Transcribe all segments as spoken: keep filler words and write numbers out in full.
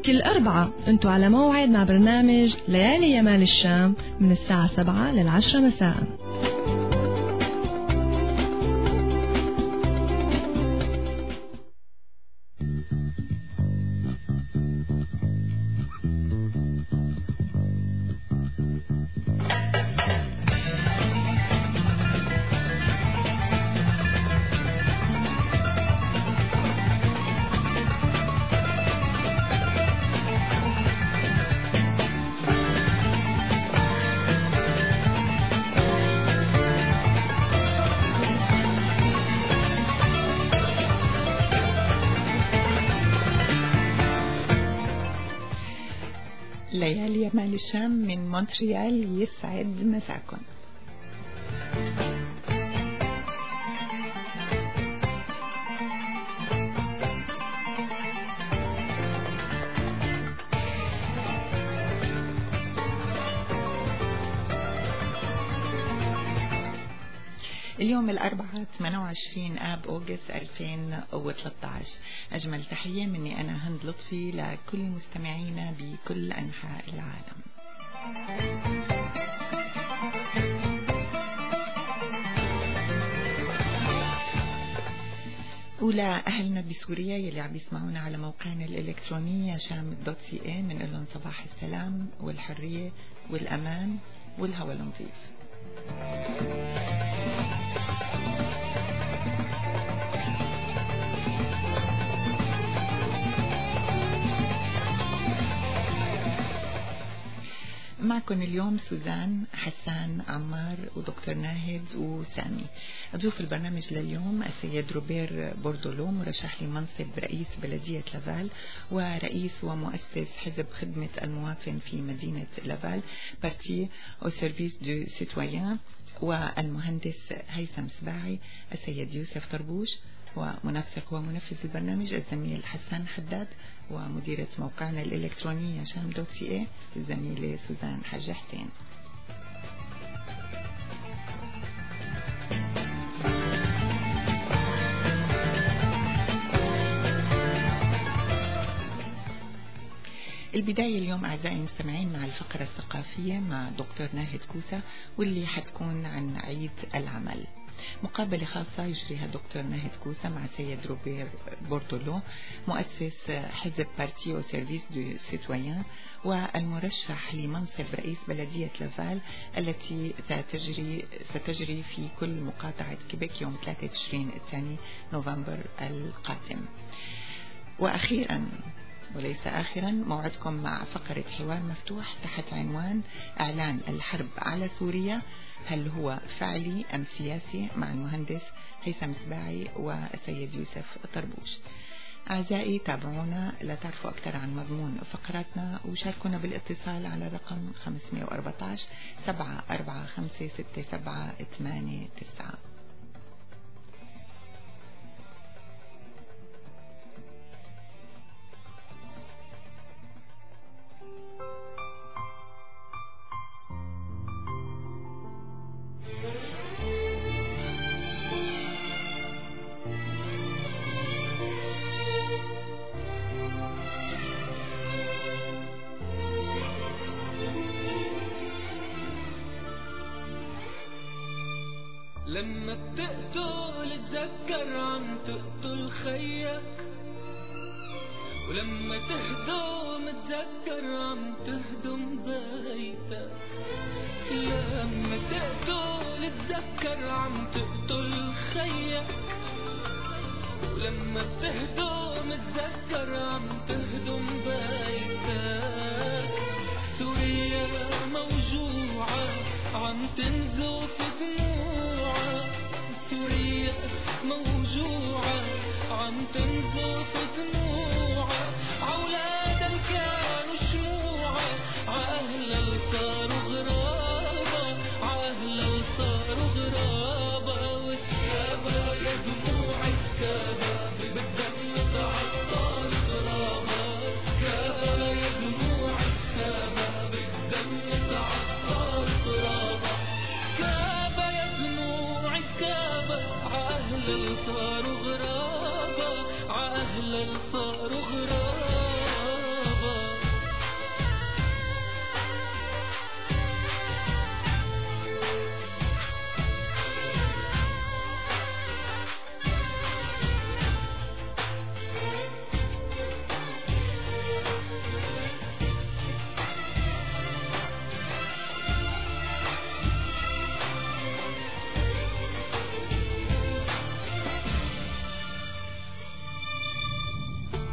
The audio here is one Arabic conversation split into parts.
كل أربعة انتوا على موعد مع برنامج ليالي يمال الشام من الساعة سبعة للعشرة مساء. ليالي يمال الشام من مونتريال، يسعد مساكم. اليوم الأربعاء ثمانية وعشرين آب أوغست ألفين وثلاثة عشر. أجمل تحية مني أنا هند لطفي لكل مستمعينا بكل أنحاء العالم. أولى أهلنا بسوريا يلي عم يسمعونا على موقعنا الإلكتروني شام دوت سي اي من لهم صباح السلام والحرية والأمان والهوى النظيف. معكم اليوم سوزان، حسان، عمار ودكتور ناهد وسامي. ضيوف البرنامج لليوم السيد روبير بوردولو، مرشح لمنصب رئيس بلدية لافال ورئيس ومؤسس حزب خدمة المواطن في مدينة لافال بارتي أو سيرفيس دو سيتويان، والمهندس هيثم سباعي. السيد يوسف طربوش ومنسق ومنفذ البرنامج الزميل حسان حداد، ومديرة موقعنا الإلكتروني شام دوت سي اي الزميلة سوزان حاج حسين. البداية اليوم أعزائي المستمعين مع الفقرة الثقافية مع دكتور ناهد كوسة، واللي حتكون عن عيد العمل. مقابلة خاصة يجريها دكتور ناهد كوسة مع سيد روبير بوردولو، مؤسس حزب بارتي أو سيرفيس دو سيتويان والمرشح لمنصب رئيس بلدية لافال التي ستجري ستجري في كل مقاطعة كيبيك يوم ثلاثة تشرين الثاني نوفمبر القادم. وأخيرا وليس آخرا، موعدكم مع فقرة حوار مفتوح تحت عنوان إعلان الحرب على سوريا، هل هو فعلي أم سياسي، مع المهندس هيثم سباعي والسيد يوسف طربوش. أعزائي تابعونا لتعرفوا أكثر عن مضمون فقراتنا، وشاركونا بالاتصال على الرقم خمسة أربعة عشر سبعة أربعة خمسة ستة سبعة ثمانية تسعة. لما بتقتل تذكر عم تقتل خيك، ولما تهدم تذكر عم تهدم بيتك. لما تقتل تذكر عم تقتل خيك، ولما تهدم تذكر عم تهدم بيتك. سوريا موجوعة عم تنزف دموعها، سوريا موجوعة عم تنزف دموعها. عولادها كانوا شموعها، عأهلا صاروا غرابة، عأهلا صاروا غرابة. والسكابة يا دموع السكابة بالدم تعطل غرابة. السكابة يا دموع السكابة بالدم تعطل غرابة. سكابة يا دموع السكابة عأهلا صاروا غرابة، عأهلا صاروا غرابة.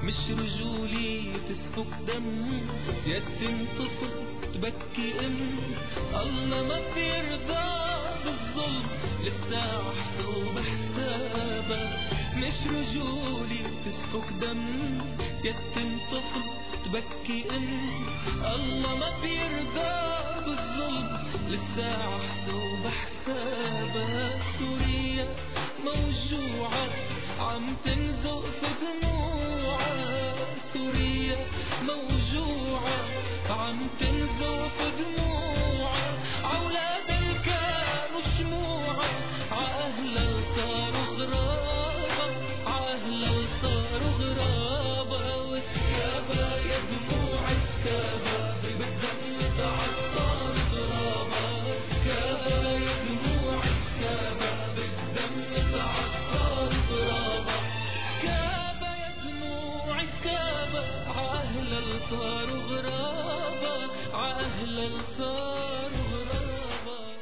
مش رجولي تسفك دم، يتم طفل تبكي ام. الله ما بيرضى بالظلم، لسه محسوب حسابه. مش رجولي تسفك دم، يتم طفل تبكي ام. الله ما بيرضى بالظلم، لسه محسوب حسابه. سوريا موجوعة عم تنزق في دموعها، سوريا موجوعة عم تنزق في دموعها. عولادها كانوا شموعة، عأهلها صاروا غرابة، عأهلها صاروا غرابة. وسكابة يا دموع سكابة، بالدم تعطر ترابة. سكابة يا دموع سكابة، بالدم تعطر ترابة. سكابة يا دموع سكابة، عأهلها صاروا غرابة، عأهلها صاروا غرابة.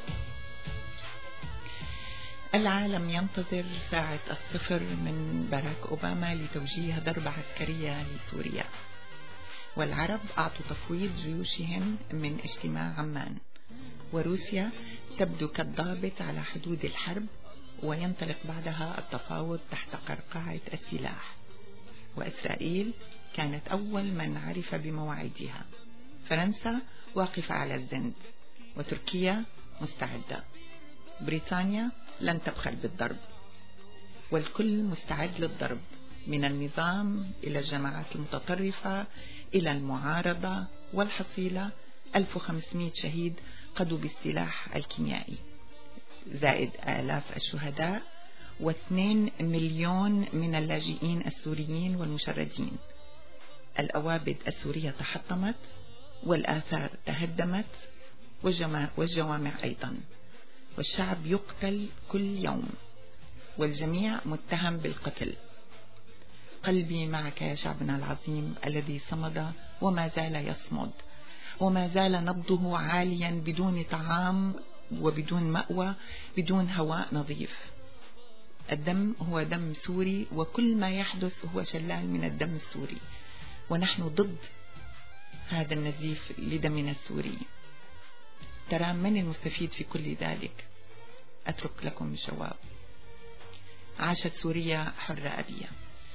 العالم ينتظر ساعة الصفر من باراك أوباما لتوجيه ضربة عسكرية لسوريا، والعرب أعطوا تفويض جيوشهم من اجتماع عمان، وروسيا تبدو كالضابط على حدود الحرب، وينطلق بعدها التفاوض تحت قرقعة السلاح. وإسرائيل كانت أول من عرف بمواعيدها. فرنسا واقفة على الزند، وتركيا مستعدة. بريطانيا لن تبخل بالضرب، والكل مستعد للضرب، من النظام إلى الجماعات المتطرفة إلى المعارضة. والحصيلة ألف وخمسمائة شهيد قضوا بالسلاح الكيميائي، زائد آلاف الشهداء، واثنين مليون من اللاجئين السوريين والمشردين. الأوابد السورية تحطمت، والآثار تهدمت، والجوامع أيضا، والشعب يقتل كل يوم، والجميع متهم بالقتل. قلبي معك يا شعبنا العظيم الذي صمد وما زال يصمد، وما زال نبضه عاليا بدون طعام وبدون مأوى، بدون هواء نظيف. الدم هو دم سوري، وكل ما يحدث هو شلال من الدم السوري، ونحن ضد هذا النزيف لدمنا السوري. ترى من المستفيد في كل ذلك؟ أترك لكم الجواب. عاشت سوريا حرة أبية.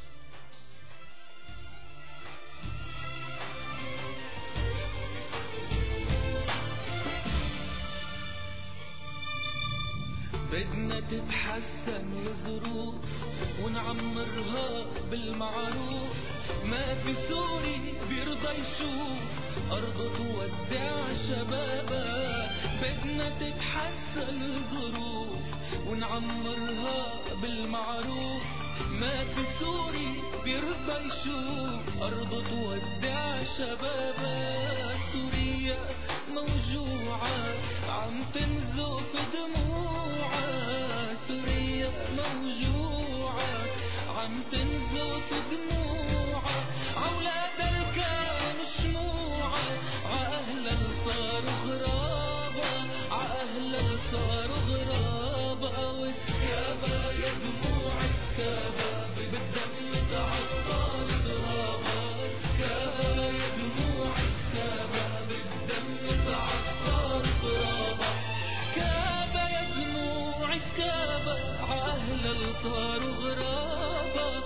بدنا تتحسن الظروف ونعمرها بالمعروف، ما في سوري بيرضى يشوف أرضه تودع شبابها. بدنا تتحسن الظروف ونعمرها بالمعروف، ما في سوري بيرضى يشوف أرضه تودع شبابها. سوريا موجوعة عم تنزق في دموعها، سوريا موجوعة عم تنزق في دموعها. عولادها كانوا شموعة، عأهلها صاروا غرابة، عأهلها صاروا غرابة. وسكابة يا دموع سكابة، بالدم تعطر ترابة. سكابة يا دموع سكابة، بالدم تعطر ترابة. سكابة يا دموع سكابة، عأهلها صاروا غرابة،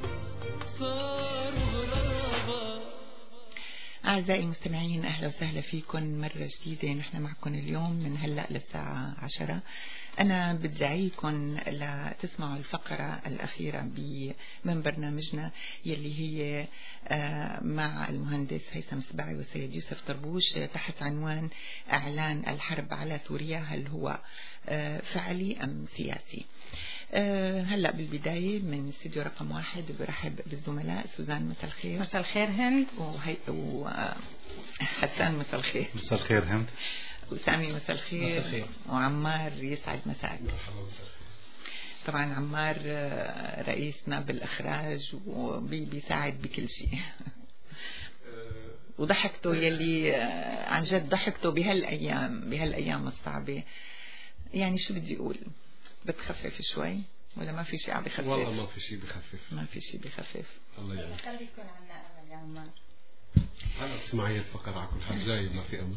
صاروا غرابة. أعزائي المستمعين، أهلا وسهلا فيكم مرة جديدة. نحن معكم اليوم من هلأ للساعة عشرة. أنا بدعيكم لتسمعوا الفقرة الأخيرة من برنامجنا يلي هي مع المهندس هيثم سباعي والسيد يوسف طربوش تحت عنوان إعلان الحرب على سوريا، هل هو فعلي أم سياسي؟ هلأ بالبداية من استوديو رقم واحد برحب بالزملاء. سوزان مساء الخير. مساء الخير هند. وهي وحسان مساء الخير. مساء الخير هند. وسامي مساء الخير. الخير. وعمار يسعد مساك. طبعا عمار رئيسنا بالإخراج وبيساعد بكل شيء. وضحكته يلي عن جد ضحكته بهالأيام بهالأيام الصعبة، يعني شو بدي أقول، بتخفف شوي. ولا ما في شيء عم بخفف؟ والله ما في شيء بخفف، ما في شيء بخفف. الله يعين. خلي يكون عنا امل يا عمار. هلا بتسمعي الفقرة على كل حال جاي ما في امل.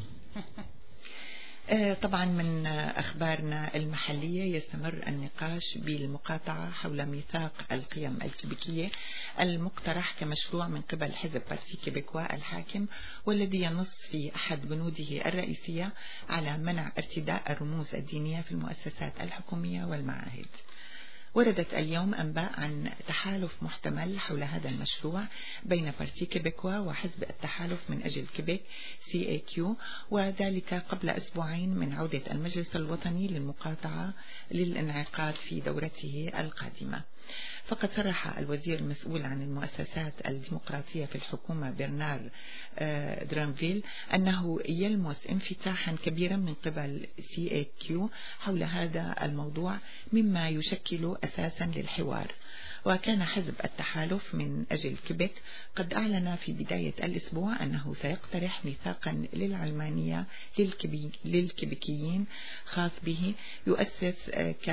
طبعا من أخبارنا المحلية يستمر النقاش بالمقاطعة حول ميثاق القيم الكيبيكية المقترح كمشروع من قبل حزب بارتي كيبيكوا الحاكم، والذي ينص في أحد بنوده الرئيسية على منع ارتداء الرموز الدينية في المؤسسات الحكومية والمعاهد. وردت اليوم أنباء عن تحالف محتمل حول هذا المشروع بين بارتي كيبيكوا وحزب التحالف من أجل كيبيك سي اي كيو، وذلك قبل أسبوعين من عودة المجلس الوطني للمقاطعة للانعقاد في دورته القادمة. فقد صرح الوزير المسؤول عن المؤسسات الديمقراطية في الحكومة برنار درانفيل أنه يلمس انفتاحا كبيرا من قبل سي اي كيو حول هذا الموضوع، مما يشكل أساسا للحوار. وكان حزب التحالف من أجل كيبيك قد أعلن في بداية الأسبوع أنه سيقترح ميثاقا للعلمانية للكيبيكيين خاص به، يؤسس ك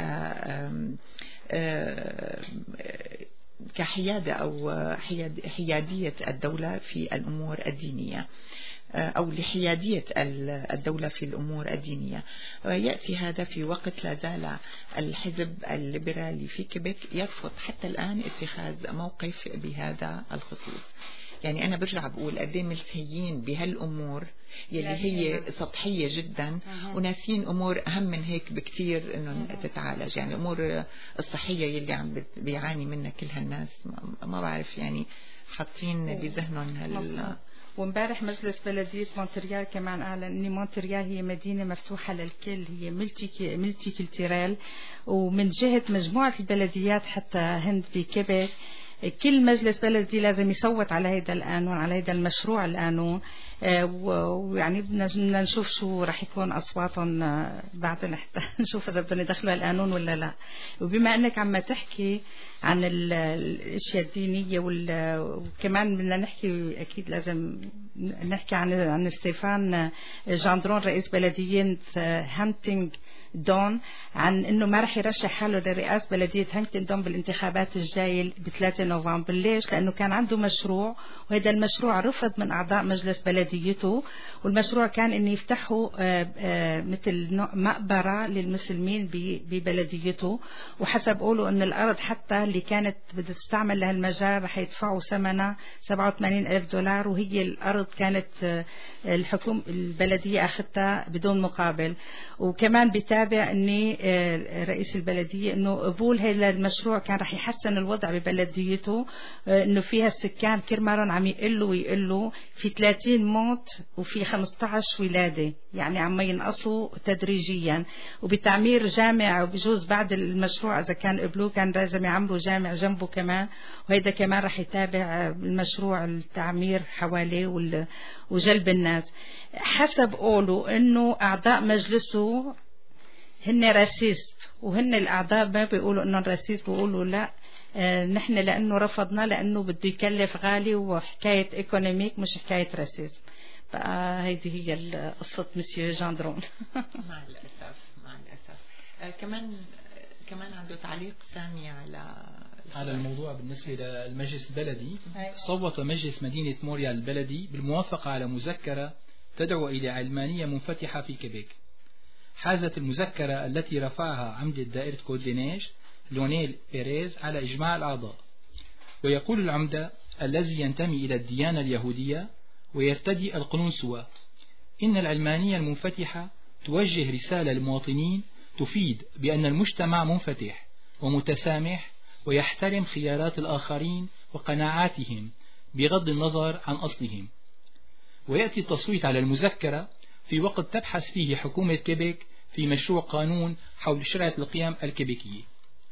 كحيادة أو حيادية الدولة في الأمور الدينية، أو لحيادية الدولة في الأمور الدينية. ويأتي هذا في وقت لا زال الحزب الليبرالي في كيبيك يرفض حتى الآن اتخاذ موقف بهذا الخصوص. يعني أنا برجع بقول قد ايه ملتهيين بهالأمور يلي هي سطحية جدا، وناسين أمور أهم من هيك بكتير إنه تتعالج. يعني الأمور الصحية يلي عم بيعاني منها كل هالناس ما بعرف، يعني حاطين بذهنهم هال. وامبارح مجلس بلدية مونتريال كمان أعلن أن مونتريال هي مدينة مفتوحة للكل، هي ملتي ملتي كولتورال، ومن جهة مجموعة البلديات حتى هند بكيبيك كل مجلس بلدي لازم يصوت على هذا القانون، على هذا المشروع القانون، ويعني بدنا نشوف شو راح يكون أصواتهم بعد نحتاج نشوف إذا بدنا يدخلوا القانون ولا لا. وبما أنك عم تحكي عن الأشياء الدينية وكمان بدنا نحكي أكيد لازم نحكي عن عن ستيفان جاندرون رئيس بلدية هانتينغ دون، عن انه ما راح يرشح حاله لرئاسة بلدية هانتينغ دون بالانتخابات الجاية ب ثلاثة نوفمبر. ليش؟ لانه كان عنده مشروع، وهذا المشروع رفض من اعضاء مجلس بلديته، والمشروع كان انه يفتحوا مثل مقبرة للمسلمين ببلديته، وحسب قوله ان الارض حتى اللي كانت بدها تستعمل لهالمجال راح يدفعوا ثمنها سبعة وثمانين ألف دولار، وهي الارض كانت الحكومة البلدية اخذتها بدون مقابل. وكمان بتابع اني رئيس البلدية انه قبول هذا المشروع كان راح يحسن الوضع ببلديته، انه فيها السكان كل مرة عم يقلوا ويقلوا، في ثلاثين موت وفي خمسة عشر ولادة، يعني عم ينقصوا تدريجيا. وبتعمير جامع، وبجوز بعد المشروع اذا كان قبلوه كان لازم يعملوا جامع جنبه كمان، وهذا كمان راح يتابع المشروع التعمير حواليه وجلب الناس. حسب قوله انه اعضاء مجلسه هن راسيست، وهن الاعضاء ما بيقولوا انه راسيست، بيقولوا لا آه نحن لانه رفضنا لانه بده يكلف غالي وحكاية ايكونوميك مش حكاية راسيست. فهيدي هي قصة مسيو جاندرون. مع الاسف مع الاسف. آه كمان كمان عنده تعليق ثاني على على الموضوع. بالنسبة للمجلس البلدي، صوت مجلس مدينة موريال البلدي بالموافقة على مذكرة تدعو إلى علمانية منفتحة في كيبيك. حازت المذكرة التي رفعها عمدة دائرة كودينيج لونيل بيريز على إجماع الأعضاء. ويقول العمدة الذي ينتمي إلى الديانة اليهودية ويرتدي القلنسوة إن العلمانية المنفتحة توجه رسالة للمواطنين تفيد بأن المجتمع منفتح ومتسامح ويحترم خيارات الآخرين وقناعاتهم بغض النظر عن أصلهم. ويأتي التصويت على المذكرة في وقت تبحث فيه حكومة كيبيك في مشروع قانون حول شرعة القيم الكيبيكية.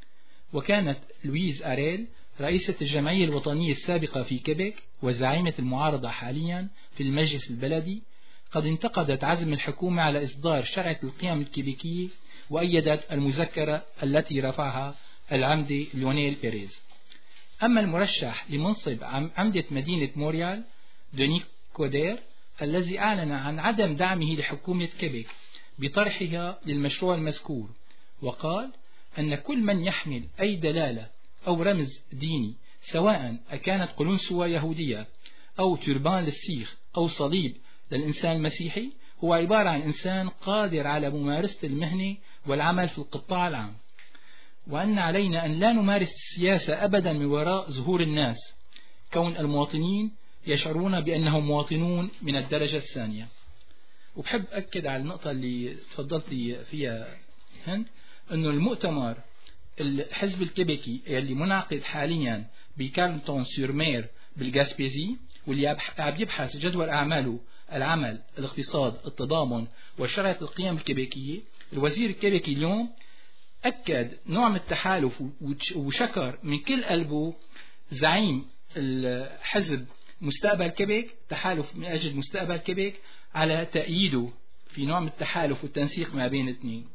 وكانت لويز أريل رئيسة الجمعية الوطنية السابقة في كيبيك وزعيمة المعارضة حاليا في المجلس البلدي قد انتقدت عزم الحكومة على إصدار شرعة القيم الكيبيكية، وأيدت المذكرة التي رفعها العمدة ليونيل بيريز. أما المرشح لمنصب عمدة مدينة موريال دوني كودير الذي أعلن عن عدم دعمه لحكومة كيبيك بطرحها للمشروع المذكور، وقال أن كل من يحمل أي دلالة أو رمز ديني، سواء أكانت قلنسوة يهودية أو تربان للسيخ أو صليب للإنسان المسيحي، هو عبارة عن إنسان قادر على ممارسة المهنة والعمل في القطاع العام، وأن علينا أن لا نمارس السياسة أبدا من وراء ظهور الناس، كون المواطنين يشعرون بأنهم مواطنون من الدرجة الثانية. وبحب أكد على النقطة اللي تفضلتي فيها هند، أنه المؤتمر الحزب الكيبيكي اللي منعقد حاليا بكارلتون سور مير بالغاسبيزي، واللي عم يبحث جدول أعماله العمل، الاقتصاد، التضامن وشرعية القيم الكيبيكية، الوزير الكيبيكي اليوم أكد نوع من التحالف وشكر من كل قلبه زعيم الحزب مستقبل كيبيك، تحالف من أجل مستقبل كيبيك، على تأييده في نوع من التحالف والتنسيق ما بين الاثنين.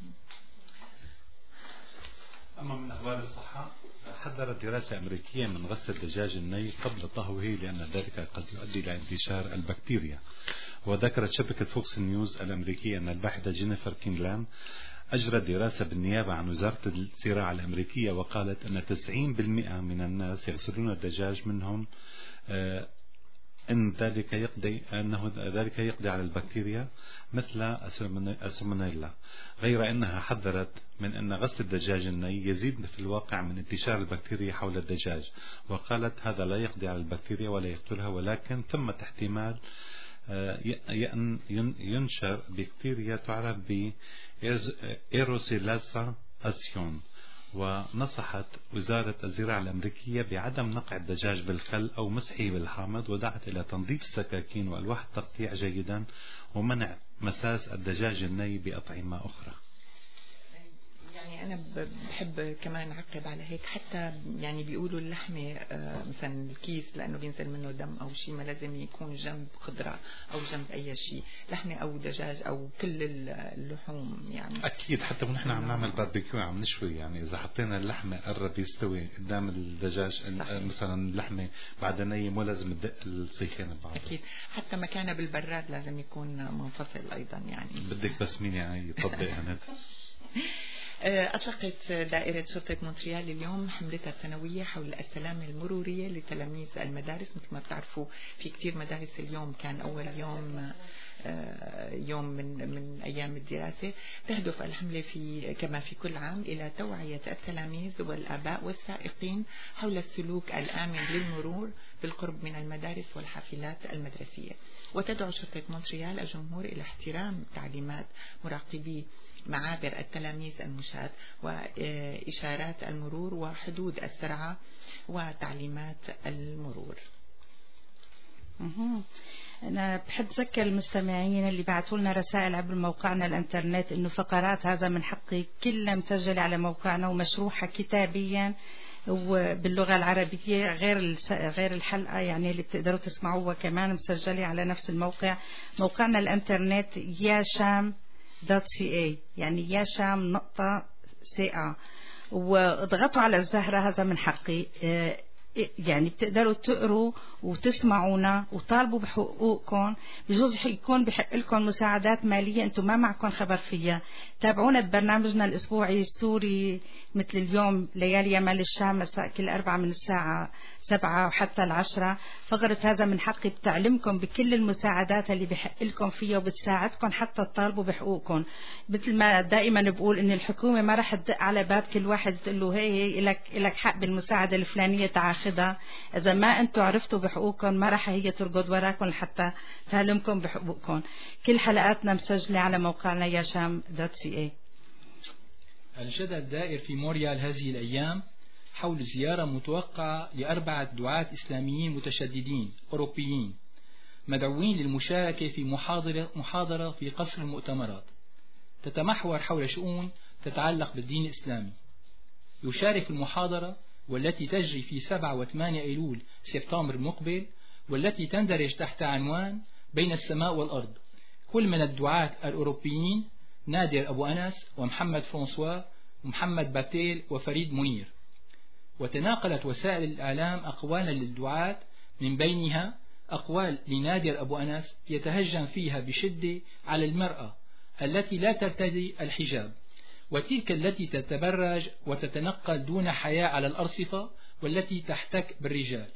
أما من أخبار الصحة، حذرت دراسة أمريكية من غسل الدجاج الني قبل طهوه لأن ذلك قد يؤدي إلى انتشار البكتيريا. وذكرت شبكة فوكس نيوز الأمريكية أن الباحثة جينيفر كينلان أجرت دراسة بالنيابة عن وزارة الزراعة الأمريكية، وقالت أن تسعين بالمئة من الناس يغسلون الدجاج منهم آه إن ذلك يقضي أنه ذلك يقضي على البكتيريا مثل السالمونيلا، غير أنها حذرت من أن غسل الدجاج الني يزيد في الواقع من انتشار البكتيريا حول الدجاج، وقالت هذا لا يقضي على البكتيريا ولا يقتلها، ولكن ثمة احتمال ينشر بكتيريا تعرف بإيروسيلاسا أسيون. ونصحت وزارة الزراعة الأمريكية بعدم نقع الدجاج بالخل أو مسحه بالحامض، ودعت إلى تنظيف السكاكين وألواح التقطيع جيدا ومنع مساس الدجاج الني بأطعمة أخرى. يعني أنا بحب كمان أعقب على هيك، حتى يعني بيقولوا اللحمة مثلا الكيس لأنه بينزل منه دم أو شيء ما لازم يكون جنب خضرة أو جنب أي شيء، لحمة أو دجاج أو كل اللحوم يعني. أكيد حتى ونحن عم نعمل باربيكيو عم نشوي، يعني إذا حطينا اللحمة قرب يستوي قدام الدجاج صحيح. مثلا اللحمة بعد نية مو لازم تدق الصيخين ببعض. أكيد حتى مكانها بالبراد لازم يكون منفصل أيضا يعني. بدك بس مين يعني يطبق هند. أطلقت دائرة شرطة مونتريال اليوم حملتها السنوية حول السلامة المرورية لتلاميذ المدارس. مثل ما بتعرفوا في كتير مدارس اليوم كان أول يوم يوم من من أيام الدراسة. تهدف الحملة في كما في كل عام إلى توعية التلاميذ والآباء والسائقين حول السلوك الآمن للمرور بالقرب من المدارس والحافلات المدرسية. وتدعو شرطة مونتريال الجمهور إلى احترام تعليمات مراقبي معابر التلاميذ المشاة وإشارات المرور وحدود السرعة وتعليمات المرور. أنا بحب أذكر المستمعين اللي بعثوا لنا رسائل عبر موقعنا الإنترنت إنه فقرات هذا من حقي كلها مسجلة على موقعنا ومشروحة كتابيا وباللغة العربية، غير غير الحلقة يعني اللي بتقدروا تسمعوها كمان مسجلة على نفس الموقع. موقعنا الإنترنت ياشام دوت سي اي، يعني ياشام نقطة سي ا، واضغطوا على الزهرة هذا من حقي. يعني بتقدروا تقروا وتسمعونا وطالبوا بحقوقكم. بجوز يكون بحق لكم مساعدات مالية انتم ما معكم خبر فيها. تابعونا ببرنامجنا الاسبوعي السوري مثل اليوم ليالي يمال الشام مساء كل أربعة من الساعة سبعة وحتى العشرة. فقرة هذا من حقي بتعلمكم بكل المساعدات اللي بحق لكم فيها وبتساعدكم حتى تطالبوا بحقوقكم. مثل ما دائما بقول ان الحكومة ما راح تدق على باب كل واحد تقول له هي هي لك لك حق بالمساعدة الفلانية تعاخدها. اذا ما انتم عرفتوا بحقوقكم ما راح هي ترقد وراكم لحتى تعلمكم بحقوقكم. كل حلقاتنا مسجلة على موقعنا ياشام دوت سي اي. الجدل دائر في موريال هذه الأيام حول زيارة متوقعة لأربعة دعاة إسلاميين متشددين أوروبيين مدعوين للمشاركة في محاضرة, محاضرة في قصر المؤتمرات تتمحور حول شؤون تتعلق بالدين الإسلامي. يشارك المحاضرة والتي تجري في سبعة وثمانية أيلول سبتمبر المقبل، والتي تندرج تحت عنوان بين السماء والأرض، كل من الدعاة الأوروبيين نادر أبو أنس ومحمد فرانسوا ومحمد باتيل وفريد منير. وتناقلت وسائل الإعلام أقوالا للدعاة، من بينها أقوال لنادر أبو أنس يتهجم فيها بشدة على المرأة التي لا ترتدي الحجاب، وتلك التي تتبرج وتتنقل دون حياء على الأرصفة والتي تحتك بالرجال.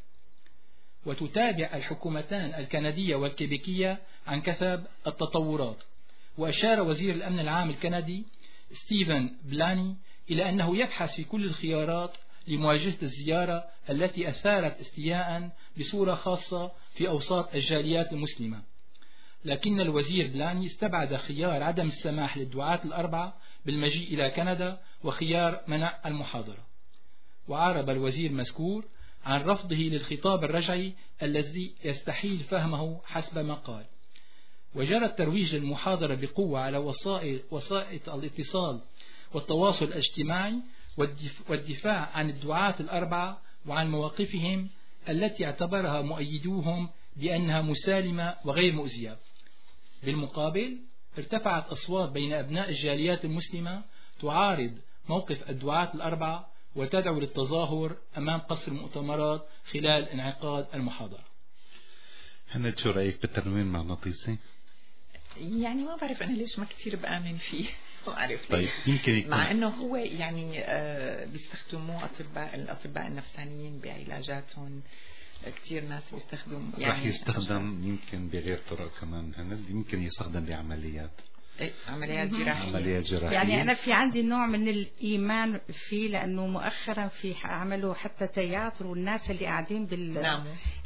وتتابع الحكومتان الكندية والكيبيكية عن كثب التطورات. وأشار وزير الأمن العام الكندي ستيفن بلاني إلى أنه يبحث في كل الخيارات لمواجهة الزيارة التي أثارت استياء بصورة خاصة في أوساط الجاليات المسلمة. لكن الوزير بلاني استبعد خيار عدم السماح للدعاة الأربعة بالمجيء إلى كندا وخيار منع المحاضرة. وعارب الوزير مذكور عن رفضه للخطاب الرجعي الذي يستحيل فهمه حسب ما قال. وجرى الترويج للمحاضرة بقوة على وسائل وسائط الاتصال والتواصل الاجتماعي والدفاع عن الدعاة الأربعة وعن مواقفهم التي اعتبرها مؤيدوهم بأنها مسالمة وغير مؤذية. بالمقابل ارتفعت أصوات بين أبناء الجاليات المسلمة تعارض موقف الدعاة الأربعة وتدعو للتظاهر أمام قصر المؤتمرات خلال انعقاد المحاضرة. هند، شو رأيك بالتنويم المغناطيسي؟ يعني ما بعرف أنا ليش ما كتير بآمن فيه. ما أعرف طيب يمكن يكون مع أنه هو يعني آه بيستخدموه أطباء الأطباء النفسانيين بعلاجاتهم. كتير ناس بيستخدموا يعني رح يستخدم يمكن بغير طرق كمان هند، يمكن يستخدم بعمليات عمليات جراحية. عمليات جراحية. يعني أنا في عندي نوع من الإيمان فيه، لأنه مؤخرا في عملوا حتى تياتر، والناس اللي قاعدين بال نعم.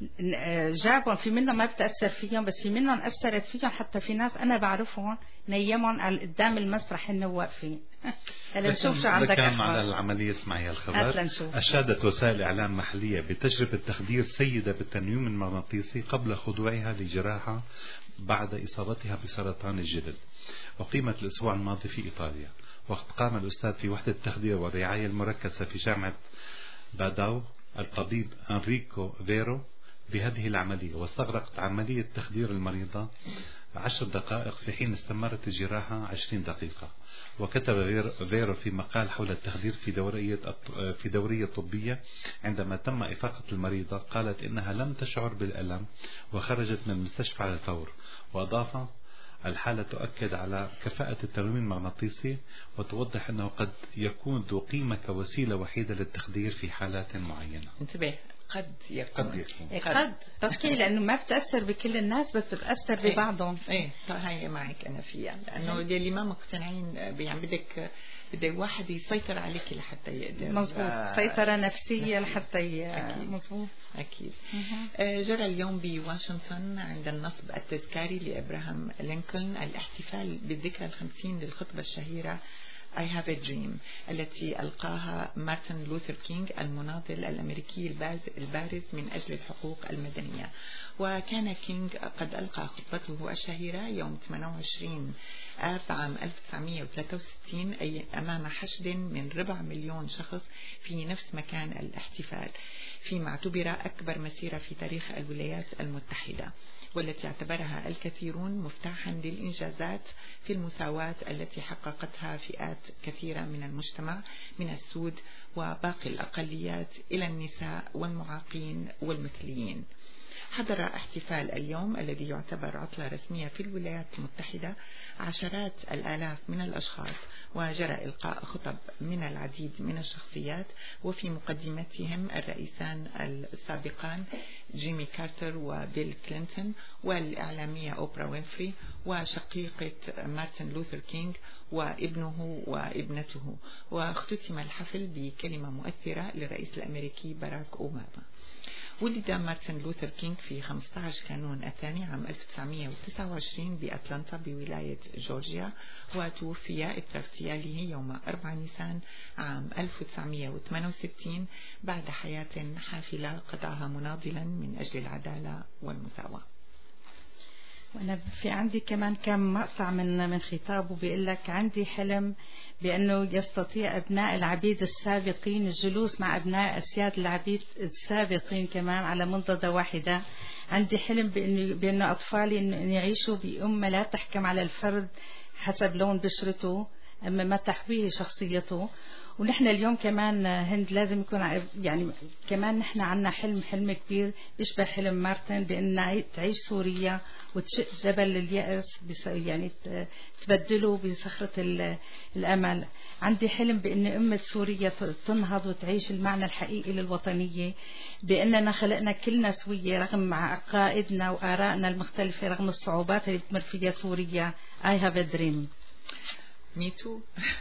جابهم في منهم ما بتأثر فيهم، بس في منهم أثرت فيهم. حتى في ناس أنا بعرفهم نيمهم على قدام المسرح إنه واقفين. هلا نشوف شو عندك أخبار. على العملية اسمعي الخبر. أشادت وسائل إعلام محلية بتجربة تخدير سيدة بالتنويم المغناطيسي قبل خضوعها لجراحة بعد إصابتها بسرطان الجلد، وقيمت الأسبوع الماضي في إيطاليا. وقت قام الأستاذ في وحدة التخدير والرعاية المركزة في جامعة باداو الطبيب أنريكو فيرو بهذه العملية، واستغرقت عملية تخدير المريضة عشر دقائق في حين استمرت الجراحة عشرين دقيقة. وكتب فيرو في مقال حول التخدير في دورية في دورية طبية عندما تم إفاقة المريضة، قالت إنها لم تشعر بالألم وخرجت من المستشفى على الفور. وأضاف الحالة تؤكد على كفاءة التنويم المغناطيسي وتوضح أنه قد يكون ذو قيمة كوسيلة وحيدة للتخدير في حالات معينة. انتبه، قد يكون قد يكون قد اوكي، لانه ما بتاثر بكل الناس بس بتاثر ببعضهم. ايه هاي معك انا فيها، لانه اللي ما مقتنعين يعني بدك بده واحد يسيطر عليك لحتى يقدر. مظبوط، آه سيطرة نفسية لحتى مظبوط. أكيد. آه جرى اليوم بواشنطن عند النصب التذكاري لإبراهام لينكولن الاحتفال بالذكرى الخمسين للخطبة الشهيرة I have a dream التي ألقاها مارتن لوثر كينغ المناضل الأمريكي البارز من أجل الحقوق المدنية. وكان كينغ قد ألقى خطبته الشهيرة يوم ثمانية وعشرين آب عام ألف وتسعمئة وثلاثة وستين أي أمام حشد من ربع مليون شخص في نفس مكان الاحتفال، فيما اعتبر أكبر مسيرة في تاريخ الولايات المتحدة، والتي اعتبرها الكثيرون مفتاحا للإنجازات في المساواة التي حققتها فئات كثيرة من المجتمع من السود وباقي الأقليات إلى النساء والمعاقين والمثليين. حضر احتفال اليوم الذي يعتبر عطلة رسمية في الولايات المتحدة عشرات الآلاف من الأشخاص، وجرى إلقاء خطب من العديد من الشخصيات، وفي مقدمتهم الرئيسان السابقان جيمي كارتر وبيل كلينتون، والإعلامية أوبرا وينفري، وشقيقة مارتن لوثر كينغ وابنه وابنته. واختتم الحفل بكلمة مؤثرة للرئيس الأمريكي باراك أوباما. ولد مارتن لوثر كينغ في خمسة عشر كانون الثاني عام ألف وتسعمئة وتسعة وعشرين بأتلانتا بولاية جورجيا، وتوفي إثر اغتياله يوم أربعة نيسان عام ألف وتسعمئة وثمانية وستين بعد حياة حافلة قضاها مناضلا من أجل العدالة والمساواة. وأنا في عندي كمان كم مقطع من من خطابه بيقول لك: عندي حلم بأنه يستطيع أبناء العبيد السابقين الجلوس مع أبناء أسياد العبيد السابقين كمان على منضدة واحدة. عندي حلم بأنه بأن أطفالي أن يعيشوا بأمة لا تحكم على الفرد حسب لون بشرته أما ما تحويه شخصيته. ونحن اليوم كمان هند لازم يكون يعني كمان نحن عنا حلم حلم كبير يشبه حلم مارتن بأن تعيش سوريا وتشق جبل اليأس يعني تبدله بصخرة الأمل. عندي حلم بأن أمة سوريا تنهض وتعيش المعنى الحقيقي للوطنية، بأننا خلقنا كلنا سوية رغم عقائدنا وآرائنا المختلفة، رغم الصعوبات اللي بتمر فيها سوريا. I have a dream. Me too.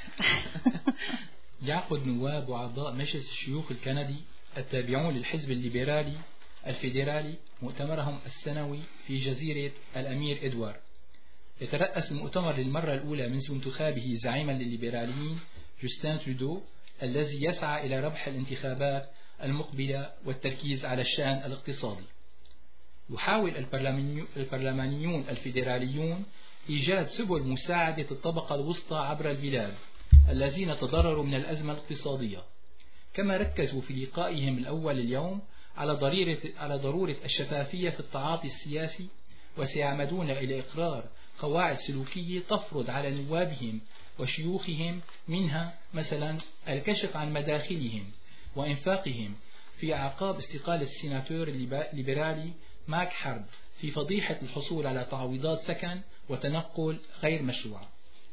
يعقد نواب وأعضاء مجلس الشيوخ الكندي التابعون للحزب الليبرالي الفيدرالي مؤتمرهم السنوي في جزيرة الأمير إدوار. يترأس المؤتمر للمرة الأولى منذ انتخابه زعيما للليبراليين جوستين ترودو الذي يسعى إلى ربح الانتخابات المقبلة والتركيز على الشأن الاقتصادي. يحاول البرلمانيون الفيدراليون إيجاد سبل مساعدة الطبقة الوسطى عبر البلاد الذين تضرروا من الأزمة الاقتصادية، كما ركزوا في لقائهم الأول اليوم على ضرورة, على ضرورة الشفافية في التعاطي السياسي، وسيعمدون إلى إقرار قواعد سلوكية تفرض على نوابهم وشيوخهم منها مثلا الكشف عن مداخلهم وإنفاقهم في أعقاب استقالة السيناتور الليبرالي ماك حرب في فضيحة الحصول على تعويضات سكن وتنقل غير مشروعة.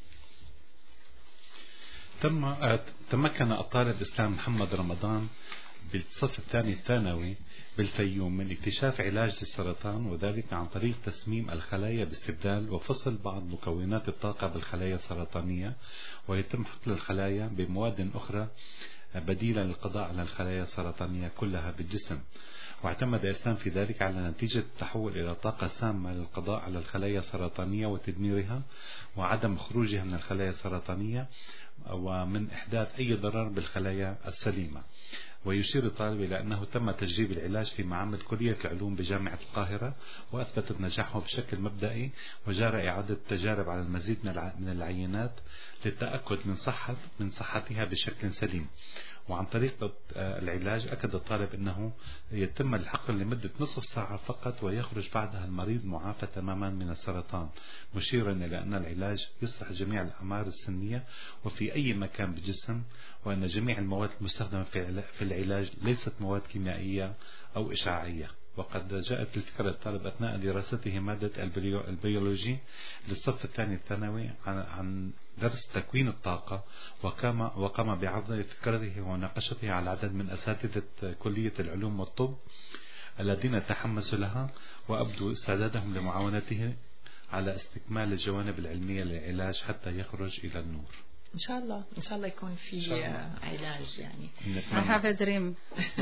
تم تمكن الطالب إسلام محمد رمضان بالصف الثاني الثانوي بالفيوم من اكتشاف علاج للسرطان، وذلك عن طريق تسميم الخلايا باستبدال وفصل بعض مكونات الطاقة بالخلايا السرطانية، ويتم حقل الخلايا بمواد أخرى بديلة للقضاء على الخلايا السرطانية كلها بالجسم. واعتمد إسلام في ذلك على نتيجة التحول إلى طاقة سامة للقضاء على الخلايا السرطانية وتدميرها وعدم خروجها من الخلايا السرطانية ومن إحداث أي ضرر بالخلايا السليمة. ويشير الطالب إلى أنه تم تجريب العلاج في معمل كلية العلوم بجامعة القاهرة، وأثبتت نجاحه بشكل مبدئي، وجرى إعادة تجارب على المزيد من العينات للتأكد من صحة من صحتها بشكل سليم. وعن طريق العلاج أكد الطالب أنه يتم الحقن لمدة نصف ساعة فقط ويخرج بعدها المريض معافى تماما من السرطان، مشيرا إلى أن العلاج يصلح جميع الأعمار السنية وفي أي مكان بالجسم، وأن جميع المواد المستخدمة في العلاج ليست مواد كيميائية أو إشعاعية. وقد جاءت الفكرة للطالب أثناء دراسته مادة البيولوجي للصف الثاني الثانوي عن درس تكوين الطاقة، وقام وقام بعرض فكرته وناقشتها على عدد من أساتذة كلية العلوم والطب الذين تحمسوا لها وأبدوا استعدادهم لمعاونته على استكمال الجوانب العلمية للعلاج حتى يخرج إلى النور. إن شاء الله إن شاء الله يكون في علاج يعني. I have a dream.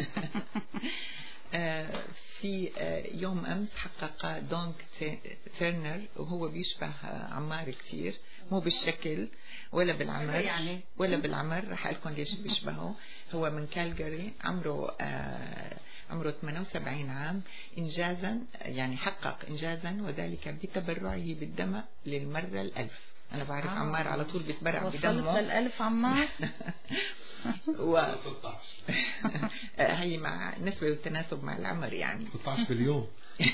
في يوم أمس حقق دونغ تيرنر، وهو بيشبه عمار كتير، مو بالشكل ولا بالعمر يعني. ولا بالعمر رح أقولكم ليش بيشبهه. هو من كالجاري، عمره عمره ثمانية وسبعين عام، إنجازا يعني حقق إنجازا وذلك بتبرعه بالدم للمرة الألف. أنا بعرف آه. عمار على طول بيتبرع بدمه. وصلت للألف عمار. و... هي مع نسبة والتناسب مع العمر يعني ستة عشر في اليوم.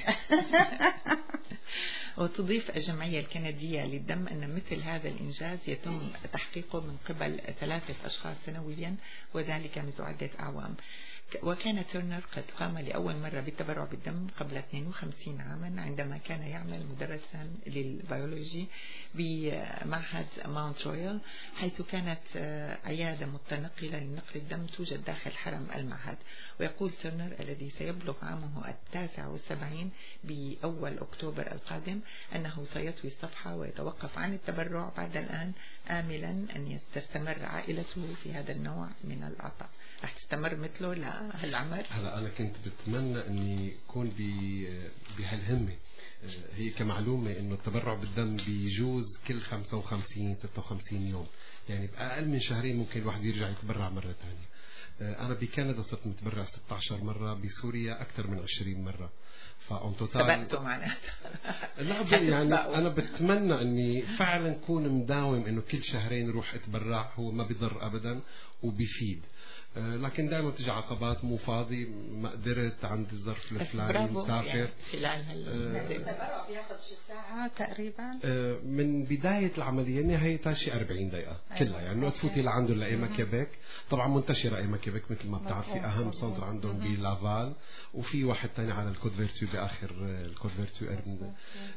وتضيف الجمعية الكندية للدم أن مثل هذا الإنجاز يتم تحقيقه من قبل ثلاثة أشخاص سنويا، وذلك منذ عدة أعوام. وكان تيرنر قد قام لأول مرة بالتبرع بالدم قبل اثنين وخمسين عاما عندما كان يعمل مدرسا للبيولوجي بمعهد ماونت رويال، حيث كانت عيادة متنقلة لنقل الدم توجد داخل حرم المعهد. ويقول تيرنر الذي سيبلغ عامه التاسع والسبعين بأول أكتوبر القادم أنه سيطوي الصفحة ويتوقف عن التبرع بعد الآن، آملا أن تستمر عائلته في هذا النوع من العطاء. رح تستمر مثله لهالعمر؟ هلا أنا كنت بتمنى أني يكون بهالهمة. هي كمعلومة إنه التبرع بالدم بيجوز كل خمسة وخمسين ستة وخمسين يوم، يعني بأقل من شهرين ممكن الواحد يرجع يتبرع مرة ثانية. أنا بكندا صرت متبرع ستة عشر مرة، بسوريا أكثر من عشرين مرة. فأون توتال سبقتوا معنا. لا يعني أنا بتمنى إني فعلا كون مداوم إنه كل شهرين روح أتبرع، هو ما بيضر أبدا وبيفيد. لكن دائما تجي عقبات، مو فاضي، ما قدرت، عندي الظرف الفلاني، مسافر. يعني خلال التبرع بياخذ شي ساعة تقريبا من بداية العملية نهايتها شي أربعين دقيقة كلها، يعني انه تفوتي لعنده لإيما كيبيك. طبعا منتشرة إيما كيبيك مثل ما بتعرفي، أهم سنتر عندهم بلافال، وفي واحد تاني على الكود فيرتو بآخر الكود فيرتو إرن،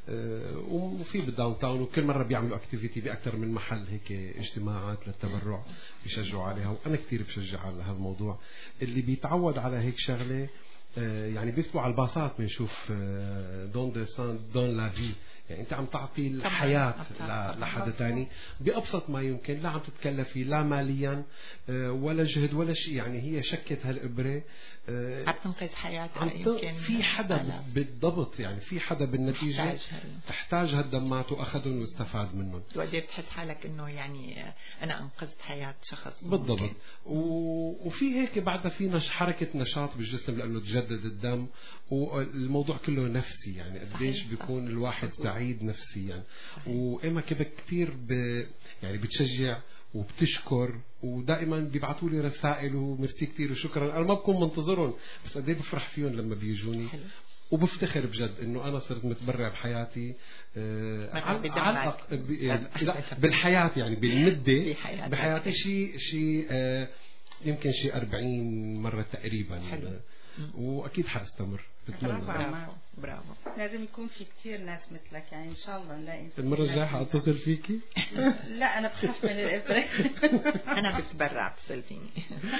وفي بالداون تاون، وكل مرة بيعملوا اكتيفيتي بأكثر من محل هيك اجتماعات للتبرع بيشجعوا عليها، وأنا كثير بشجع على هذا الموضوع. اللي بيتعود على هيك شغلة يعني بيكتبوا على الباصات بنشوف دون دو سان دون لا في، يعني انت عم تعطي الحياة لحدا تاني بأبسط ما يمكن، لا عم تتكلفي لا ماليا ولا جهد ولا شيء، يعني هي شكت هالإبرة عم تنقذ حياتها. يمكن في حدا بالضبط، يعني في حدا بالنتيجة تحتاج هالدمات وأخذهم واستفاد منهم، وقدر بتحس حالك إنه يعني أنا أنقذت حياة شخص بالضبط. وفي هيك بعدها في نش حركة نشاط بالجسم لأنه تجدد الدم، والموضوع كله نفسي، يعني قديش بيكون الواحد سعيد نفسيا. يعني. وإما كيبك كثير ب... يعني بتشجع وبتشكر، ودائما بيبعثوا لي رسائل وميرسي كثير وشكرا. انا ما بكون منتظرهم، بس قد ايه بفرح فيهم لما بيجوني. حلو. وبفتخر بجد انه انا صرت متبرع بحياتي آه على بالحياه، يعني بالمده بحياتي شيء شيء آه يمكن شيء أربعين مره تقريبا. حلو. واكيد حاستمر. بتمنى. برافو برافو. لازم يكون في كتير ناس مثلك، يعني ان شاء الله نلاقي. المره الجايه حاتصل فيكي. لا انا بخاف من الابره. انا بتبرع، اتصل فيني.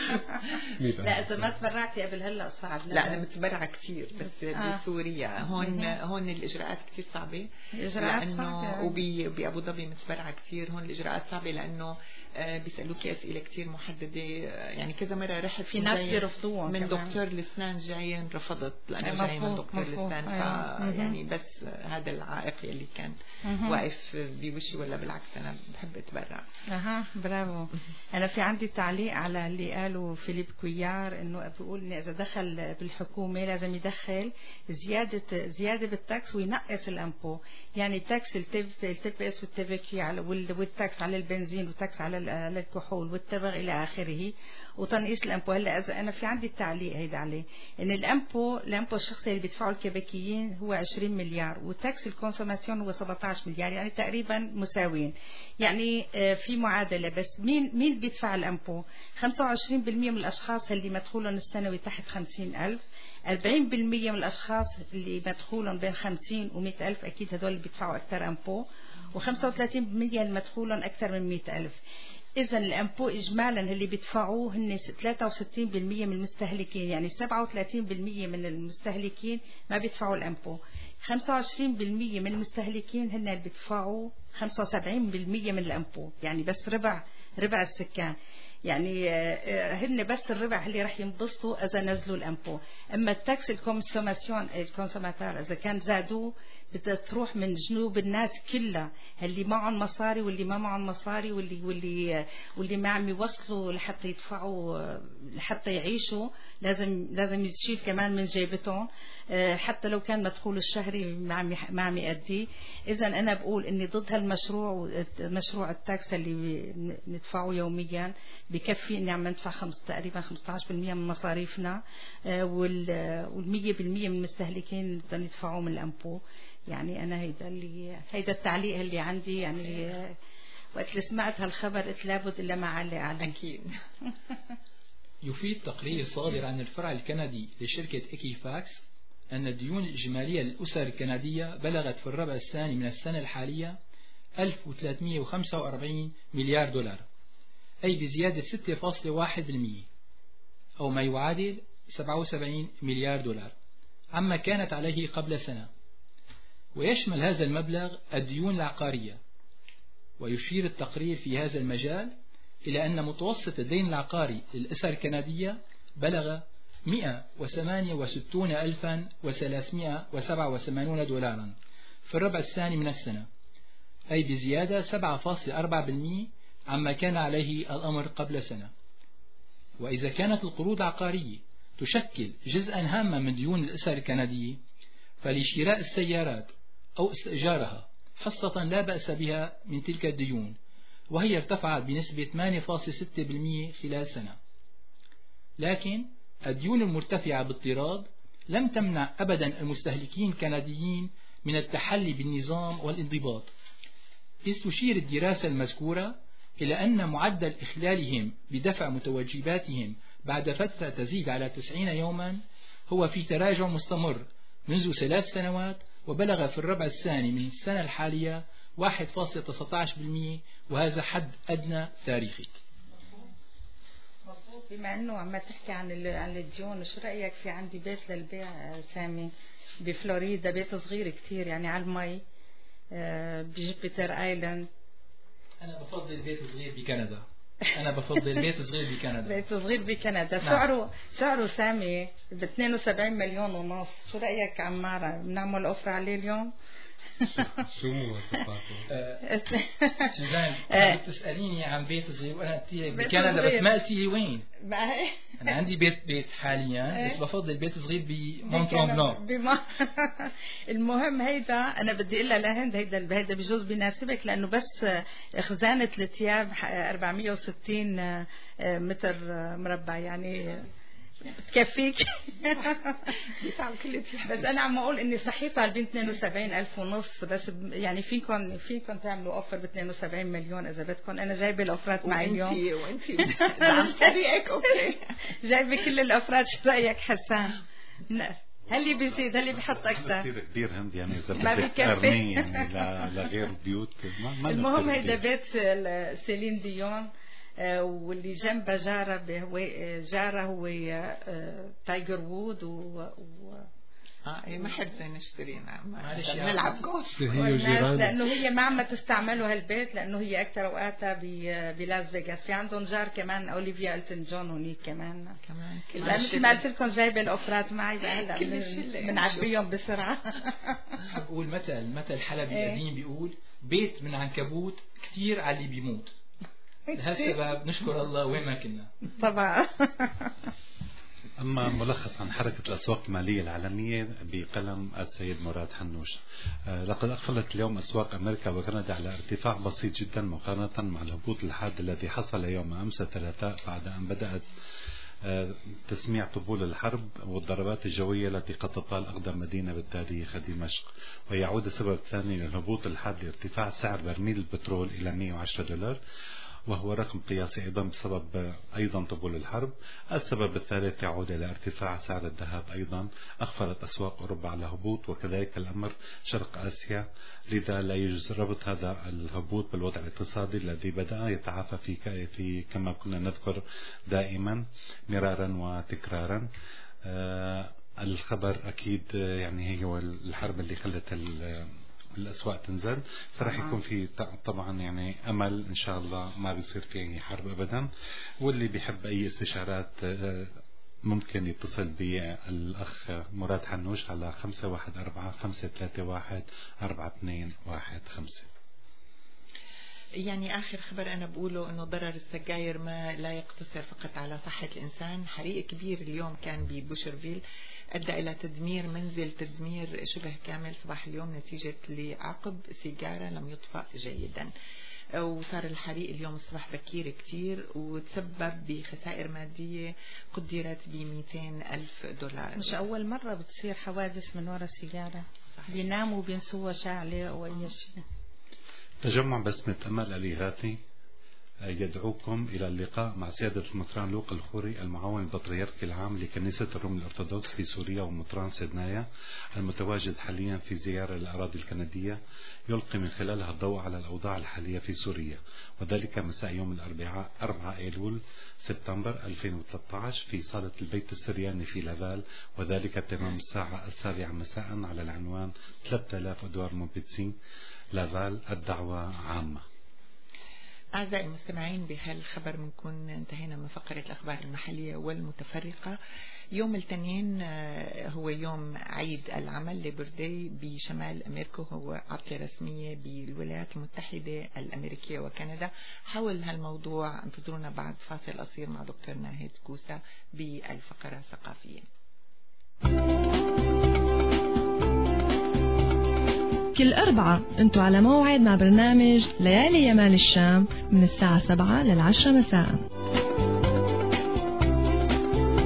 لا اذا ما تبرعتي قبل هلا صعب. لا انا متبرعه كثير، بس آه. بسوريا هون هون الاجراءات كثير صعبه، لانه وبي بابو ظبي متبرعه كثير. هون الاجراءات صعبه لانه بيسالوكي اسئله كثير محدده، يعني كذا مره رحت في ناس بيرفضوها من دكتور الاسنان جايين رفضت لانه جاي من دكتور الاسنان، يعني بس هذا العائق اللي كان مفهوم. واقف بوشي، ولا بالعكس انا بحب اتبرع. اها برافو. انا في عندي تعليق على اللي قاله فيليب كويار، انه بيقول ان اذا دخل بالحكومه لازم يدخل زياده زياده بالتاكس وينقص الامبو، يعني تاكس التي بي اس والتي في على والتاكس على البنزين والتاكس على الكحول والتبغ الى اخره، وتنقيص الامبو. هلا اذا انا في عندي التعليق هيدا عليه، ان الامبو الامبو الشخصي اللي بيدفعه الكيبيكيين هو عشرين مليار، وتاكس الكونسوماسيون هو سبعة عشر مليار، يعني تقريبا مساويين. يعني في معادله، بس مين مين بيدفع الامبو؟ خمسة وعشرين بالمئة من الاشخاص اللي مدخولهم السنوي تحت خمسين ألف، أربعين بالمئة من الاشخاص اللي مدخولهم بين خمسين ومئة ألف، اكيد هدول اللي بيدفعوا اكثر امبو، وخمسة وثلاثين بالمئة اللي مدخولهم اكثر من مئة ألف. إذا الأمبو إجمالا اللي بيدفعوه هن ثلاثة وستين بالمئة من المستهلكين، يعني سبعة وثلاثين بالمئة من المستهلكين ما بيدفعوا الأمبو، خمسة وعشرين بالمئة من المستهلكين هن اللي بيدفعوا خمسة وسبعين بالمئة من الأمبو، يعني بس ربع ربع السكان. يعني هن بس الربع اللي راح ينبسطوا اذا نزلوا الامبو. اما التاكس الكونسوماسيون الكونسوماتور اذا كان زادوه بدها تروح من جنوب الناس كلها، اللي معهم مصاري واللي ما معهم مصاري، واللي واللي واللي ما عم يوصلوا لحتى يدفعوا لحتى يعيشوا، لازم لازم يشيل كمان من جيبتهم، حتى لو كان مدخول الشهري ما عم ما عم يأدي. اذا انا بقول اني ضد هالمشروع، مشروع التاكس اللي ندفعه يوميا بكفي اني عم ندفع خمس تقريبا خمسة عشر بالمئة من مصاريفنا، والمية بالمئة من المستهلكين بدهم يدفعوا من الامبو. يعني انا هيدا اللي هيدا التعليق اللي عندي، يعني وقت اللي سمعت هالخبر قلت لابد الا ما علق عليه. اكيد. يفيد تقرير صادر عن الفرع الكندي لشركة إيكيفاكس أن الديون الإجمالية للأسر الكندية بلغت في الربع الثاني من السنة الحالية ألف وثلاثمئة وخمسة وأربعين مليار دولار، أي بزيادة ستة فاصلة واحد بالمئة أو ما يعادل سبعة وسبعين مليار دولار عما كانت عليه قبل سنة. ويشمل هذا المبلغ الديون العقارية. ويشير التقرير في هذا المجال إلى أن متوسط الدين العقاري للأسر الكندية بلغ مئة وثمانية وستين ألفا وثلاثمئة وسبعة وثمانين دولارا في الربع الثاني من السنة، أي بزيادة سبعة فاصلة أربعة بالمئة عما كان عليه الأمر قبل سنة. وإذا كانت القروض العقارية تشكل جزءا هاما من ديون الأسر الكندية، فلشراء السيارات أو استئجارها حصة لا بأس بها من تلك الديون، وهي ارتفعت بنسبة ثمانية فاصلة ستة بالمئة خلال سنة. لكن الديون المرتفعة باضطراد لم تمنع أبدا المستهلكين الكنديين من التحلي بالنظام والانضباط، إذ تشير الدراسة المذكورة إلى أن معدل إخلالهم بدفع متوجباتهم بعد فترة تزيد على تسعين يوما هو في تراجع مستمر منذ ثلاث سنوات، وبلغ في الربع الثاني من السنة الحالية واحد فاصلة تسعة عشر بالمئة، وهذا حد أدنى تاريخي. بما انه عم تحكي عن عن الديون، شو رايك في عندي بيت للبيع سامي بفلوريدا، بيت صغير كتير يعني على المي بجوبيتر ايلاند. انا بفضل بيت صغير بكندا انا بفضل بيت صغير بكندا بيت صغير بكندا. سعره سعره سامي ب اثنين وسبعين مليون ونص. شو رايك عمارة بنعمل اوفر عليه اليوم؟ شو مواصفاته؟ سوزان بتسأليني عن بيت صغير وانا قلت لك بكندا، بس ما قلتي لي وين. انا عندي بيت بيت حاليا بس بفضل بيت صغير بمونترون بلون. المهم هيدا انا بدي اقول لهند هيدا هيدا بجوز بيناسبك، لانه بس خزانة الثياب أربعمئة وستين متر مربع يعني بتكفيك. بس انا عم اقول اني صحيح طالبين اثنين وسبعين ألف ونص، بس يعني فيكم فيكم تعملوا اوفر ب اثنين وسبعين مليون اذا بدكم. انا جايبه الاوفرات معي اليوم. وانتي وانتي عم طريقك اوكي. جايبه كل الاوفرات. شو رايك حسان؟ هل بيزيد هل بيحط اكثر؟ كثير كبير هند يعني اذا ما بدك ارميه يعني لغير بيوت. ما المهم هيدا بيت سيلين ديون، واللي جنبه جارة هو جارة هو تايجر وود و, و... اه ايه ما حد زي نشتري. نعم معلش نلعب جولف لانه هي ما عم تستعملوا هالبيت، لانه هي اكثر اوقاتها بلاس فيغاس. في عندهم جار كمان اوليفيا التون جون هونيك كمان كمان كل مثل ما قلت لكم جايبه الاوفرات معي هلا بنعبيهم بسرعه. بقول مثل مثل حلبي قديم بيقول بيت من عنكبوت كثير على اللي بيموت. لهالسبب نشكر الله وين ما كنا. طبعا. أما ملخص عن حركة الأسواق المالية العالمية بقلم السيد مراد حنوش. لقد أقفلت اليوم أسواق أمريكا وكندا على ارتفاع بسيط جدا مقارنة مع الهبوط الحاد الذي حصل يوم أمس الثلاثاء بعد أن بدأت تسميع طبول الحرب والضربات الجوية التي قد تطال أقدم مدينة بالتاريخ دمشق. ويعود السبب الثاني للهبوط الحاد لارتفاع سعر برميل البترول إلى مئة وعشرة دولار، وهو رقم قياسي أيضا بسبب أيضا طبول الحرب. السبب الثالث يعود إلى ارتفاع سعر الذهب أيضا أغفلت أسواق أوروبا على هبوط، وكذلك الأمر شرق آسيا. لذا لا يجوز ربط هذا الهبوط بالوضع الاقتصادي الذي بدأ يتعافى في, في كما كنا نذكر دائما مرارا وتكرارا. آه الخبر أكيد يعني هو الحرب اللي خلت الأسواق تنزل، فرح يكون في طبعا يعني أمل إن شاء الله ما بيصير في أي حرب أبدا. واللي بيحب أي استشارات ممكن يتصل بالأخ مراد حنوش على خمسة واحد أربعة خمسة ثلاثة واحد أربعة اثنين واحد خمسة. يعني آخر خبر أنا بقوله إنه ضرر السجاير ما لا يقتصر فقط على صحة الإنسان. حريق كبير اليوم كان ببوشرفيل أدى إلى تدمير منزل تدمير شبه كامل صباح اليوم نتيجة لعقب سيجارة لم يطفأ جيدا. وصار الحريق اليوم الصباح بكير كتير وتسبب بخسائر مادية قدرت ب مئتين ألف دولار. مش أول مرة بتصير حوادث من وراء السيجارة. بيناموا وبينسوها شعلة أو أي شيء. تجمع بسمة أمل الإغاثي يدعوكم إلى اللقاء مع سيادة المطران لوقا الخوري المعاون البطريركي العام لكنيسة الروم الأرثوذكس في سوريا ومطران سيدنايا المتواجد حاليا في زيارة للأراضي الكندية، يلقي من خلالها الضوء على الأوضاع الحالية في سوريا، وذلك مساء يوم الأربعاء أربعة أيلول سبتمبر ألفين وثلاثة عشر في صالة البيت السرياني في لافال، وذلك تمام الساعة السابعة مساء على العنوان ثلاثة آلاف أدوار مونبيتسي لافال. الدعوة عامة. أعزائي المستمعين، بهالخبر بنكون انتهينا من فقرة الأخبار المحلية والمتفرقة. يوم الاثنين هو يوم عيد العمل ليبر داي بشمال أمريكا، هو عطلة رسمية بالولايات المتحدة الأمريكية وكندا. حول هالموضوع انتظرونا بعد فاصل قصير مع دكتور ناهد كوسا بالفقرة الثقافية. كل أربعة أنتوا على موعد مع برنامج ليالي يمال الشام من الساعة سبعة للعشرة مساء.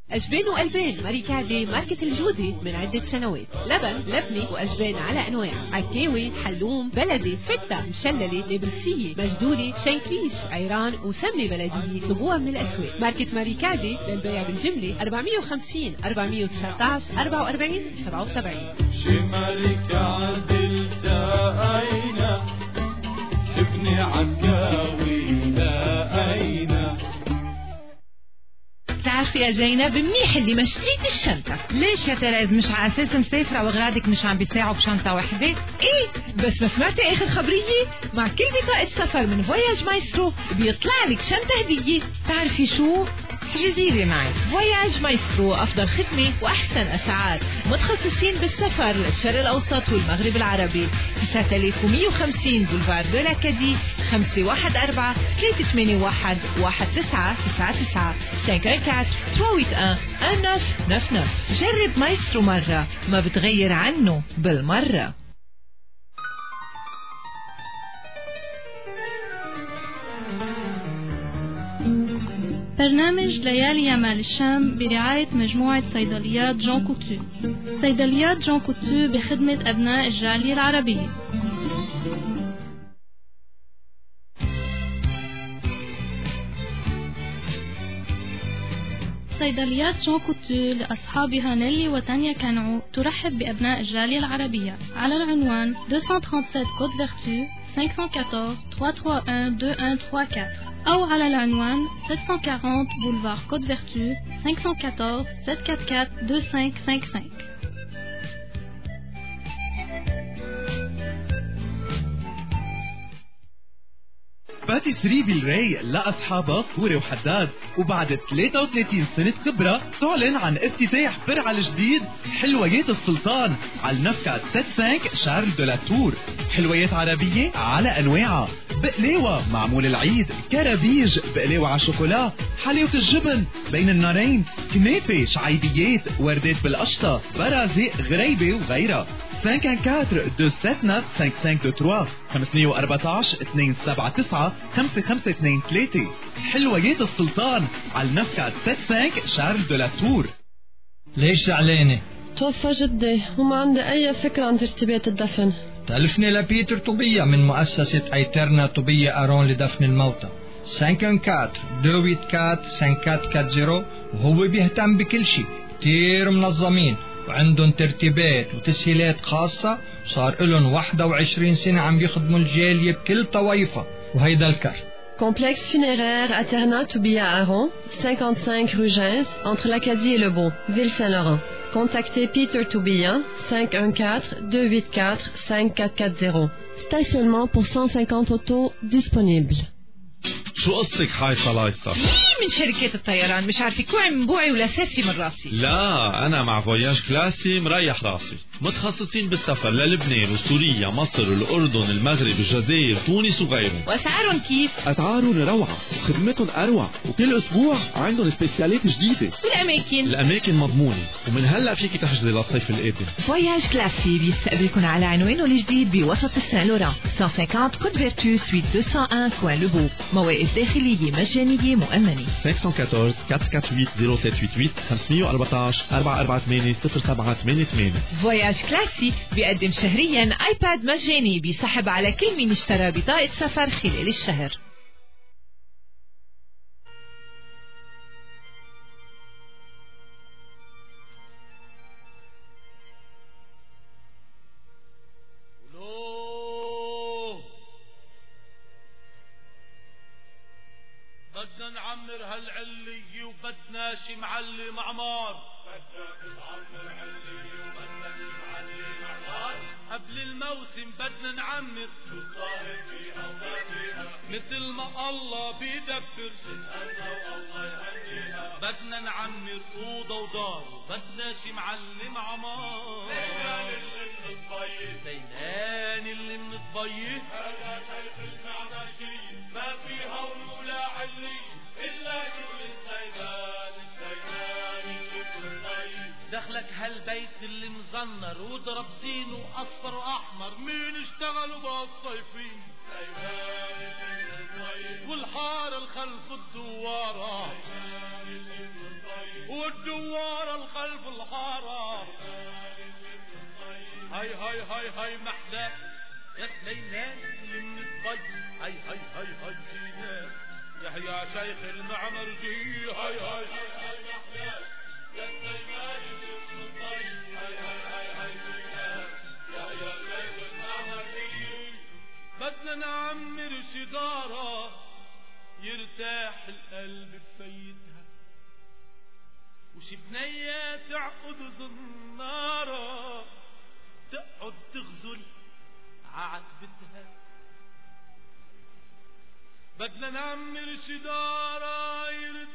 أجبان وقلبان ماريكادي ماركة الجودة من عدة سنوات. لبن لبنة وأجبان على أنواع، عكاوي، حلوم، بلدي، فتة، مشللة، نابلسية، مجدولة، شيكليش، عيران وسمنة بلدية. طلبوها من الأسواق. ماركة ماريكادي للبيع بالجملة أربعمية وخمسين أربعمية وتسعطعش أربعة وأربعين سبعة وسبعين. شي ماريكادي التقينا شفني عكاوي لقينا. بتعرفي يا زينب منيح اللي ما شريت الشنطة. ليش يا تريز مش على اساس مسافرة واغراضك مش عم بيساعوا بشنطة واحدة؟ ايه بس ما سمعتي اخر خبرية؟ مع كل بطاقة سفر من فواياج مايسترو بيطلع لك شنطة هدية. تعرفي شو؟ جزيرة معي. فواياج مايسترو أفضل خدمة وأحسن أسعار، متخصصين بالسفر للشرق الأوسط والمغرب العربي. تسعة آلاف ومية وخمسين بولفار دو لاكادي خمسة واحد أربعة ثلاثة ثمانية واحد واحد تسعة تسعة تسعة خمسة أربعة ثلاثة ثمانية واحد تسعة تسعة تسعة. جرب مايسترو مرة ما بتغير عنه بالمرة. برنامج ليالي يمال الشام برعاية مجموعة صيدليات جون كوتو. صيدليات جون كوتو بخدمة أبناء الجالية العربية. صيدليات جون كوتو لأصحابها نيلي وتانيا كانعو ترحب بأبناء الجالية العربية على العنوان مئتين وسبعة وثلاثين كود فيرتو خمسة أربعة واحد ثلاثة ثلاثة واحد اثنين واحد ثلاثة أربعة أو على العنوان سبعمية وأربعين بولفار كود فيرتو خمسة أربعة واحد سبعة أربعة أربعة اثنين خمسة خمسة. باتيسري بالراي لأصحابها فوري وحداد، وبعد ثلاثة وثلاثين سنة خبرة تعلن عن افتتاح فرع الجديد حلويات السلطان على النفقة خمسة شارل دو لا تور. حلويات عربية على أنواعها، بقلاوة معمول العيد، كرابيج، بقلاوة على شوكولا، حلاوة الجبن بين النارين، كنافة، شعيبيات، وردات بالقشطة، برازق، غريبة وغيرها. خمسة أربعة أربعة اثنين سبعة تسعة خمسة خمسة ثلاثة خمسمية وأربعتاشر اثنين سبعة تسعة خمسة خمسة اثنين ثلاثة. حلويات السلطان على النفقة خمسة شارل دو لا تور. ليش زعلانة؟ توفى جدي وما عندي أي فكرة عن ترتيبات الدفن. تلفني لبيتر طوبية من مؤسسة أيترنا طوبية أرون لدفن الموتى. خمسة أربعة اثنين أربعة خمسة أربعة صفر وهو بيهتم بكل شيء، كتير منظمين وعندهم ترتيبات وتسهيلات خاصة، صار لهم واحد وعشرين سنة عم بيخدموا الجالية بكل طوائفها. وهيدا الكارت. Complexe funéraire Aterna Toubia Aron, cinquante-cinq rue Gens, entre l'Acadie et le Beau, Ville-Saint-Laurent. Contactez Peter Toubia, cinq un quatre deux huit quatre cinq quatre quatre zéro. Stationnement pour cent cinquante autos disponibles. شو قصتك هاي صلايصة؟ مين من شركات الطيران مش عارفة كوعي من بوعي ولا ساسي من راسي. لا أنا مع فواياج كلاسي مريح راسي، متخصصين بالسفر للبنان وسوريا مصر الأردن المغرب الجزائر تونس وغيرهم. وأسعارهم كيف؟ أسعارهم روعة وخدمتهم أروع، وكل أسبوع عندهم سبيسيالات جديدة. والأماكن؟ الأماكن مضمونة، ومن هلأ فيك تحجزي للصيف القادم. فواياج كلاسي بيستقبلكم على عنوانه الجديد بوسط السان لوران مئتين وخمسين كود فيرتو سويت مئتين وواحد كوان لوبو. مواقف داخلية مجانية مؤمنة. خمسة أربعة أربعة أربعة ثمانية صفر سبعة ثمانية ثمانية خمسمية وأربعتاشر أربعة أربعة ثمانية صفر سبعة ثمانية ثمانية. فواياج كلاسي بيقدم شهريا ايباد مجاني بيسحب على كل من اشترى بطاقة سفر خلال الشهر. بدنا نعمر هالعلية وبدنا شي معلم عمار. بدنا نعمر علية وبدنا شي معلم عمار. قبل الموسم بدنا نعمر شو صاير فيها وما فيها، مثل ما الله بيدبر شتقلنا والله يهنيها. بدنا نعمر أوضة ودار وبدنا شي معلم عمار. زينان اللي من الضيق زينان اللي من الضيق هذا شيخ المعمشي ما فيها ولا علي إلا شغل السيدان السيدان اللي من الضيق. دخلك هالبيت اللي مزنر وضرب زينه أصفر وأحمر، مين اشتغلوا بهالصيفين؟ سيدان اللي من الضيق. والحارة الخلف الدوارة سيدان اللي من الضيق. والدوارة في الغارة هاي هاي هاي هاي محلى يا سليمان اللي من الطي هاي هاي هاي هاي زينات يا يا شيخ المعمرجي هاي هاي هاي محلى يا سليمان اللي من الطي هاي هاي هاي هاي زينات يا يا شيخ المعمرجي بدنا نعمر سيجارة يرتاح القلب بفيتها وشي بنية تعقد زنارة تقعد تغزل ععتبتها بدنا نعمر شجارة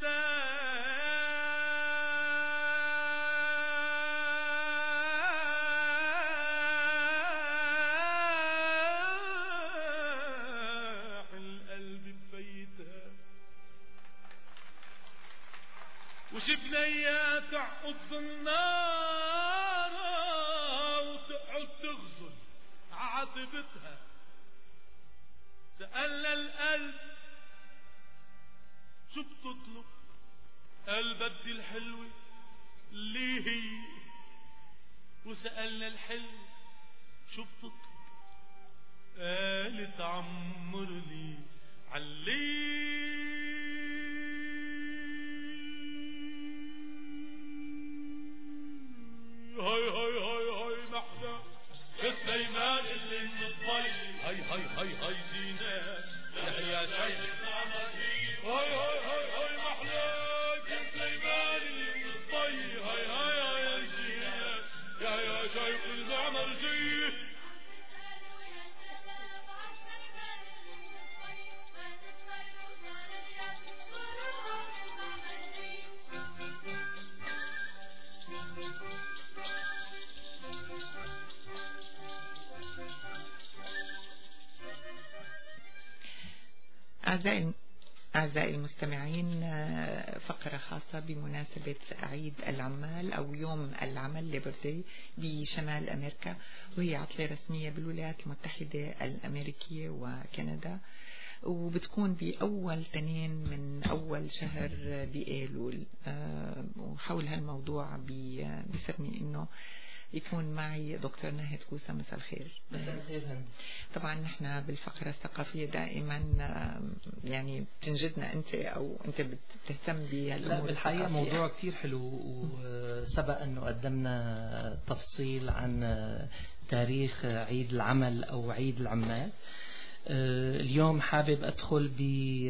يرتاح القلب ببيتها وشي بنية تعقد زنارة وتقعد تغزل عاطفتها سألنا القلب شو بتطلب قال بدي الحلوة اللي هي وسألنا الحلو شو بتطلب قال تعمر لي علي هاي هاي هاي هاي محلى يا سليمان اللي من الطي هاي هاي هاي هاي زينات يا يا شيخ هاي هاي هاي هاي محلى يا سليمان اللي من الطي هاي هاي هاي زينات يا يا شيخ المعمرجي أعزائي أعزائي المستمعين، فقرة خاصة بمناسبة عيد العمال أو يوم العمل ليبردي بشمال أمريكا، وهي عطلة رسمية بالولايات المتحدة الأمريكية وكندا، وبتكون بأول تنين من أول شهر بأيلول. وحول هالموضوع بيسرني إنه يكون معي دكتور ناهد كوسة. مساء الخير. مساء الخير هند. طبعا نحن بالفقرة الثقافية دائما يعني بتنجدنا أنت أو أنت بتهتم بهالأمور. لا بالحقيقة موضوع كتير حلو، وسبق أنه قدمنا تفصيل عن تاريخ عيد العمل أو عيد العمال. اليوم حابب أدخل ب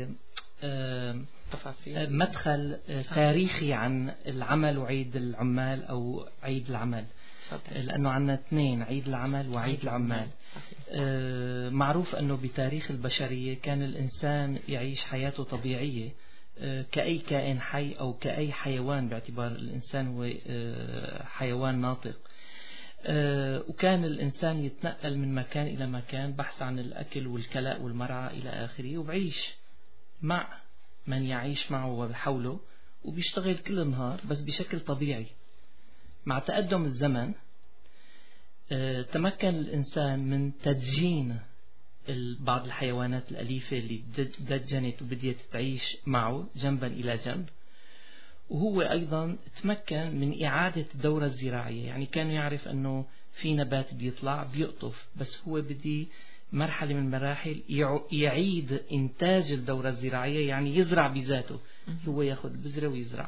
مدخل تاريخي عن العمل وعيد العمال أو عيد العمل، لأنه عندنا اثنين، عيد العمل وعيد العمال. آه معروف أنه بتاريخ البشرية كان الإنسان يعيش حياته طبيعية آه كأي كائن حي أو كأي حيوان، باعتبار الإنسان هو آه حيوان ناطق. آه وكان الإنسان يتنقل من مكان إلى مكان بحث عن الأكل والكلاء والمرعى إلى آخره، وبعيش مع من يعيش معه وبحوله، وبيشتغل كل النهار بس بشكل طبيعي. مع تقدم الزمن اه تمكن الإنسان من تدجين بعض الحيوانات الأليفة اللي دجنت وبديت تعيش معه جنبا إلى جنب، وهو أيضا تمكن من إعادة الدورة الزراعية. يعني كان يعرف أنه في نبات بيطلع بيقطف، بس هو بدي مرحلة من المراحل يعيد إنتاج الدورة الزراعية، يعني يزرع بذاته، هو يأخذ البذرة ويزرع.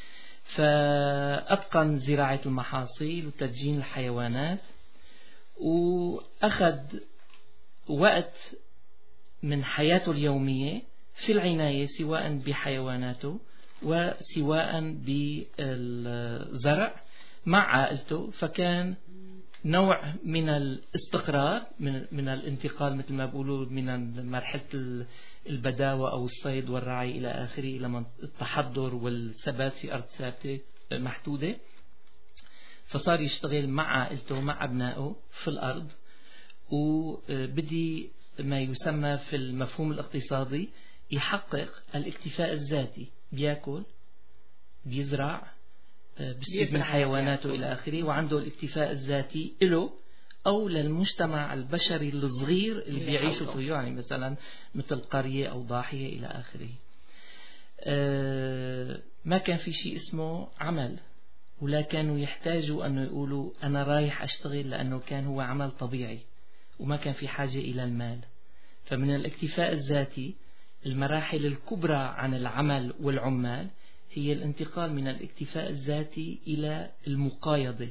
فأتقن زراعة المحاصيل وتدجين الحيوانات، وأخذ وقت من حياته اليومية في العناية سواء بحيواناته وسواء بالزرع مع عائلته. فكان نوع من الاستقرار، من, من الانتقال مثل ما بقولوا من مرحلة البداوة أو الصيد والرعي إلى آخره إلى التحضر والثبات في أرض ثابتة محدودة. فصار يشتغل مع عائلته مع أبنائه في الأرض، وبدي ما يسمى في المفهوم الاقتصادي يحقق الاكتفاء الذاتي، بيأكل بيزرع بيستفيد من حيواناته إلى آخره، وعنده الاكتفاء الذاتي له أو للمجتمع البشري الصغير اللي بيعيشوا فيه، يعني مثلا مثل قرية أو ضاحية إلى آخره. آه ما كان في شيء اسمه عمل ولا كانوا يحتاجوا أنه يقولوا أنا رايح أشتغل، لأنه كان هو عمل طبيعي وما كان في حاجة إلى المال. فمن الاكتفاء الذاتي المراحل الكبرى عن العمل والعمال هي الانتقال من الاكتفاء الذاتي إلى المقايضة.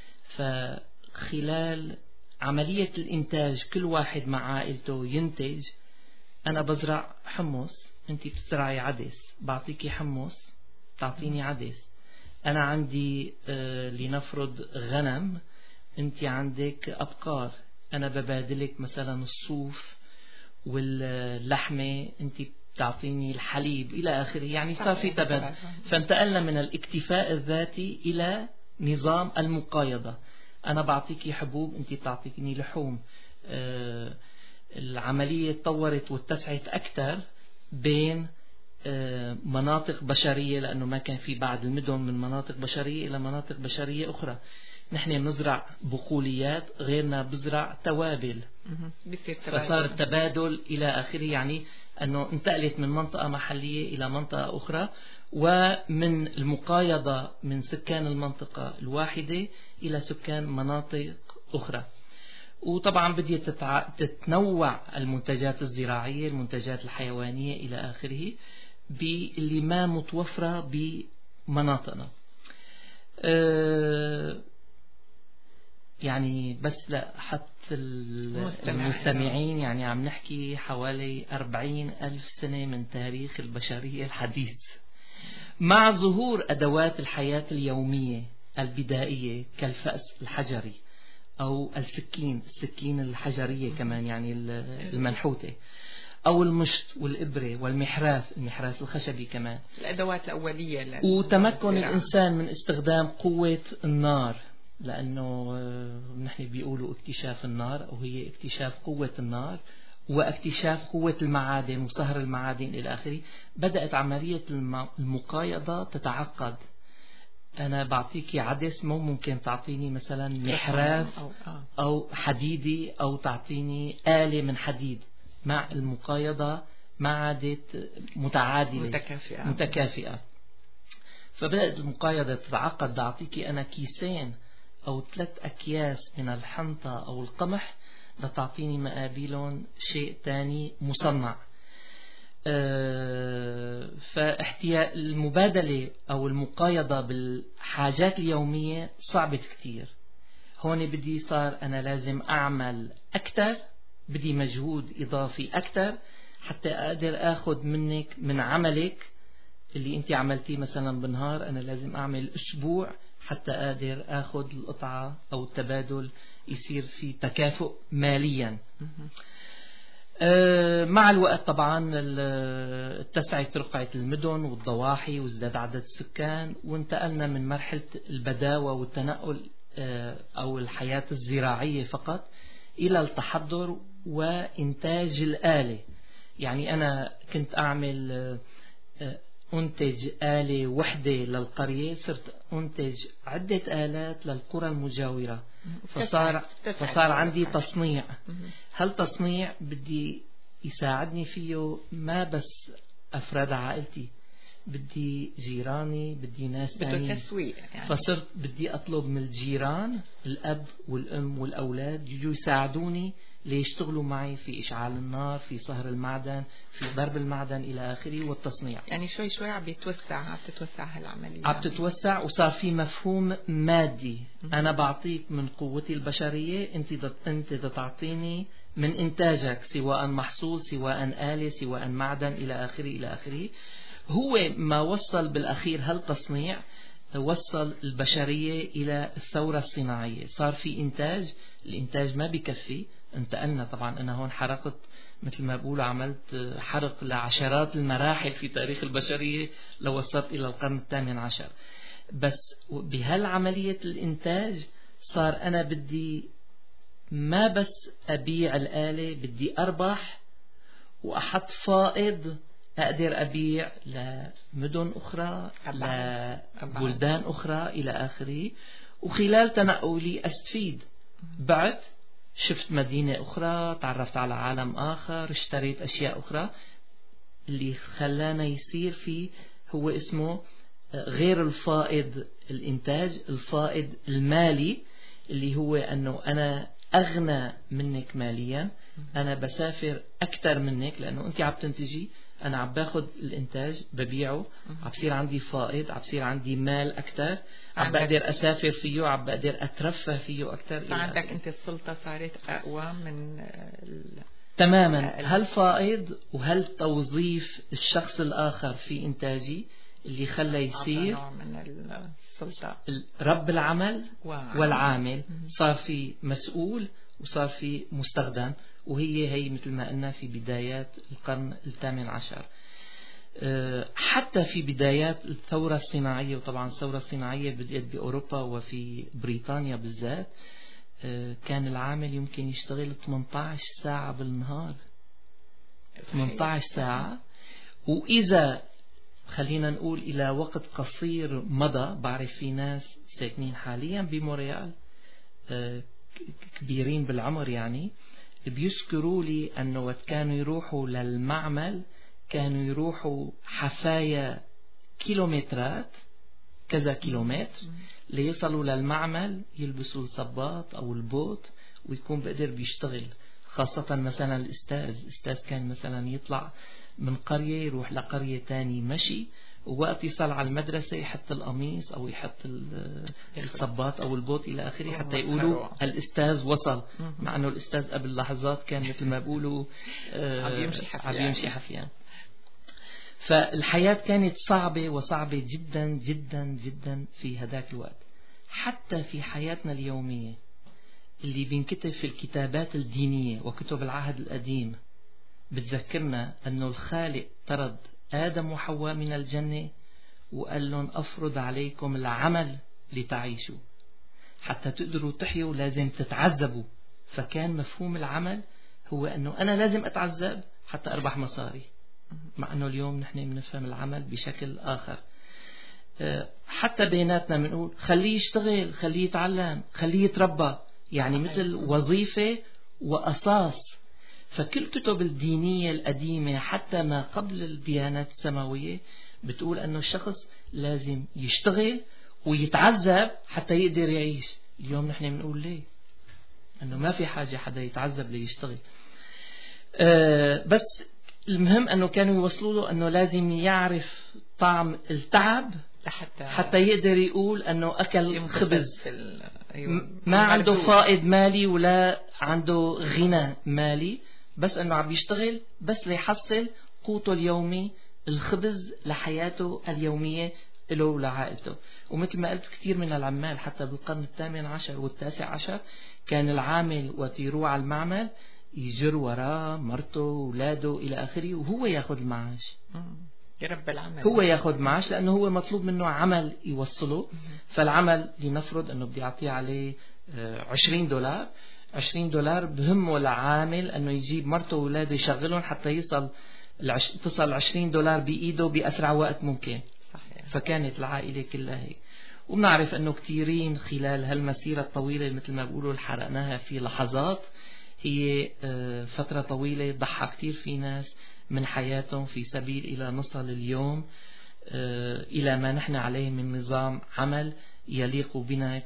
فخلال عملية الإنتاج كل واحد مع عائلته ينتج. أنا بزرع حمص، أنت بتزرعي عدس، بعطيكي حمص تعطيني عدس. أنا عندي آه لنفرض غنم، أنت عندك أبقار، أنا ببادلك مثلا الصوف واللحمة، أنت تعطيني الحليب إلى آخره. يعني صار في تبادل. فانتقلنا من الاكتفاء الذاتي إلى نظام المقايضة. أنا بعطيكي حبوب، أنت تعطيني لحوم. آه العملية تطورت واتسعت أكثر بين آه مناطق بشرية، لأنه ما كان في بعد المدن من مناطق بشرية إلى مناطق بشرية أخرى. نحن بنزرع بقوليات، غيرنا بزرع توابل، فصار التبادل إلى آخره. يعني أنه انتقلت من منطقة محلية إلى منطقة أخرى، ومن المقايضة من سكان المنطقة الواحدة إلى سكان مناطق أخرى. وطبعا بدي تتع... تتنوع المنتجات الزراعية، المنتجات الحيوانية إلى آخره، باللي ما متوفرة بمناطقنا. أه... يعني بس لا حتى المستمعين، يعني عم نحكي حوالي أربعين ألف سنة من تاريخ البشرية الحديث، مع ظهور أدوات الحياة اليومية البدائية كالفأس الحجري أو السكين السكين الحجرية كمان، يعني المنحوتة، أو المشط والإبرة والمحراث المحراث الخشبي كمان، الأدوات الأولية. وتمكن الإنسان من استخدام قوة النار، لأنه نحن بيقولوا اكتشاف النار، أو هي اكتشاف قوة النار واكتشاف قوة المعادن وصهر المعادن إلى آخره. بدأت عملية المقايضة تتعقد. أنا بعطيكي عدس، مو ممكن تعطيني مثلا محراث أو حديدي، أو تعطيني آلة من حديد. مع المقايضة ما عادت متعادلة متكافئة, متكافئة. فبدأت المقايضة تتعقد. بدي أعطيكي أنا كيسين أو ثلاث أكياس من الحنطة أو القمح لتعطيني مقابلهم شيء تاني مصنع. أه فاحتياج المبادلة أو المقايضة بالحاجات اليومية صعبة كتير. هون بدي صار أنا لازم أعمل أكتر، بدي مجهود إضافي أكتر حتى أقدر أخذ منك من عملك اللي أنت عملتيه مثلا بالنهار. أنا لازم أعمل أسبوع حتى أقدر أخذ القطعة أو التبادل يصير في تكافؤ ماليا. أه مع الوقت طبعا اتسعت رقعة المدن والضواحي وازداد عدد السكان، وانتقلنا من مرحلة البداوة والتنقل أه أو الحياة الزراعية فقط إلى التحضر وإنتاج الآلة. يعني أنا كنت أعمل أه أنتج آلة وحدة للقرية، صرت أنتج عدة آلات للقرى المجاورة. فصار, فصار عندي تصنيع. هالتصنيع بدي يساعدني فيه ما بس أفراد عائلتي، بدي جيراني، بدي ناس تانيين. يعني. فصرت بدي أطلب من الجيران الأب والأم والأولاد يجوا يساعدوني ليشتغلوا معي في إشعال النار، في صهر المعدن، في ضرب المعدن إلى آخره والتصنيع. يعني شوي شوي عم بيتوسع عم تتوسع هالعملية، عم تتوسع وصار في مفهوم مادي. أنا بعطيك من قوتي البشرية، أنت أنت تعطيني من إنتاجك، سواء محصول سواء آلة سواء معدن إلى آخره إلى آخره. هو ما وصل بالأخير هالتصنيع، وصل البشرية إلى الثورة الصناعية. صار في إنتاج، الإنتاج ما بيكفي. انتقلنا طبعا. أنا هون حرقت مثل ما بقول، عملت حرق لعشرات المراحل في تاريخ البشرية لو وصلت إلى القرن الثامن عشر. بس بهالعملية الإنتاج صار أنا بدي ما بس أبيع الآلة، بدي أربح وأحط فائض أقدر أبيع لمدن أخرى، لبلدان أخرى إلى آخره. وخلال تنقلي أستفيد. بعد شفت مدينة أخرى، تعرفت على عالم آخر، اشتريت أشياء أخرى. اللي خلانا يصير فيه هو اسمه غير الفائض الإنتاج، الفائض المالي اللي هو أنه أنا أغنى منك ماليا، أنا بسافر أكثر منك لأنه أنت عم تنتجي، أنا عم باخد الإنتاج ببيعه، عم بصير عندي فائض، عم بصير عندي مال أكثر، عم بقدر أسافر فيه، عم بقدر أترفه فيه أكثر. فعندك أنت السلطة صارت أقوى من ال... تماما. هل فائض وهل توظيف الشخص الآخر في إنتاجي اللي خلى يصير من السلطة رب العمل والعامل، صار في مسؤول وصار في مستخدم، وهي هي مثل ما قلنا في بدايات القرن الثامن عشر. حتى في بدايات الثورة الصناعية، وطبعا الثورة الصناعية بدأت بأوروبا وفي بريطانيا بالذات، كان العامل يمكن يشتغل ثمانية عشر ساعة بالنهار، ثمانية عشر ساعة. وإذا خلينا نقول إلى وقت قصير مضى، بعرف في ناس ساكنين حاليا بمونريال كبيرين بالعمر، يعني بيذكروا لي أنه وقت كانوا يروحوا للمعمل كانوا يروحوا حفايا كيلومترات، كذا كيلومتر ليصلوا للمعمل، يلبسوا الصباط أو البوت ويكون بقدر بيشتغل. خاصة مثلا الأستاذ الأستاذ كان مثلا يطلع من قرية يروح لقرية تاني مشي، ووقت يصل على المدرسة يحط القميص أو يحط الصباط أو البوت إلى آخره حتى يقولوا الأستاذ وصل، مع أنه الأستاذ قبل لحظات كان مثل ما بيقولوا عم يمشي حفيان. فالحياة كانت صعبة وصعبة جدا جدا جدا في هذاك الوقت. حتى في حياتنا اليومية اللي بينكتب في الكتابات الدينية وكتب العهد القديم بتذكرنا أنه الخالق طرد آدم وحواء من الجنة وقال لهم أفرض عليكم العمل لتعيشوا، حتى تقدروا تحيوا لازم تتعذبوا. فكان مفهوم العمل هو أنه أنا لازم أتعذب حتى أربح مصاري، مع أنه اليوم نحن بنفهم العمل بشكل آخر. حتى بيناتنا بنقول خليه يشتغل، خليه يتعلم، خليه يتربى، يعني مثل وظيفة وأساس. فكل الكتب الدينية القديمة حتى ما قبل الديانات السماوية بتقول أنه الشخص لازم يشتغل ويتعذب حتى يقدر يعيش. اليوم نحن بنقول ليه؟ أنه ما في حاجة حدا يتعذب ليشتغل. أه بس المهم أنه كانوا يوصلوا له أنه لازم يعرف طعم التعب حتى, حتى يقدر يقول أنه أكل خبز. ما عنده فائض مالي ولا عنده غنى مالي، بس أنه عم يشتغل بس ليحصل قوته اليومي، الخبز لحياته اليومية له ولعائلته. ومثل ما قلت كثير من العمال حتى بالقرن الثامن عشر والتاسع عشر كان العامل وقت يروح على المعمل يجر وراه مرته وولاده إلى آخره وهو ياخذ المعاش. يرب العمل هو ياخذ معاش لأنه هو مطلوب منه عمل يوصله. فالعمل لنفرض أنه بدي أعطيه عليه عشرين دولار، عشرين دولار بهمه العامل أنه يجيب مرته وولاده يشغلهم حتى يصل العش... تصل عشرين دولار بإيده بأسرع وقت ممكن. صحيح. فكانت العائلة كلها هيك. وبنعرف أنه كثيرين خلال هالمسيرة الطويلة مثل ما بقولوا حرقناها في لحظات، هي فترة طويلة ضحى كثير في ناس من حياتهم في سبيل إلى نصل اليوم إلى ما نحن عليه من نظام عمل يليق بنا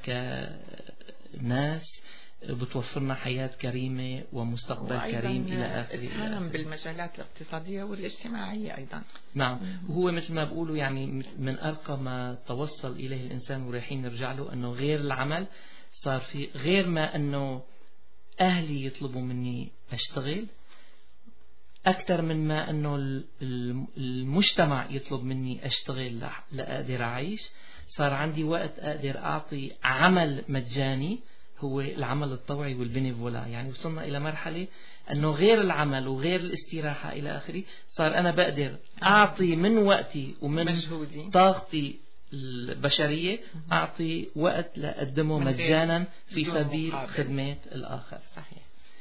كناس بتوفرنا حياة كريمة ومستقبل كريم إلى آخره. اتهام بالمجالات الاقتصادية والاجتماعية أيضا. نعم. وهو مثل ما بقولوا يعني من أرقى ما توصل إليه الإنسان ورايحين نرجع له أنه غير العمل صار في غير ما أنه أهلي يطلبوا مني أشتغل أكثر من ما أنه المجتمع يطلب مني أشتغل لأقدر أعيش. صار عندي وقت أقدر أعطي عمل مجاني هو العمل الطوعي والبنفولا. يعني وصلنا إلى مرحلة أنه غير العمل وغير الاستراحة إلى آخره صار أنا بقدر أعطي من وقتي ومن مجهودي طاقتي البشرية، أعطي وقت لأقدمه مجانا في سبيل خدمة الآخر. صحيح.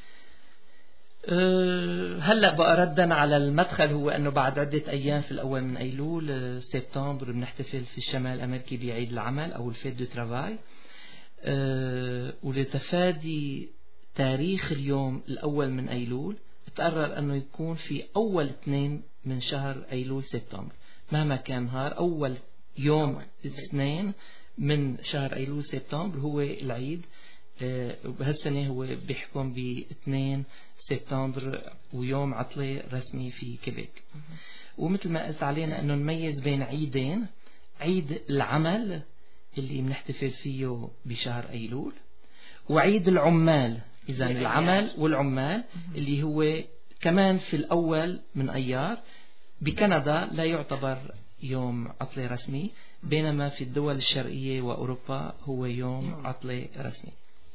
أه هلأ بقى ردا على المدخل، هو أنه بعد عدة أيام في الأول من أيلول سبتمبر بنحتفل في الشمال الأمريكي بعيد العمل أو الفيت دو ترافاي. أه ولتفادي تاريخ اليوم الأول من أيلول تقرر أنه يكون في أول اثنين من شهر أيلول سبتمبر، مهما كان نهار أول يوم الاثنين من شهر أيلول سبتمبر هو العيد. بهالسنة هو بيحكم ب اثنين سبتمبر ويوم عطلة رسمي في كيبيك. ومثل ما قلت علينا أنه نميز بين عيدين، عيد العمل اللي بنحتفل فيه بشهر أيلول، وعيد العمال. إذا العمل والعمال اللي هو كمان في الأول من أيار. بكندا لا يعتبر يوم عطلة رسمي، بينما في الدول الشرقية وأوروبا هو يوم عطلة رسمي.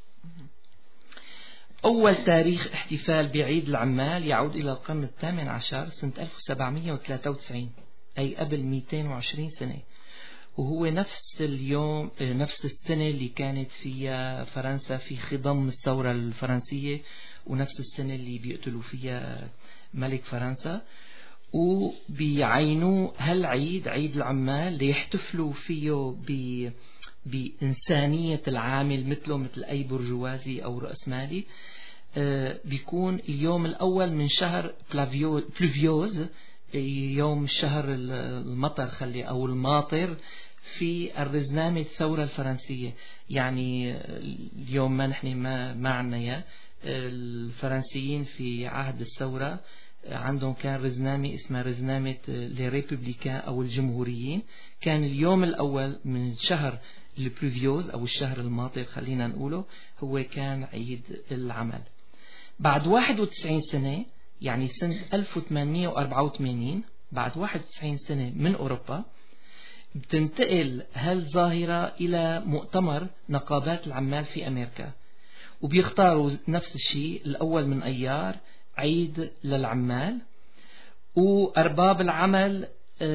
أول تاريخ احتفال بعيد العمال يعود إلى القرن الثامن عشر سنة ألف وسبعمئة وثلاثة وتسعين، أي قبل مئتين وعشرين سنة، وهو نفس اليوم نفس السنة اللي كانت فيها فرنسا في خضم الثورة الفرنسية، ونفس السنة اللي بيقتلوا فيها ملك فرنسا. وبيعينوا هالعيد عيد العمال ليحتفلوا فيه ب بإنسانية العامل مثله مثل أي برجوازي أو رأسمالي. آه بيكون اليوم الأول من شهر بلوفيوز، يوم الشهر المطر خلي أو الماطر في الرزنامة الثورة الفرنسية. يعني اليوم ما نحن ما ما عنا الفرنسيين في عهد الثورة عندهم كان رزنامة اسمها رزنامة لريبوبليكان أو الجمهوريين. كان اليوم الأول من شهر البلوفيوز أو الشهر الماطر خلينا نقوله هو كان عيد العمل. بعد واحد وتسعين سنة، يعني سنة ألف وثمانمئة وأربعة وثمانين، بعد واحد وتسعين سنة من أوروبا، بتنتقل هالظاهرة إلى مؤتمر نقابات العمال في أمريكا، وبيختاروا نفس الشيء الأول من أيار عيد للعمال. وأرباب العمل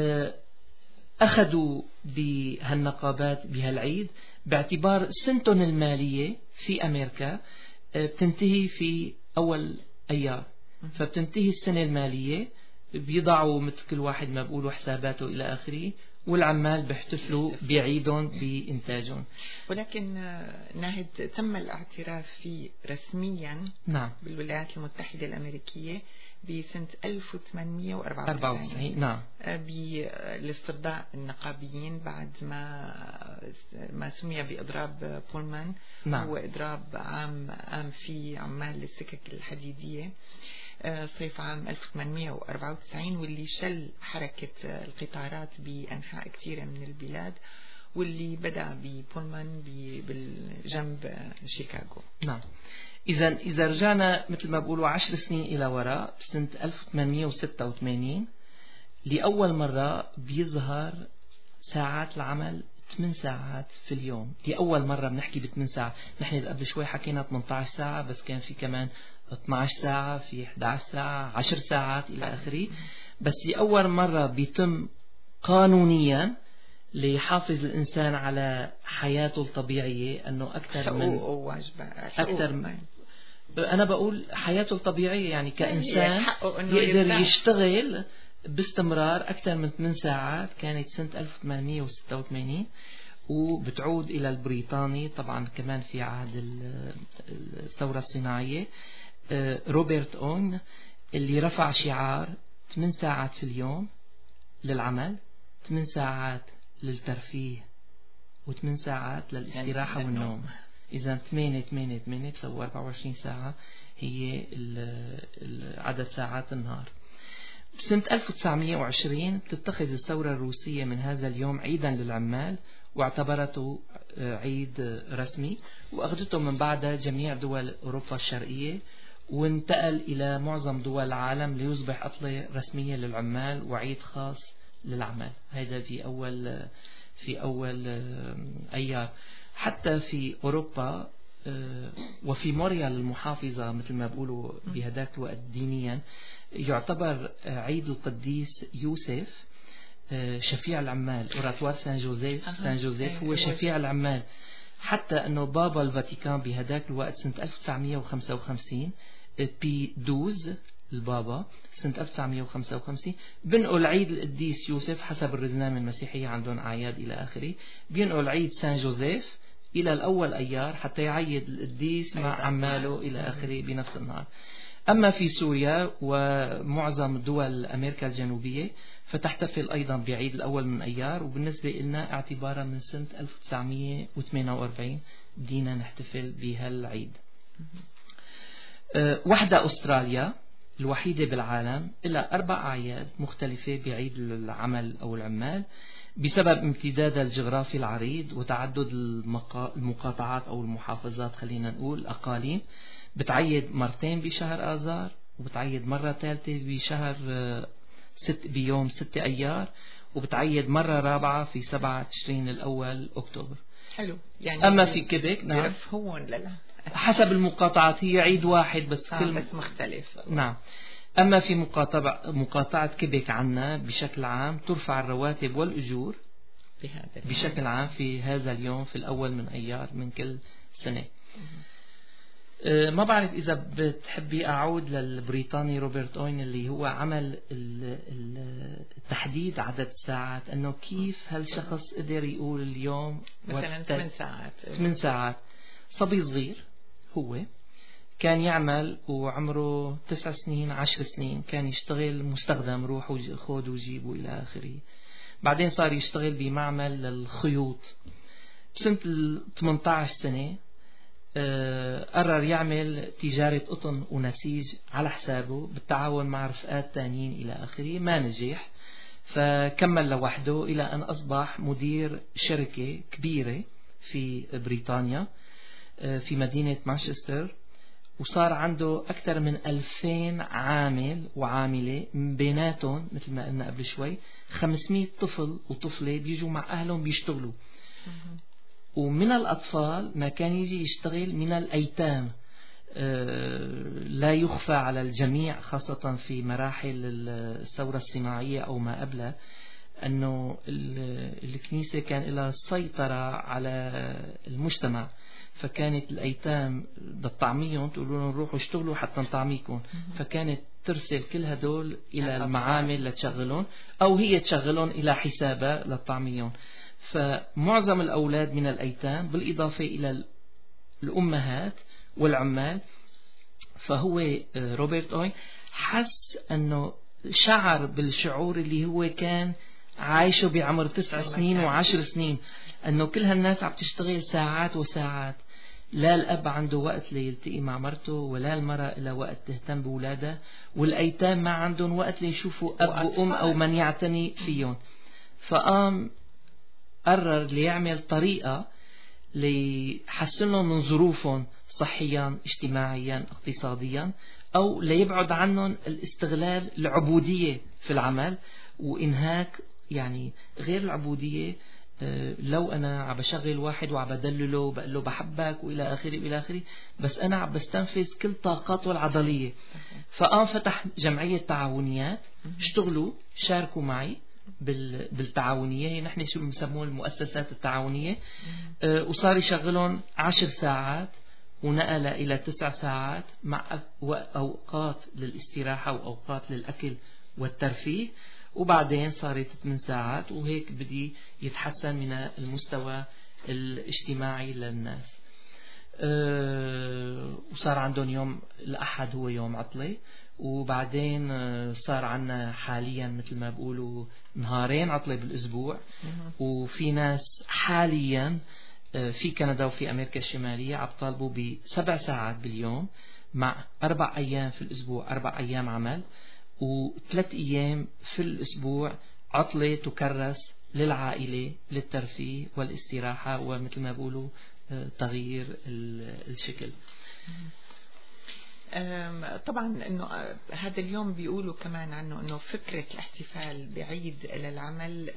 أخذوا بهالنقابات بهالعيد باعتبار سنتهم المالية في أمريكا بتنتهي في أول أيار، فبتنتهي السنة المالية، بيضعوا مثل كل واحد ما بيقولوا حساباته إلى آخره، والعمال بيحتفلوا بعيدهم بإنتاجهم. ولكن ناهد تم الاعتراف فيه رسميا نعم بالولايات المتحدة الأمريكية بسنة ألف وثمانمئة وأربعة وتسعين نعم بالاسترضاء النقابيين بعد ما ما سمي بإضراب بولمان. نعم. هو إضراب عام قام في عمال السكك الحديدية صيف عام ألف وثمانمئة وأربعة وتسعين، واللي شل حركة القطارات بأنحاء كثيرة من البلاد، واللي بدأ ببولمان بالجنب شيكاغو. نعم. إذا إذا رجعنا مثل ما بقولوا عشر سنين إلى وراء سنة ألف وثمانمئة وستة وثمانين، لأول مرة بيظهر ساعات العمل ثمان ساعات في اليوم. لأول مرة بنحكي بثمان ساعات. نحن قبل شوي حكينا ثمانية عشر ساعة، بس كان في كمان اثني عشر ساعة، في إحدى عشرة ساعة، عشر ساعات إلى آخره. بس لأول مرة بيتم قانونيا ليحافظ الإنسان على حياته الطبيعية أنه أكثر من أكثر من أنا بقول حياته الطبيعية، يعني كإنسان يقدر يشتغل باستمرار أكثر من ثمان ساعات. كانت سنة ألف وثمانمئة وستة وثمانين، وبتعود إلى البريطاني طبعا كمان في عهد الثورة الصناعية. روبرت أون اللي رفع شعار ثمان ساعات في اليوم للعمل، ثمان ساعات للترفيه، وثمان ساعات للاستراحة والنوم. إذا ثمانية ثمانية ثمانية تسوي أربعة وعشرين ساعة هي عدد ساعات النهار. سنة ألف وتسعمئة وعشرين بتتخذ الثورة الروسية من هذا اليوم عيدا للعمال، واعتبرته عيد رسمي، وأخذته من بعدها جميع دول أوروبا الشرقية، وانتقل إلى معظم دول العالم ليصبح عطلة رسمية للعمال وعيد خاص للعمل. هذا في أول في أول أيار. حتى في أوروبا وفي موريال المحافظة مثل ما بقولوا بهداك الوقت دينيا يعتبر عيد القديس يوسف شفيع العمال، أوراتوار سان جوزيف. سان جوزيف هو شفيع العمال، حتى أنه بابا الفاتيكان بهداك الوقت سنة ألف وتسعمئة وخمسة وخمسين بي دوز البابا سنة ألف وتسعمئة وخمسة وخمسين بنقل عيد القديس يوسف حسب الرزنامة المسيحية عندهم أعياد إلى آخره، بينقل عيد سان جوزيف إلى الأول أيار حتى يعيد القديس مع عماله إلى آخره بنفس النهار. أما في سوريا ومعظم دول أمريكا الجنوبية فتحتفل أيضا بعيد الأول من أيار، وبالنسبة لنا اعتبارا من سنة ألف وتسعمئة وثمانية وأربعين بدينا نحتفل بهالعيد. أه وحدة أستراليا الوحيدة بالعالم لها أربع أعياد مختلفة بعيد العمل أو العمال بسبب امتدادها الجغرافي العريض وتعدد المقاطعات أو المحافظات، خلينا نقول الأقاليم. بتعيد مرتين بشهر آذار، وبتعيد مرة ثالثة بشهر ست بيوم ستة أيار، وبتعيد مرة رابعة في سبعة تشرين الأول أكتوبر. حلو. يعني أما في كيبيك نعم هون لا حسب المقاطعات هي عيد واحد بس آه كل بس مختلف. نعم. أما في مقاطعة مقاطعة كيبيك عنا بشكل عام ترفع الرواتب والأجور بهذا بشكل عام في هذا اليوم في الأول من أيار من كل سنة. أه ما بعرف إذا بتحبي أعود للبريطاني روبرت أوين اللي هو عمل التحديد عدد الساعات، أنه كيف هالشخص قدر يقول اليوم مثلا ثمان ساعات ثمان ساعات. صبي صغير هو كان يعمل وعمره تسع سنين عشر سنين، كان يشتغل مستخدم روح وخود وجيب وإلى آخره. بعدين صار يشتغل بمعمل للخيوط. بسنة ثمانية عشر سنة قرر يعمل تجارة قطن ونسيج على حسابه بالتعاون مع رفقات تانيين إلى آخره. ما نجح فكمل لوحده إلى أن أصبح مدير شركة كبيرة في بريطانيا في مدينة مانشستر، وصار عنده أكثر من ألفين عامل وعاملة، من بيناتهم مثل ما قلنا قبل شوي خمسمئة طفل وطفلة بيجوا مع أهلهم بيشتغلوا. ومن الأطفال ما كان يجي يشتغل من الأيتام. لا يخفى على الجميع خاصة في مراحل الثورة الصناعية أو ما قبلها أنه الكنيسة كان لها سيطرة على المجتمع، فكانت الأيتام تطعميهم تقولوا لهم روحوا اشتغلوا حتى نطعميكم، فكانت ترسل كل هدول إلى المعامل لتشغلون أو هي تشغلون إلى حسابها لتطعميهم. فمعظم الأولاد من الأيتام بالإضافة إلى الأمهات والعمال. فهو روبرت أوين حس أنه شعر بالشعور اللي هو كان عايشه بعمر تسع سنين وعشر سنين، أنه كل هالناس عم تشتغل ساعات وساعات، لا الأب عنده وقت ليلتقي مع مرته ولا المرأة إلا وقت تهتم بولادها، والأيتام ما عندهم وقت ليشوفوا أب وأم أو من يعتني فيهم. فقام قرر ليعمل طريقة ليحسنهم من ظروفهم صحيا اجتماعيا اقتصاديا، أو ليبعد عنهم الاستغلال العبودية في العمل وإنهاك يعني غير العبودية. لو أنا عم بشغل واحد وعم بدلله وبقول له بحبك وإلى آخره وإلى آخره، بس أنا عم بستنفذ كل طاقاته العضلية. فقام فتح جمعية تعاونيات، اشتغلوا شاركوا معي بالتعاونية، نحن شو بنسموه المؤسسات التعاونية. أه وصار يشغلون عشر ساعات ونقل إلى تسع ساعات مع أوقات للاستراحة وأوقات للأكل والترفيه، وبعدين صارت ثمان ساعات، وهيك بدي يتحسن من المستوى الاجتماعي للناس. أه وصار عندهم يوم الأحد هو يوم عطلة، وبعدين صار عنا حاليا مثل ما بقولوا نهارين عطلة بالأسبوع. وفي ناس حاليا في كندا وفي أمريكا الشمالية عم طالبوا بسبع ساعات باليوم مع أربع أيام في الأسبوع، أربع أيام عمل وثلاث أيام في الأسبوع عطلة تكرس للعائلة للترفيه والاستراحة ومثل ما بقولوا تغيير الشكل. طبعا انه هذا اليوم بيقولوا كمان عنه انه فكرة الاحتفال بعيد للعمل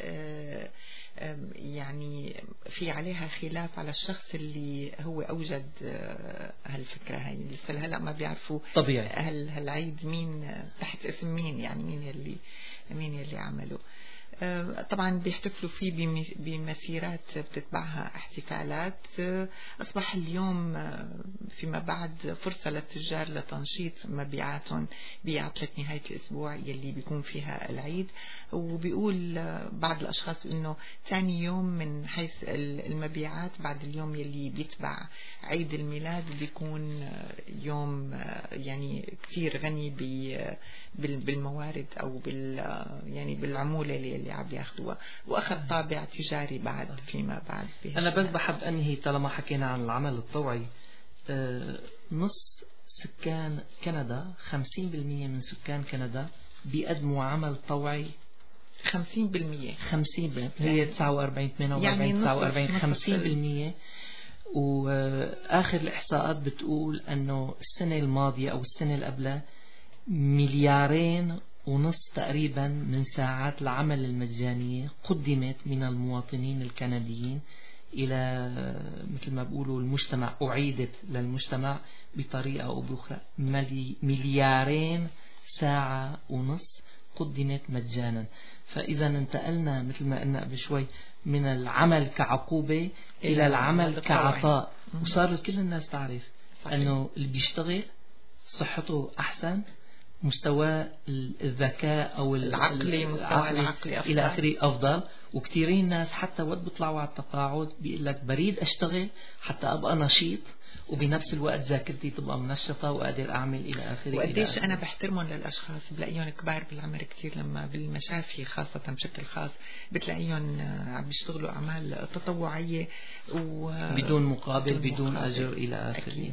يعني في عليها خلاف على الشخص اللي هو اوجد هالفكرة هاي. لسه هلا ما بيعرفوا طبيعي هل هالعيد مين تحت اسم مين، يعني مين يلي مين يلي عمله. طبعا بيحتفلوا فيه بمسيرات بتتبعها احتفالات. أصبح اليوم فيما بعد فرصة للتجار لتنشيط مبيعاتهم بعطلة نهاية الأسبوع يلي بيكون فيها العيد. وبيقول بعض الأشخاص إنه ثاني يوم من حيث المبيعات بعد اليوم يلي بيتبع عيد الميلاد بيكون يوم يعني كثير غني بالموارد أو بال يعني بالعمولة اللي عم ياخذوها، واخذ طابع تجاري بعد فيما بعد. انا بس بحب انهي طالما حكينا عن العمل الطوعي. آه نص سكان كندا، خمسين بالمية من سكان كندا بيقدموا عمل طوعي. خمسين بالمية خمسين بالمية هي تسعة وأربعين ثمانية وأربعين يعني تسعة وأربعين خمسين بالمية. وآخر الإحصاءات بتقول أنه السنة الماضية أو السنة اللي قبلها مليارين ونص تقريبا من ساعات العمل المجانية قدمت من المواطنين الكنديين إلى مثل ما بقولوا المجتمع، أعيدت للمجتمع بطريقة أو بأخرى. مليارين ساعة ونص قدمت مجانا. فإذا انتقلنا مثل ما قلنا قبل شوي من العمل كعقوبة إلى العمل كعطاء، وصار كل الناس تعرف أنه اللي بيشتغل صحته أحسن، مستوى الذكاء أو العقلي, مستوى العقلي إلى آخره أفضل. وكثيرين ناس حتى وقت بيطلعوا على التقاعد بيقول لك بريد أشتغل حتى أبقى نشيط وبنفس الوقت ذاكرتي تبقى منشطة وقادر أعمل إلى آخره. وقديش أنا بحترمهم للأشخاص، بلاقيهم كبار بالعمر كتير لما بالمشافي خاصة بشكل خاص بتلاقيهم عم بيشتغلوا أعمال تطوعية بدون مقابل بدون, بدون أجر إلى آخره.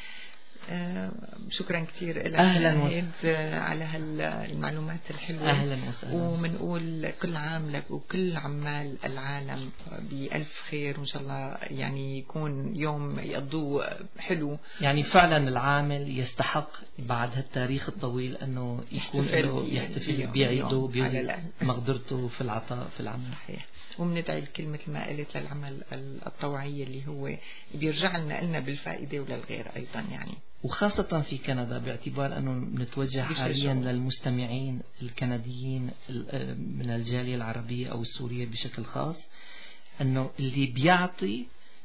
آه شكرا كثير لك أهلا على هالمعلومات الحلوة. أهلا وسهلا. ومنقول كل عام لك وكل عمال العالم بألف خير، وإن شاء الله يعني يكون يوم يقضوه حلو. يعني فعلا العامل يستحق بعد هالتاريخ الطويل أنه يكون له يحتفل بعيده بمقدرته في العطاء في العمل. ومندعي الكل مثل ما قلت للعمل الطوعي اللي هو بيرجع لنا لنا بالفائدة وللغير أيضا يعني. وخاصة في كندا، باعتبار أنه نتوجه حاليا للمستمعين الكنديين من الجالية العربية أو السورية بشكل خاص، أنه اللي بيعطي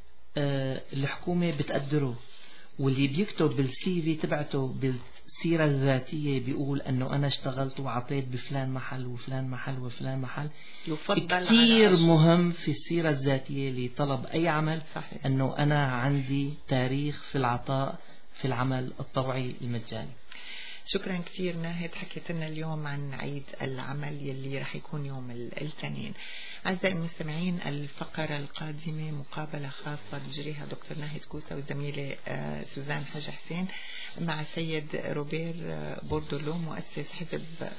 الحكومة بتقدره، واللي بيكتب بالسي في تبعته بالسيرة الذاتية بيقول أنه أنا اشتغلت وعطيت بفلان محل وفلان محل وفلان محل. كثير مهم في السيرة الذاتية لطلب أي عمل. صحيح. أنه أنا عندي تاريخ في العطاء في العمل الطوعي المجاني. شكرا كثير ناهد، حكيت لنا اليوم عن عيد العمل يلي رح يكون يوم الاثنين. أعزائي المستمعين، الفقرة القادمة مقابلة خاصة بجريها دكتور ناهد كوسا والزميلة سوزان حاج حسين مع سيد روبير بوردولو مؤسس حزب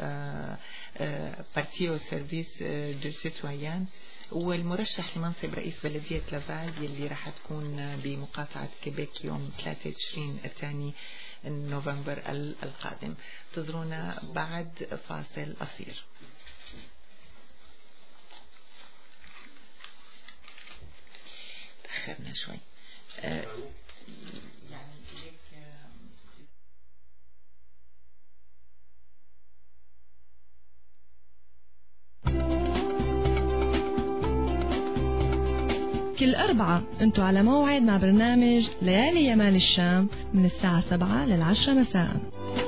بارتيو سيرفيس دو سيتويان والمرشح لمنصب رئيس بلدية لافال يلي راح تكون بمقاطعة كيبيك يوم ثلاثة تشرين الثاني نوفمبر القادم. انتظرونا بعد فاصل قصير. تأخرنا شوي أه يعني كل أربعة أنتوا على موعد مع برنامج ليالي يمال الشام من الساعة سبعة للعشرة مساء.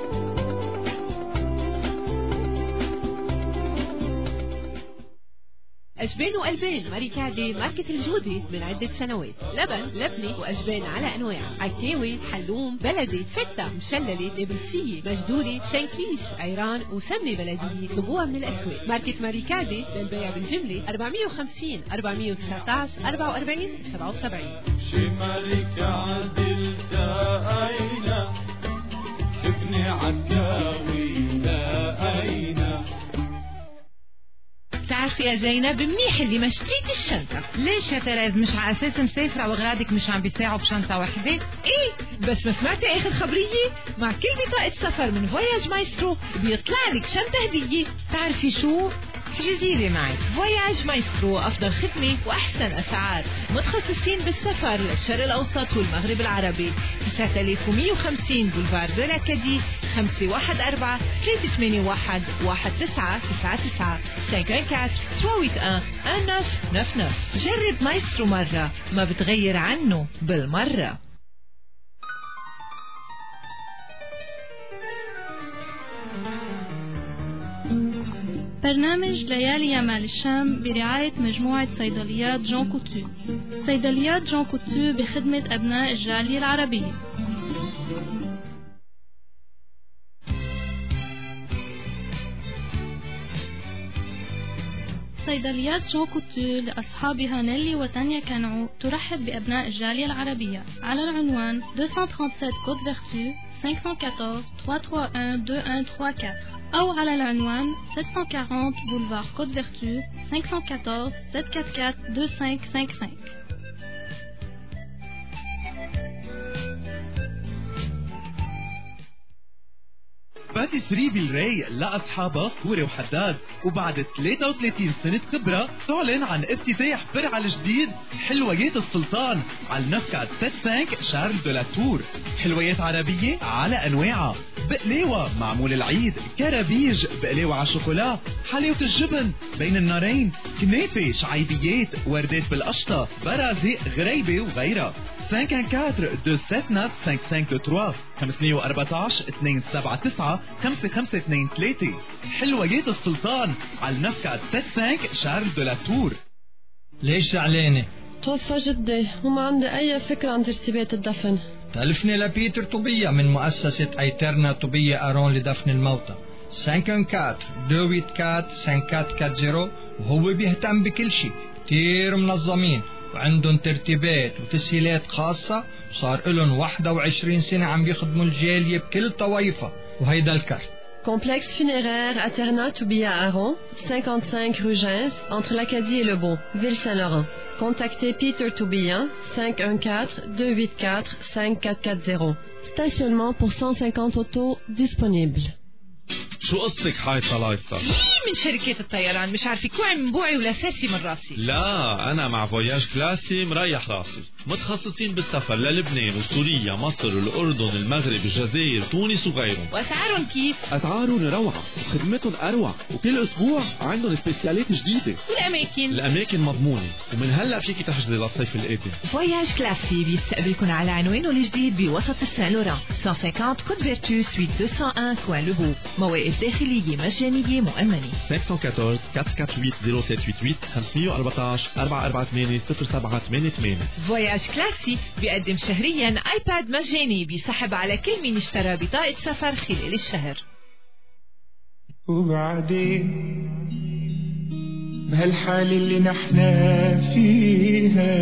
أجبان وقلبين ماريكادي ماركة الجودة من عدة سنوات. لبن، لبنة وأجبان على أنواع، عكاوي، حلوم، بلدي، فتة، مشللة، نابلسية، مجدولة، شيكليش، عيران وسمنة بلدية. طلبوها من الأسواق. ماركة ماريكادي للبيع بالجملة أربعمية وخمسين أربعمية وتسعطعش أربعة وأربعين سبعة وسبعين. شي ماريكادي التقينا شفني عكاوي لقينا. بتعرفي يا زينب منيح اللي ما شريت الشنطة. ليش يا تريز؟ مش على اساس مسافرة واغراضك مش عم بيساعوا بشنطة واحدة؟ ايه بس ما سمعتي اخر خبرية؟ مع كل بطاقة سفر من فواياج مايسترو بيطلع لك شنطة هدية. تعرفي شو؟ احجزي لي معي. فواياج مايسترو، أفضل خدمة وأحسن أسعار، متخصصين بالسفر للشرق الأوسط والمغرب العربي. تسعة آلاف ومئة وخمسين بولفار دو لاكادي، خمسة واحد أربعة ثلاثة ثمانية واحد واحد تسعة تسعة تسعة خمسة أربعة ثلاثة ثمانية واحد واحد تسعة تسعة. جرب مايسترو مرة ما بتغير عنه بالمرة. برنامج ليالي يمال الشام برعاية مجموعة صيدليات جون كوتو. صيدليات جون كوتو بخدمة أبناء الجالية العربية. صيدليات جون كوتو لأصحابها نيلي وتانيا كانعو ترحب بأبناء الجالية العربية على العنوان اثنين سبعة ثمانية كوت فيرتو خمسة أربعة واحد ثلاثة ثلاثة واحد اثنين واحد ثلاثة أربعة أو على العنوان سبعمئة وأربعين بولفار كوت فيرتو خمسة أربعة أربعة سبعة أربعة أربعة اثنين خمسة خمسة خمسة. باتيسري بالراي لأصحابها فوري وحداد، وبعد ثلاثة وثلاثين سنة خبرة تعلن عن افتتاح فرع الجديد حلويات السلطان على النفكات خمسة وستين شارل دو لا تور. حلويات عربية على أنواعها، بقلاوة معمول العيد، كرابيج، بقلاوة على شوكولا، حلاوة الجبن بين النارين، كنافة، شعيبيات، وردات بالقشطة، برازق، غريبة وغيرها. خمسة أربعة أربعة اثنين سبعة تسعة خمسة خمسة ثلاثة خمسمئة وأربعة عشر اثنين سبعة تسعة خمسة خمسة اثنين ثلاثة. حلويات السلطان على النفكات ستين شارل دو لا تور. ليش زعلانة؟ توفى جدي وما عندي أي فكرة عن ترتيبات الدفن. تلفني لبيتر طوبية من مؤسسة ايترنا طوبية أرون لدفن الموتى. خمسة أربعة أربعة اثنين ثمانية أربعة خمسة أربعة صفر، وهو بيهتم بكل شيء، كتير منظمين وعندهم ترتيبات وتسهيلات خاصة، وصار لهم واحد وعشرين سنة عم بيخدموا الجالية بكل طوائفها. وهيدا الكارت. Complexe funéraire Aterna Toubia Aron, cinquante-cinq rue Gens, entre l'Acadie et le Bon, Ville-Saint-Laurent. Contactez Peter Toubien, cinq un quatre deux huit quatre cinq quatre quatre zéro. Stationnement pour cent cinquante autos disponibles. شو قصك حايطة لايطة؟ من شركة الطيران مش عارفة كوعي من بوعي ولا ساسي من راسي. لا أنا مع فواياج كلاسي مريح راسي، متخصصين بالسفر للبنان وسوريا مصر الأردن المغرب الجزائر تونس وغيرهم. وأسعارهم كيف؟ أسعارهم روعة وخدمتهم أروع، وكل أسبوع عندهم سبيسيالات جديدة. والأماكن؟ الأماكن مضمونة، ومن هلا فيكي تحجزي للصيف القادم. فواياج كلاسي بيستقبلكم على عنوانه الجديد بوسط السان لوران مئة وخمسين كوت فيرتو سويت مئتين وواحد كوان لوبو. مواقف داخلية مجانية مؤمنة. خمسة أربعة أربعة أربعة أربعة ثمانية صفر سبعة ثمانية خمسمئة وأربعة عشر أربعة أربعة ثمانية صفر سبعة ثمانية ثمانية. فواياج كلاسي بيقدم شهريا ايباد مجاني بيسحب على كل من اشترى بطاقة سفر خلال الشهر. وبعدين بهالحال اللي نحنا فيها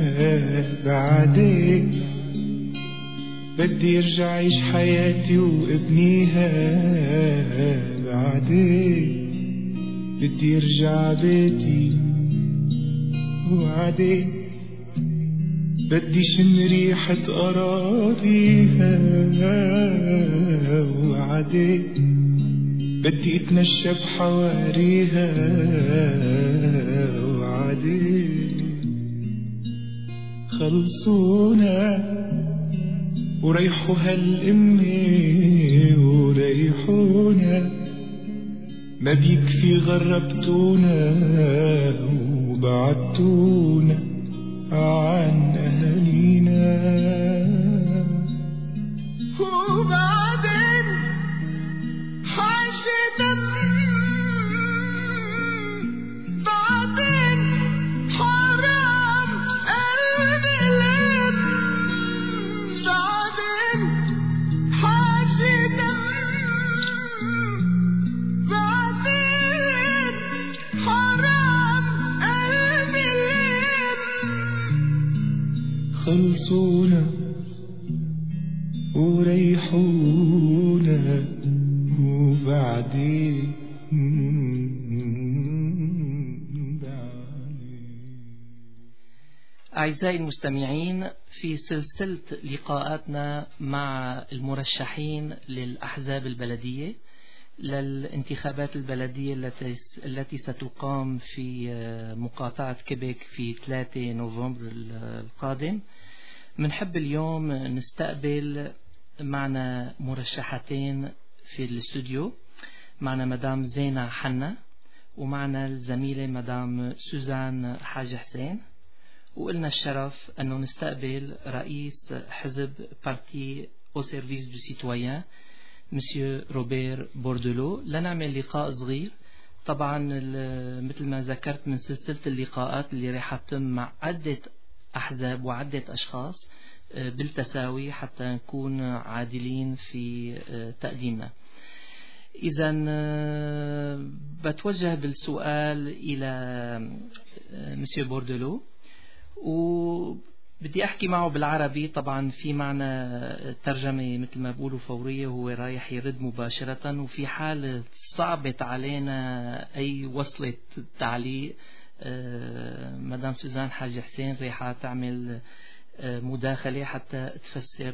بعدين بدي يرجع عيش حياتي وابنيها بعدين بدي يرجع بيتي وبعدين بدي شم ريحة أراضيها وبعدين بدي اتمشى بحواريها وبعدين خلصونا وريحوا هالأمي وريحونا ما بيكفي غربتونا وبعدتونا عن أهالينا وبعدين حاجة دم بعدين حرام قلبي لم بعدين حاجة دم بعدين حرام قلبي لم خلصونا وريحونا وبعدين أعزائي المستمعين، في سلسلة لقاءاتنا مع المرشحين للأحزاب البلدية للانتخابات البلدية التي التي ستقام في مقاطعة كيبيك في ثلاثة نوفمبر القادم. منحب اليوم نستقبل معنا مرشحتين في الاستوديو، معنا مدام زينة حنا ومعنا الزميلة مدام سوزان حاج حسين، وقلنا الشرف أنه نستقبل رئيس حزب بارتي au service du citoyen مسيو روبير بوردولو لنعمل لقاء صغير. طبعا مثل ما ذكرت من سلسلة اللقاءات اللي راح تتم مع عدة أحزاب وعدة أشخاص بالتساوي حتى نكون عادلين في تقديمنا. إذا بتوجه بالسؤال إلى مسيو بوردولو وبدي أحكي معه بالعربي. طبعا في معنى ترجمة مثل ما بقولوا فورية، هو رايح يرد مباشرة، وفي حال صعبت علينا أي وصلة تعليق مدام سوزان حاج حسين رايحة تعمل مداخلة حتى تفسر.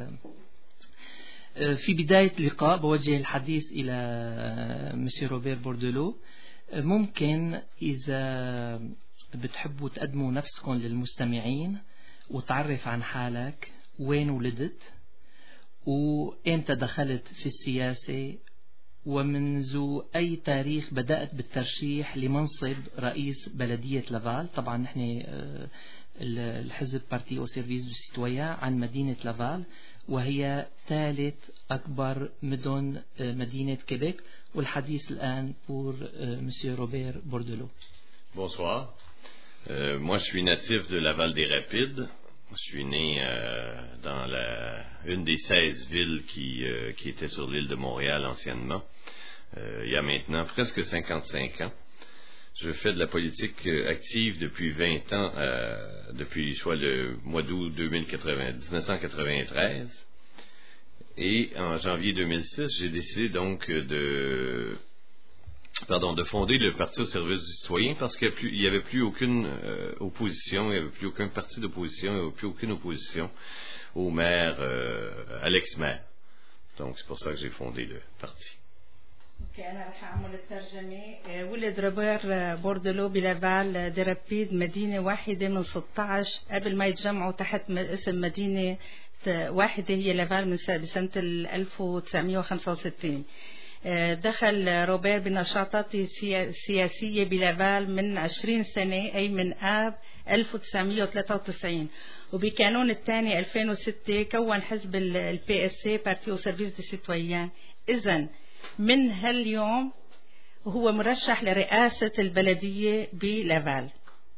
في بداية اللقاء بوجه الحديث إلى مسيو روبير بوردولو. ممكن إذا بتحبوا تقدموا نفسكم للمستمعين وتعرف عن حالك، وين ولدت وإمتى دخلت في السياسة، ومنذ أي تاريخ بدأت بالترشيح لمنصب رئيس بلدية لافال. طبعا نحن الحزب بارتي او سيرفيس دو سيتويان عن مدينة لافال، وهي ثالث أكبر مدن مدينة كيبيك. والحديث الآن pour Monsieur Robert Bordelot. Bonsoir. Euh, moi, je suis natif de Laval des Rapides. Je suis né euh, dans la, une des seize villes qui, euh, qui étaient sur l'île de Montréal anciennement, euh, il y a maintenant presque cinquante-cinq ans. Je fais de la politique active depuis vingt ans, euh, depuis soit le mois d'août dix-neuf cent quatre-vingt-treize. Et en janvier deux mille six, j'ai décidé donc de, pardon, de fonder le Parti au service du citoyen parce qu'il n'y avait plus aucune euh, opposition, il n'y avait plus aucun parti d'opposition, il n'y avait plus aucune opposition au maire, euh, à l'ex-maire. Donc c'est pour ça que j'ai fondé le parti. اوكي انا رح اعمل الترجمه. ولد روبير بوردولو بلافال دي رابيد، مدينه واحده من ستة عشر قبل ما يتجمعوا تحت اسم مدينه واحده هي لافال من بسنه ألف وتسعمائة وخمسة وستين. دخل روبير بنشاطات سياسيه بلافال من عشرين سنه، اي من اب ألف وتسعمائة وثلاثة وتسعين، وبكانون الثاني ألفين وستة كون حزب البي اس سي بارتي او سيرفيس دي سيتويان. اذا من هاليوم هو مرشح لرئاسة البلدية بلافال.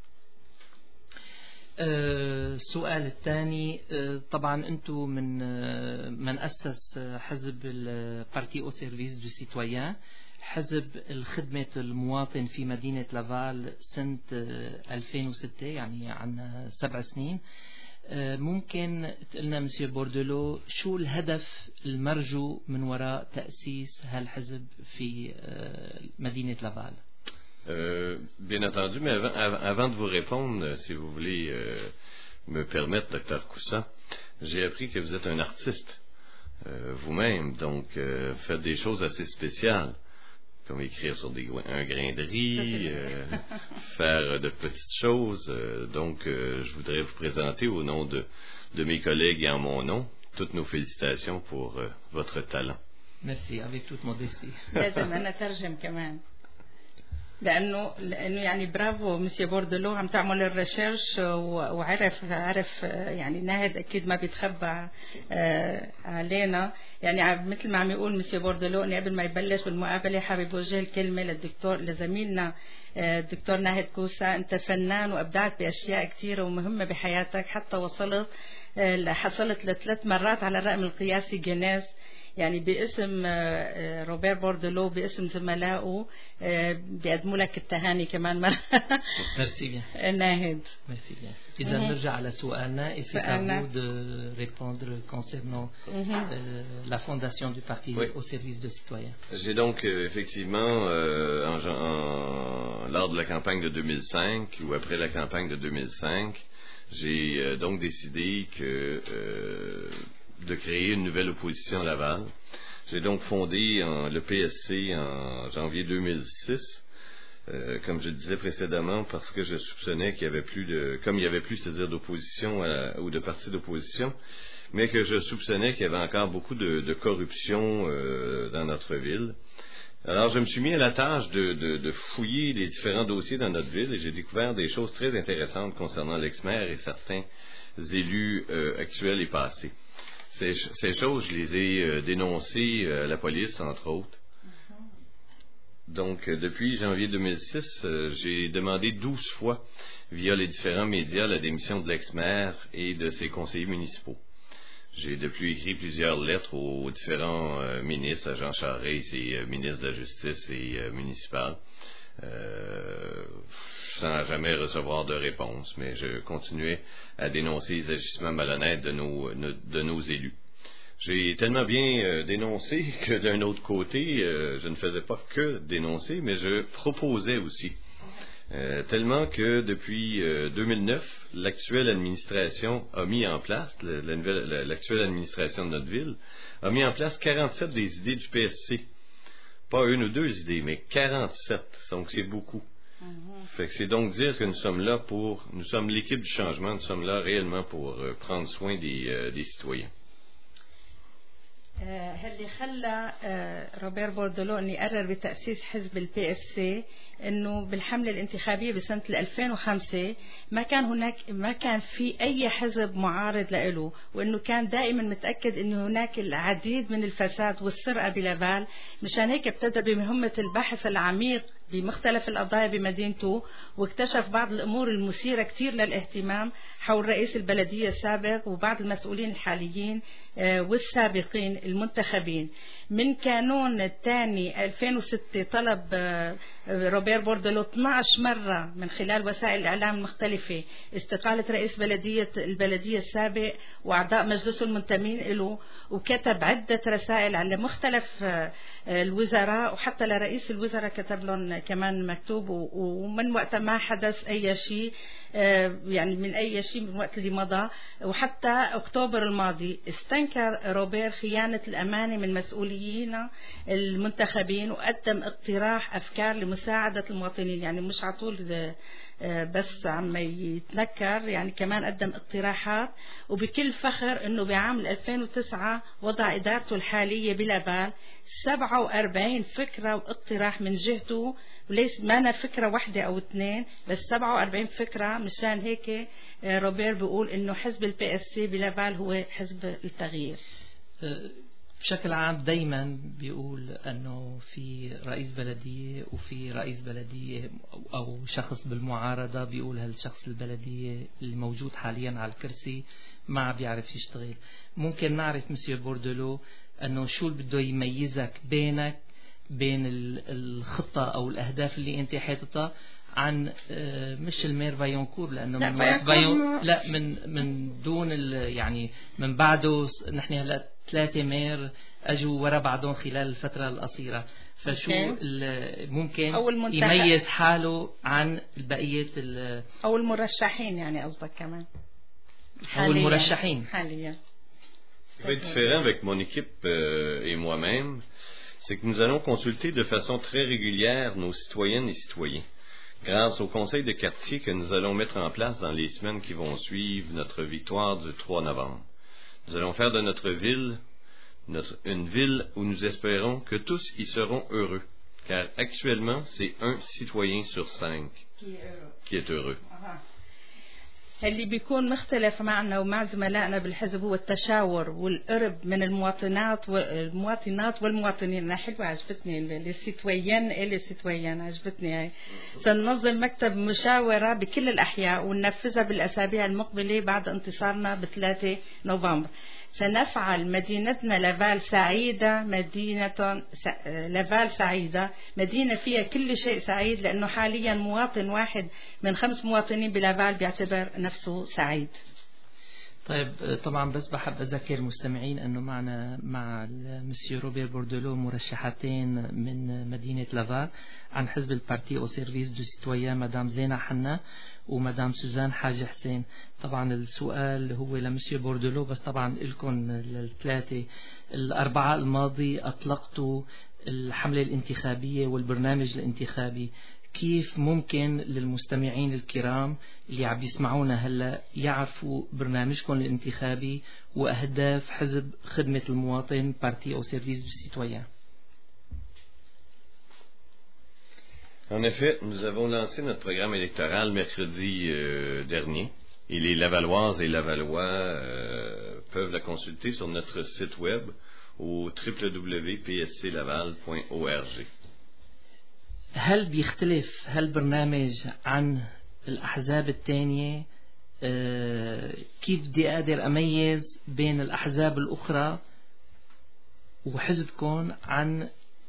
السؤال الثاني، طبعا انتم من من أسس حزب البارتي او سيرفيس دو سيتويان، حزب الخدمة المواطن في مدينة لافال سنة ألفين وستة، يعني عن سبع سنين. ممكن تقلنا مسيو بوردولو شو الهدف المرجو من وراء تأسيس هالحزب في مدينة لافال؟ Euh, bien entendu, mais avant, avant de vous répondre, si vous voulez euh, me permettre, docteur Coussa, j'ai appris que vous êtes un artiste euh, vous-même, donc euh, faites des choses assez spéciales, comme écrire sur des, un grain de riz, euh, faire de petites choses. Euh, donc, euh, je voudrais vous présenter au nom de, de mes collègues et en mon nom toutes nos félicitations pour euh, votre talent. Merci, avec toute modestie. لانه لانه يعني برافو مسيو بوردولو، عم تعمل الريسيرش وعرف عرف يعني ناهد اكيد ما بيتخبى علينا. يعني مثل ما عم يقول مسيو بوردولو اني قبل ما يبلش بالمقابله حابب اوجه الكلمه للدكتور لزميلنا الدكتور ناهد كوسا. انت فنان وابدعت باشياء كثيره ومهمه بحياتك، حتى وصلت حصلت لثلاث مرات على الرقم القياسي جينيس، يعني باسم روبير بوردولو باسم زملائه بيقدموا لك التهاني كمان مرة. ميرسي بيان ناهد. ميرسي بيان. إذا نرجع على سؤالنا، et c'est à vous de répondre concernant euh, la fondation du parti oui. au service des citoyens. J'ai donc euh, effectivement euh, en, en, lors de la campagne de deux mille cinq ou après la campagne de deux mille cinq, j'ai euh, donc décidé que euh, de créer une nouvelle opposition à Laval. J'ai donc fondé en, le P S C en janvier deux mille six, euh, comme je disais précédemment, parce que je soupçonnais qu'il y avait plus de, comme il y avait plus, c'est-à-dire d'opposition à, ou de partis d'opposition, mais que je soupçonnais qu'il y avait encore beaucoup de, de corruption euh, dans notre ville. Alors, je me suis mis à la tâche de, de, de fouiller les différents dossiers dans notre ville et j'ai découvert des choses très intéressantes concernant l'ex-maire et certains élus euh, actuels et passés. Ces, ces choses, je les ai euh, dénoncées euh, à la police, entre autres. Donc, euh, depuis janvier deux mille six, euh, j'ai demandé douze fois, via les différents médias, la démission de l'ex-maire et de ses conseillers municipaux. J'ai depuis écrit plusieurs lettres aux différents euh, ministres, à Jean Charest et euh, ministre de la Justice et euh, municipal, euh, sans jamais recevoir de réponse, mais je continuais à dénoncer les agissements malhonnêtes de nos, de nos élus. J'ai tellement bien euh, dénoncé que d'un autre côté, euh, je ne faisais pas que dénoncer, mais je proposais aussi. Euh, tellement que depuis euh, deux mille neuf, l'actuelle administration a mis en place, la, la nouvelle, la, l'actuelle administration de notre ville, a mis en place quarante-sept des idées du P S C. Pas une ou deux idées, mais quarante-sept. Donc c'est beaucoup. Mm-hmm. Fait que c'est donc dire que nous sommes là pour, nous sommes l'équipe du changement, nous sommes là réellement pour euh, prendre soin des, euh, des citoyens. اللي خلى روبير بوردولو أن يقرر بتأسيس حزب البي اس سي أنه بالحملة الانتخابية بسنة ألفين وخمسة ما كان هناك ما كان في أي حزب معارض له، وأنه كان دائما متأكد أنه هناك العديد من الفساد والسرقة بلافال. مشان هيك ابتدى بمهمة البحث العميق بمختلف القضايا بمدينته، واكتشف بعض الأمور المثيرة كتير للاهتمام حول رئيس البلدية السابق وبعض المسؤولين الحاليين والسابقين المنتخبين. من كانون الثاني ألفين وستة طلب روبير بوردولو اثنعش مرة من خلال وسائل الإعلام المختلفة استقالة رئيس بلدية البلدية السابق وأعضاء مجلسه المنتمين له، وكتب عدة رسائل على مختلف الوزراء وحتى لرئيس الوزراء كتب لهم كمان مكتوب، ومن وقت ما حدث أي شيء يعني من أي شيء من وقت اللي مضى. وحتى أكتوبر الماضي استنكر روبير خيانة الأمانة من مسؤوليين المنتخبين وقدم اقتراح أفكار لمساعدة المواطنين، يعني مش على طول بس عم يتنكر، يعني كمان قدم اقتراحات. وبكل فخر انه بعام ألفين وتسعة وضع ادارته الحالية بلافال سبعة وأربعين فكرة واقتراح من جهته، وليس ما فكرة واحدة او اثنين بس سبعة وأربعين فكرة. مشان هيك روبير بيقول انه حزب البي اس سي بلافال هو حزب التغيير. بشكل عام دايما بيقول انه في رئيس بلدية وفي رئيس بلدية او شخص بالمعارضة بيقول هالشخص البلدية الموجود حاليا على الكرسي ما بيعرف يشتغل. ممكن نعرف مسيو بوردولو انه شو اللي بده يميزك بينك بين الخطة او الاهداف اللي انت حاططها عن مش المير فايونكور، لانه لا من فايون لا من من دون يعني من بعده نحن هلا ثلاثة مير اجوا ورا بعضهم خلال الفترة القصيرة. فشو ممكن يميز حاله عن بقية او المرشحين، يعني قصدك كمان او المرشحين حاليا. Ce qui va être différent avec mon équipe euh, et moi-même, c'est que nous allons consulter de façon très régulière nos citoyennes et citoyens, grâce au conseil de quartier que nous allons mettre en place dans les semaines qui vont suivre notre victoire du trois novembre. Nous allons faire de notre ville notre, une ville où nous espérons que tous y seront heureux, car actuellement c'est un citoyen sur cinq qui est heureux. Qui est heureux. اللي بيكون مختلف معنا ومع زملائنا بالحزب هو التشاور والقرب من المواطنات والمواطنات والمواطنين. أنا حلوة عجبتني السيتويان اللي السيتويان عجبتني هاي. سننظم مكتب مشاورة بكل الأحياء وننفذها بالأسابيع المقبلة بعد انتصارنا بثلاثة نوفمبر. سنفعل مدينتنا لافال سعيدة، مدينة لافال سعيدة، مدينة فيها كل شيء سعيد، لأنه حاليا مواطن واحد من خمس مواطنين بلافال بيعتبر نفسه سعيد. طيب طبعا بس بحب أذكر المستمعين أنه معنا مع المسيو روبير بوردولو مرشحتين من مدينة لافال عن حزب البارتي أو سيرفيس دو سيتويان، مدام زينة حنا ومدام سوزان حاج حسين. طبعا السؤال هو لمسيو بوردولو، بس طبعا لكم الثلاثة. الأربعاء الماضي أطلقتوا الحملة الانتخابية والبرنامج الانتخابي، كيف ممكن للمستمعين الكرام اللي عم يسمعونا هلا يعرفوا برنامجكم الانتخابي وأهداف حزب خدمة المواطن بارتي أو سيرفيس دو سيتويان؟ En effet, nous avons lancé notre programme électoral mercredi euh, dernier et les Lavalloises et Lavallois euh, peuvent la consulter sur notre site web au w w w point p s c laval point org. هل بيختلف هالبرنامج عن الأحزاب الثانية؟ اه كيف بدي أقدر أميز بين الأحزاب الأخرى وحزبكم عن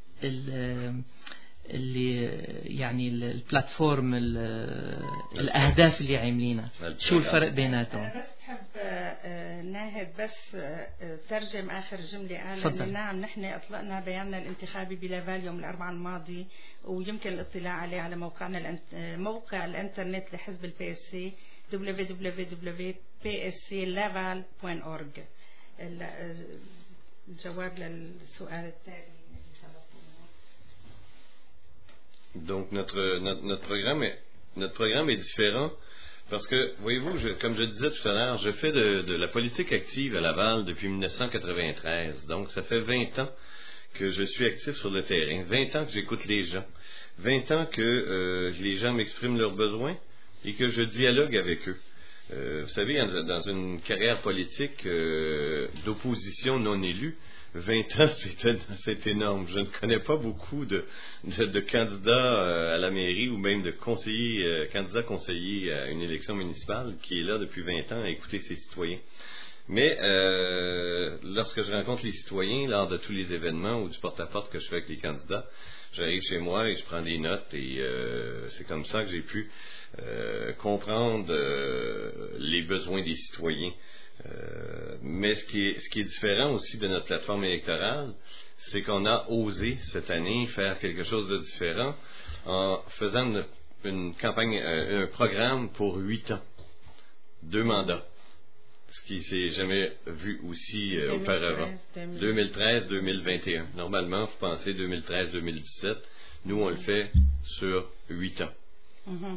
اللي يعني البلاتفورم الأهداف اللي عاملينها؟ شو الفرق بيناتهم؟ بس بحب ناهد بس ترجم آخر جملة قال إن نعم نحن أطلقنا بياننا الانتخابي بلافال يوم الأربعاء الماضي، ويمكن الاطلاع عليه على موقعنا موقع الإنترنت لحزب البي اس سي دبليو دبليو دبليو بوينت بي اس سي laval بوينت أورج. الجواب للسؤال التالي. Donc notre, notre, notre, programme est, notre programme est différent parce que, voyez-vous, je, comme je disais tout à l'heure, je fais de, de la politique active à Laval depuis mille neuf cent quatre-vingt-treize. Donc ça fait vingt ans que je suis actif sur le terrain, vingt ans que j'écoute les gens, vingt ans que euh, les gens m'expriment leurs besoins et que je dialogue avec eux. Euh, vous savez, dans une carrière politique euh, d'opposition non élue, vingt ans, c'est, c'est énorme. Je ne connais pas beaucoup de, de, de candidats à la mairie ou même de conseillers, euh, candidats conseillers à une élection municipale qui est là depuis vingt ans à écouter ses citoyens. Mais euh, lorsque je rencontre les citoyens lors de tous les événements ou du porte-à-porte que je fais avec les candidats, j'arrive chez moi et je prends des notes et euh, c'est comme ça que j'ai pu euh, comprendre euh, les besoins des citoyens. Euh, mais ce qui, est, ce qui est différent aussi de notre plateforme électorale, c'est qu'on a osé cette année faire quelque chose de différent en faisant une, une campagne, un, un programme pour huit ans, deux mandats, ce qui s'est jamais vu aussi euh, auparavant. deux mille treize deux mille vingt et un. Normalement, vous pensez deux mille treize deux mille dix-sept. Nous, on le fait sur huit ans. Mm-hmm.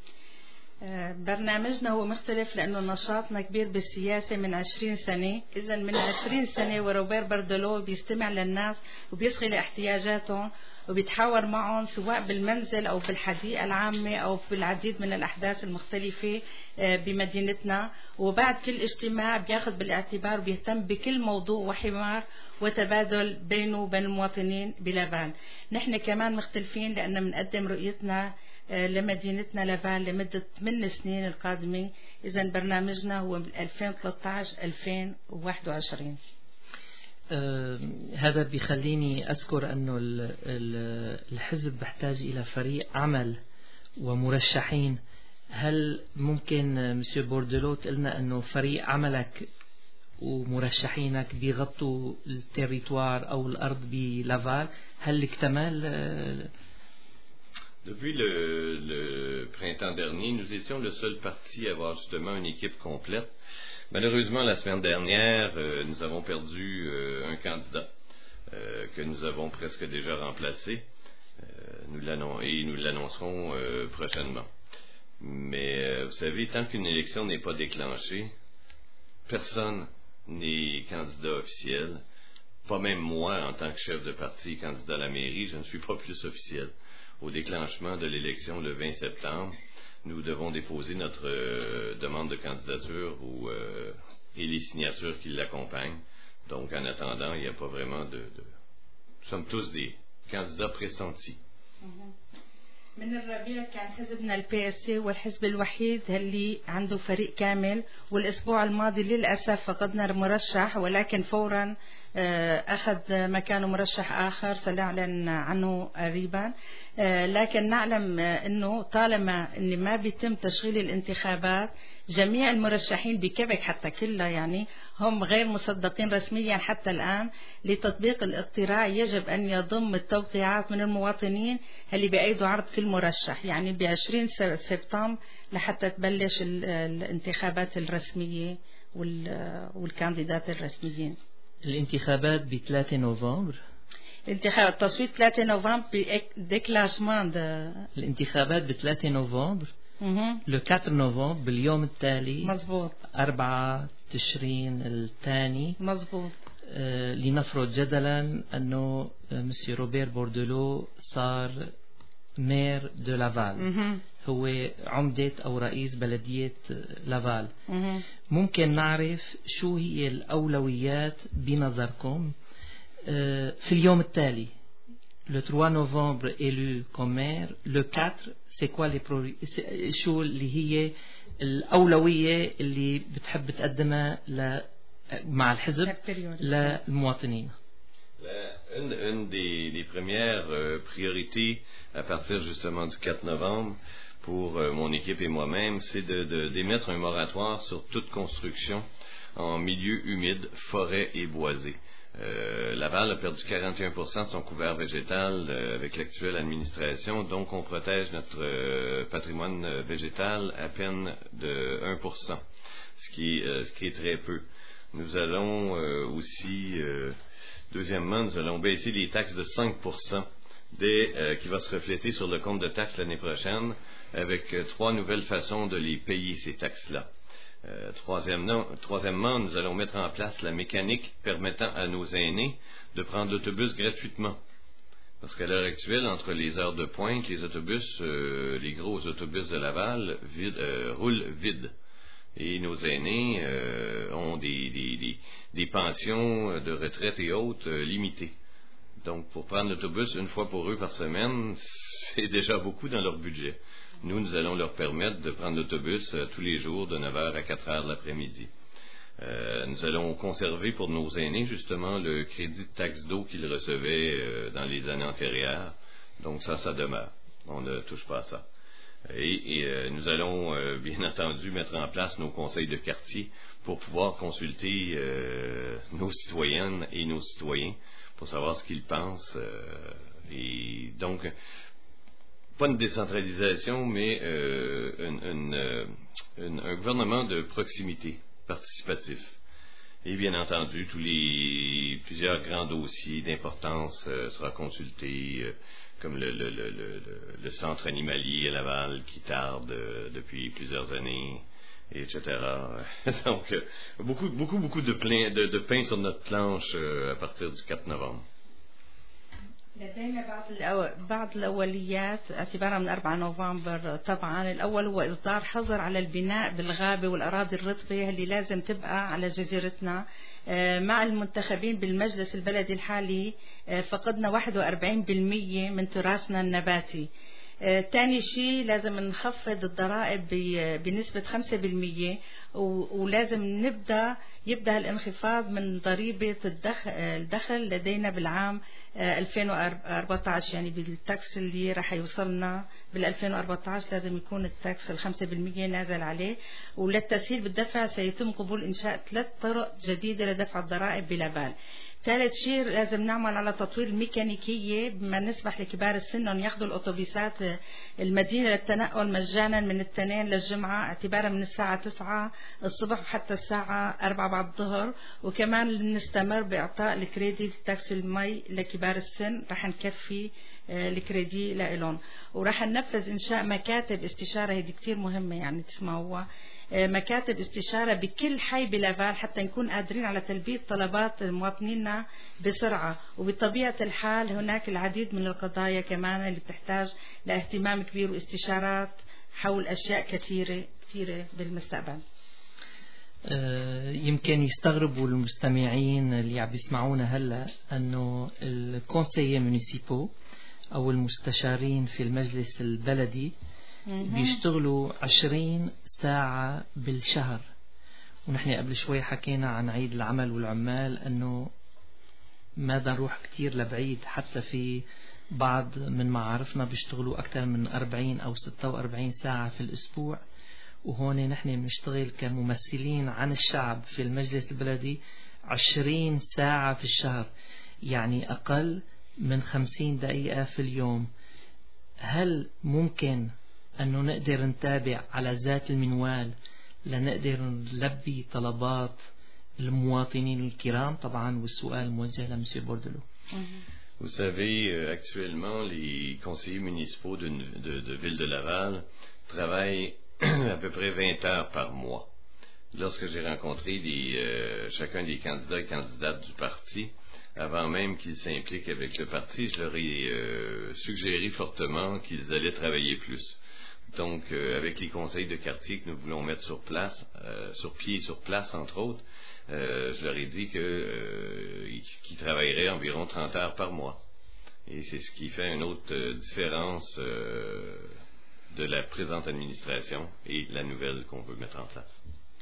برنامجنا هو مختلف لأنه نشاطنا كبير بالسياسة من عشرين سنة. إذا من عشرين سنة وروبير بوردولو بيستمع للناس وبيصغي لاحتياجاتهم وبيتحاور معهم سواء بالمنزل أو بالحديقة العامة أو بالعديد من الأحداث المختلفة بمدينتنا. وبعد كل اجتماع بياخذ بالاعتبار وبيهتم بكل موضوع وحوار وتبادل بينه وبين المواطنين بلافال. نحن كمان مختلفين لأن بنقدم رؤيتنا لمدينتنا لافال لمدة ثمان سنين القادمة. إذا برنامجنا هو من ألفين وثلاثة عشر ألفين وواحد وعشرين. آه هذا بيخليني أذكر أنه الحزب بحتاج إلى فريق عمل ومرشحين. هل ممكن مسيو بوردولو تقلنا أنه فريق عملك ومرشحينك بيغطوا التريتوار أو الأرض بلافال؟ هل اكتمل؟ آه Depuis le, le printemps dernier, nous étions le seul parti à avoir justement une équipe complète. Malheureusement, la semaine dernière, euh, nous avons perdu euh, un candidat euh, que nous avons presque déjà remplacé. Euh, nous l'annoncerons, et nous l'annoncerons euh, prochainement. Mais euh, vous savez, tant qu'une élection n'est pas déclenchée, personne n'est candidat officiel. Pas même moi, en tant que chef de parti, candidat à la mairie, je ne suis pas plus officiel. Au déclenchement de l'élection le vingt septembre, nous devons déposer notre euh, demande de candidature ou, euh, et les signatures qui l'accompagnent. Donc, en attendant, il n'y a pas vraiment de, de... Nous sommes tous des candidats pressentis. من الربيع كان حزبنا البي اس سي هو الحزب الوحيد اللي عنده فريق كامل، والاسبوع الماضي للاسف فقدنا مرشح، ولكن فورا أخذ مكانه مرشح آخر سنعلن عنه قريبا. لكن نعلم أنه طالما أن ما بيتم تشغيل الانتخابات جميع المرشحين بكيبك حتى كلها يعني هم غير مصدقين رسميا حتى الآن لتطبيق الاقتراع. يجب أن يضم التوقيعات من المواطنين اللي بأيدوا عرض كل مرشح يعني بعشرين سبتمبر لحتى تبلش الانتخابات الرسمية والكانديدات الرسميين. الانتخابات ب ثلاثة نوفمبر. انتخاب التصويت ثلاثة نوفمبر ديكلاشمان الانتخابات ب ثلاثة نوفمبر. لو أربعة نوفمبر باليوم التالي مزبوط أربعة تشرين الثاني مزبوط. آه لنفرض جدلا أنه مسيو روبير بوردولو صار مير دو لافال، هو عمدة أو رئيس بلدية لافال. ممكن نعرف شو هي الأولويات بنظركم آه في اليوم التالي؟ le trois novembre élu comme maire, le quatre c'est quoi les pro... شو اللي هي الأولوية اللي بتحب تقدمها ل... مع الحزب للمواطنين؟ Une, une des, des premières euh, priorités à partir justement du quatre novembre pour euh, mon équipe et moi-même, c'est de, de, d'émettre un moratoire sur toute construction en milieu humide, forêt et boisé. Euh, Laval a perdu quarante et un pour cent de son couvert végétal euh, avec l'actuelle administration, donc on protège notre euh, patrimoine euh, végétal à peine de un pour cent, ce qui, euh, ce qui est très peu. Nous allons euh, aussi, euh, deuxièmement, nous allons baisser les taxes de cinq pour cent dès, euh, qui va se refléter sur le compte de taxes l'année prochaine, avec euh, trois nouvelles façons de les payer, ces taxes-là. Euh, troisièmement, troisièmement, nous allons mettre en place la mécanique permettant à nos aînés de prendre l'autobus gratuitement. Parce qu'à l'heure actuelle, entre les heures de pointe, les autobus, euh, les gros autobus de Laval vide, euh, roulent vides. Et nos aînés euh, ont des, des, des, des pensions de retraite et autres euh, limitées. Donc, pour prendre l'autobus une fois pour eux par semaine, c'est déjà beaucoup dans leur budget. Nous, nous allons leur permettre de prendre l'autobus euh, tous les jours de neuf heures à quatre heures de l'après-midi. Euh, nous allons conserver pour nos aînés, justement, le crédit de taxe d'eau qu'ils recevaient euh, dans les années antérieures. Donc ça, ça demeure. On ne touche pas à ça. Et, et euh, nous allons, euh, bien entendu, mettre en place nos conseils de quartier pour pouvoir consulter euh, nos citoyennes et nos citoyens pour savoir ce qu'ils pensent. Euh, et donc, pas une décentralisation, mais euh, une, une, une, un gouvernement de proximité, participatif. Et bien entendu, tous les plusieurs grands dossiers d'importance euh, sera consulté, euh, comme le, le, le, le, le centre animalier à Laval qui tarde euh, depuis plusieurs années, et cetera. Donc, euh, beaucoup, beaucoup, beaucoup de, plein, de, de pain sur notre planche euh, à partir du quatre novembre. لدينا بعض بعض الأوليات اعتبارا من أربعة نوفمبر. طبعا الأول هو إصدار حظر على البناء بالغابة والأراضي الرطبة اللي لازم تبقى على جزيرتنا. مع المنتخبين بالمجلس البلدي الحالي فقدنا واحد وأربعين بالمئة من تراثنا النباتي. ثاني شيء لازم نخفض الضرائب بنسبة خمسة بالمئة ولازم نبدأ يبدأ الانخفاض من ضريبة الدخل لدينا بالعام ألفين وأربعة عشر، يعني بالتاكس اللي راح يوصلنا بال ألفين وأربعة عشر لازم يكون التاكس الخمسة بالمئة نازل عليه. وللتسهيل بالدفع سيتم قبول إنشاء ثلاث طرق جديدة لدفع الضرائب بلابال. ثالث شيء لازم نعمل على تطوير الميكانيكية بما نسمح لكبار السن أن ياخذوا الأوتوبيسات المدينة للتنقل مجانا من الاثنين للجمعة اعتبارا من الساعة تسعة الصبح حتى الساعة أربعة بعد الظهر. وكمان نستمر بإعطاء الكريدي تاكسي المي لكبار السن، رح نكفي الكريدي لإلهم. ورح ننفذ إنشاء مكاتب استشارة، هذه كتير مهمة يعني تسمعوها، مكاتب استشارة بكل حي بلافال حتى نكون قادرين على تلبية طلبات مواطنينا بسرعة. وبطبيعة الحال هناك العديد من القضايا كمان اللي بتحتاج لاهتمام كبير واستشارات حول أشياء كثيرة كثيرة بالمستقبل. يمكن يستغربوا المستمعين اللي عم بيسمعونا هلا انه الكونسيي مونيسيبو او المستشارين في المجلس البلدي بيشتغلوا عشرين ساعة بالشهر. ونحن قبل شوي حكينا عن عيد العمل والعمال انه ما بدنا نروح كتير لبعيد، حتى في بعض من معارفنا بيشتغلوا أكثر من أربعين أو ستة وأربعين ساعة في الأسبوع، وهون نحن بنشتغل كممثلين عن الشعب في المجلس البلدي عشرين ساعة في الشهر، يعني أقل من خمسين دقيقة في اليوم. هل ممكن أنه نقدر نتابع على ذات المنوال لنقدر نلبي طلبات المواطنين الكرام؟ طبعا والسؤال موجه لمسيو بوردلو. Vous savez, euh, actuellement, les conseillers municipaux de, de, de Ville de Laval travaillent à peu près vingt heures par mois. Lorsque j'ai rencontré des, euh, chacun des candidats et candidates du parti, avant même qu'ils s'impliquent avec le parti, je leur ai euh, suggéré fortement qu'ils allaient travailler plus. Donc, euh, avec les conseils de quartier que nous voulons mettre sur place, euh, sur pied et sur place, entre autres, euh, je leur ai dit que, euh, qu'ils travailleraient environ trente heures par mois. Et c'est ce qui fait une autre euh, différence euh, de la présente administration et la nouvelle qu'on veut mettre en place.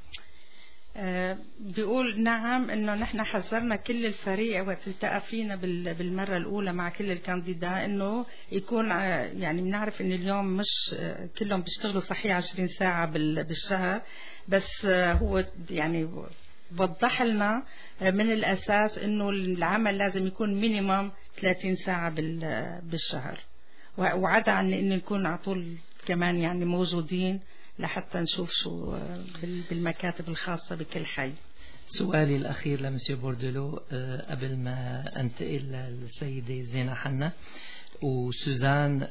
بيقول نعم انه نحن حذرنا كل الفريق وقت التقى فينا بالمره الاولى مع كل الكانديدا انه يكون يعني بنعرف ان اليوم مش كلهم بيشتغلوا صحيح عشرين ساعه بالشهر، بس هو يعني وضح لنا من الاساس انه العمل لازم يكون مينيمم ثلاثين ساعه بالشهر، وعدا عن ان نكون على طول كمان يعني موجودين لحتى نشوف شو بالمكاتب الخاصة بكل حي. سؤالي الأخير لمسيو بوردلو قبل ما أنتقل للسيدة زينة حنا وسوزان،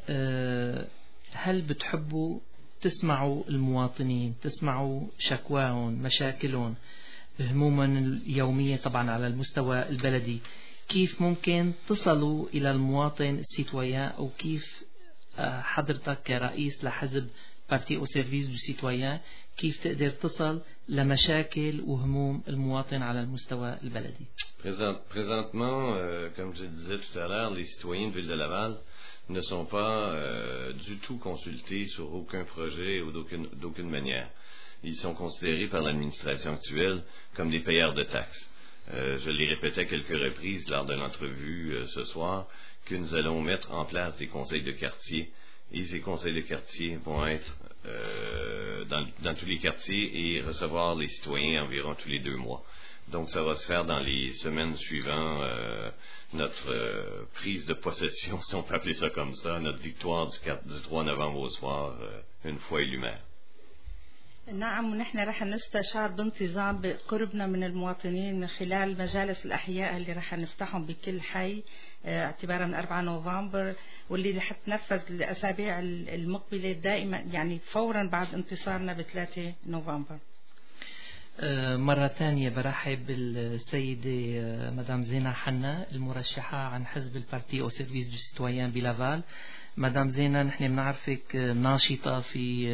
هل بتحبوا تسمعوا المواطنين، تسمعوا شكواهم، مشاكلهم، همومهم اليومية طبعا على المستوى البلدي؟ كيف ممكن تصلوا إلى المواطن السيتويان، أو كيف حضرتك كرئيس لحزب بارتي أو سيرفيس دو سيتويان كيف تقدر تصل لمشاكل وهموم المواطن على المستوى البلدي؟ Présentement, euh, comme je disais tout à l'heure, les citoyens de Ville de Laval ne sont pas euh, du tout consultés sur aucun projet ou d'aucune, d'aucune manière. Ils sont considérés par l'administration actuelle comme des payeurs de taxes. Euh, je l'ai répété à quelques reprises lors de l'entrevue euh, ce soir que nous allons mettre en place des conseils de quartier. Et ces conseils de quartier vont être euh, dans, dans tous les quartiers et recevoir les citoyens environ tous les deux mois. Donc ça va se faire dans les semaines suivantes euh, notre euh, prise de possession, si on peut appeler ça comme ça, notre victoire du, quatre, du trois novembre au soir, euh, une fois élu maire. نعم، ونحن رح نستشار بانتظام بقربنا من المواطنين من خلال مجالس الأحياء اللي رح نفتحهم بكل حي اعتبارا من أربعة نوفمبر، واللي رح تنفذ الأسابيع المقبلة دائما يعني فورا بعد انتصارنا ب ثلاثة نوفمبر. مرة ثانية برحب بالسيدة مدام زينة حنا المرشحة عن حزب البارتي أو سيرفيس دو سيتويان بلافال. مدام زينة، نحن بنعرفك ناشطة في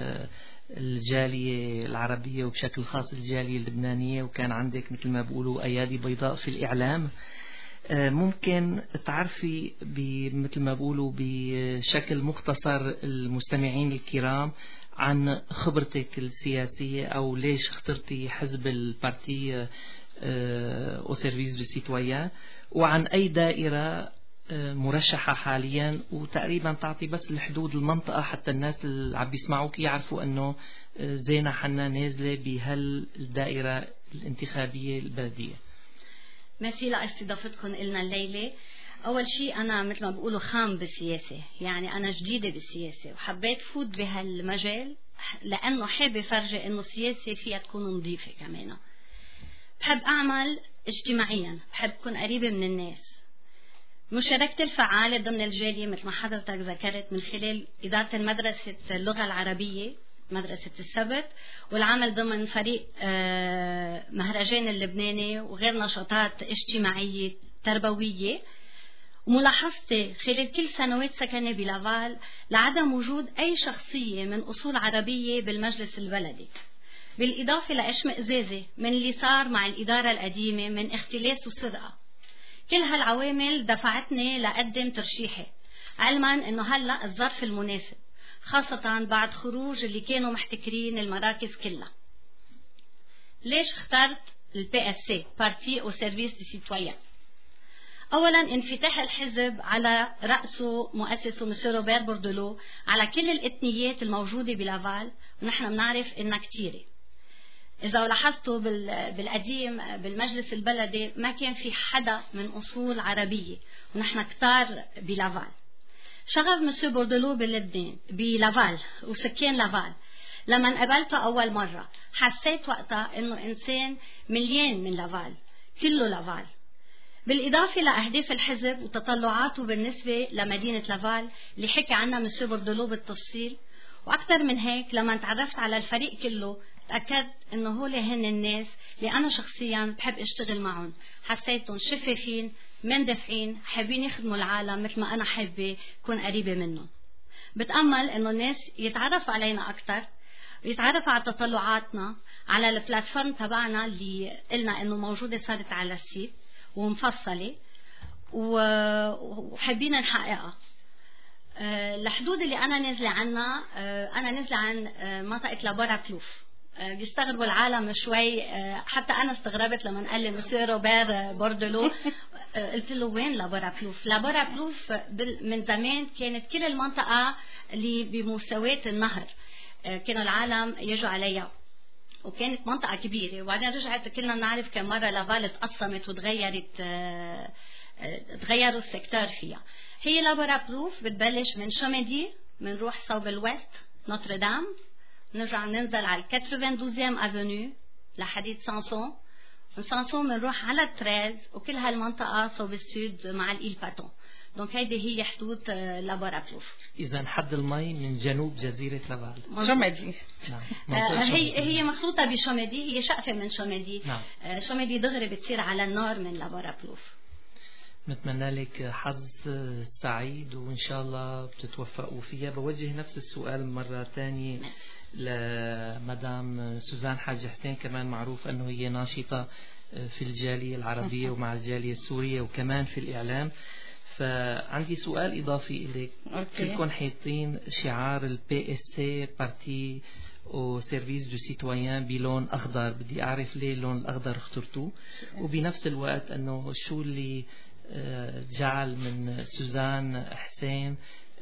الجالية العربية وبشكل خاص الجالية اللبنانية، وكان عندك مثل ما بيقولوا أيادي بيضاء في الإعلام. ممكن تعرفي مثل ما بيقولوا بشكل مختصر المستمعين الكرام عن خبرتك السياسية، أو ليش اخترتي حزب البارتي أو سيرفيس دو سيتويان، وعن أي دائرة مرشحة حاليا، وتقريبا تعطي بس الحدود المنطقة حتى الناس اللي عم بيسمعوك يعرفوا أنه زينة حنا نازلة بهالدائرة الانتخابية البلدية. ميرسي لاستضافتكم لنا الليلة. أول شيء أنا مثل ما بقولوا خام بالسياسة، يعني أنا جديدة بالسياسة وحبيت فوت بهالمجال لأنه حابة فرجة أنه السياسة فيها تكون نظيفة. كمان بحب أعمل اجتماعيا، بحب أكون قريبة من الناس. مشاركتي الفعالة ضمن الجالية مثل ما حضرتك ذكرت من خلال إدارة مدرسة اللغة العربية مدرسة السبت، والعمل ضمن فريق مهرجان اللبناني وغير نشاطات اجتماعية تربوية. وملاحظتي خلال كل سنوات سكني بلافال لعدم وجود أي شخصية من أصول عربية بالمجلس البلدي، بالإضافة لإشمئزازي من اللي صار مع الإدارة القديمة من اختلاس وسرقة. كل هالعوامل دفعتني لأقدم ترشيحي، علما أنه هلأ الظرف المناسب، خاصة بعد خروج اللي كانوا محتكرين المراكز كلها. ليش اخترت البي اس سي بارتي او سيرفيس دي سيتويان؟ أولا انفتاح الحزب على رأسه مؤسسه مسيو روبير بوردولو على كل الإثنيات الموجودة بلافال، ونحن بنعرف إنها كتيرة. إذا لاحظتوا بالقديم بالمجلس البلدي ما كان في حدا من أصول عربية، ونحن كتار بلافال. شغف مسيو بوردولو بلبنان بلافال وسكان لافال لما قابلته أول مرة حسيت وقتها إنه إنسان مليان من لافال، كله لافال، بالإضافة لأهداف الحزب وتطلعاته بالنسبة لمدينة لافال اللي حكي عنها مسيو بوردولو بالتفصيل. وأكثر من هيك لما تعرفت على الفريق كله تأكدت إنه هول هن الناس اللي أنا شخصيا بحب أشتغل معهم، حسيتهم شفافين مندفعين حابين يخدموا العالم مثل ما أنا حابة كون قريبة منهم. بتأمل إنه الناس يتعرفوا علينا أكثر، يتعرفوا على تطلعاتنا على البلاتفورم تبعنا اللي قلنا إنه موجودة صارت على السيت ومفصلة وحابين نحققها. الحدود اللي أنا نازلة عنها، أنا نازلة عن منطقة لابورا بلوف. بيستغربوا العالم شوي، حتى أنا استغربت لما قال لي مسيو روبير بوردولو. قلت له وين لابورا بلوف؟ لابورا بلوف من زمان كانت كل المنطقة اللي بمساواة النهر كانوا العالم يجوا عليها، وكانت منطقة كبيرة. وبعدين رجعت كلنا نعرف كم مرة لافال اتقسمت وتغيرت، تغيروا السكتور فيها. هي لابورا بلوف بتبلش من شوميدي، بنروح صوب الوست نوتردام، نرجع ننزل على الثمانية وعشرين افنيو لحديد سانسون، من سانسون بنروح على التريز، وكل هالمنطقة صوب السود مع الإيل باتون. دونك هيدي هي حدود لابورا بلوف. إذا حد المي من جنوب جزيرة لافال شوميدي. نعم. هي هي مخلوطة بشوميدي، هي شقفة من شوميدي. نعم. شوميدي دغري بتصير على النار من لابورا بلوف. نتمنى لك حظ سعيد وإن شاء الله بتتوفقوا فيها. بوجه نفس السؤال مرة تانية لمدام سوزان حاج حسين، كمان معروف أنه هي ناشطة في الجالية العربية ومع الجالية السورية وكمان في الإعلام. فعندي سؤال إضافي إليك. كلكم حاطين شعار البي اس سي بارتي او سيرفيس دو سيتويان بلون أخضر، بدي أعرف ليه اللون الأخضر اخترتوه، وبنفس الوقت أنه شو اللي جعل من سوزان حسين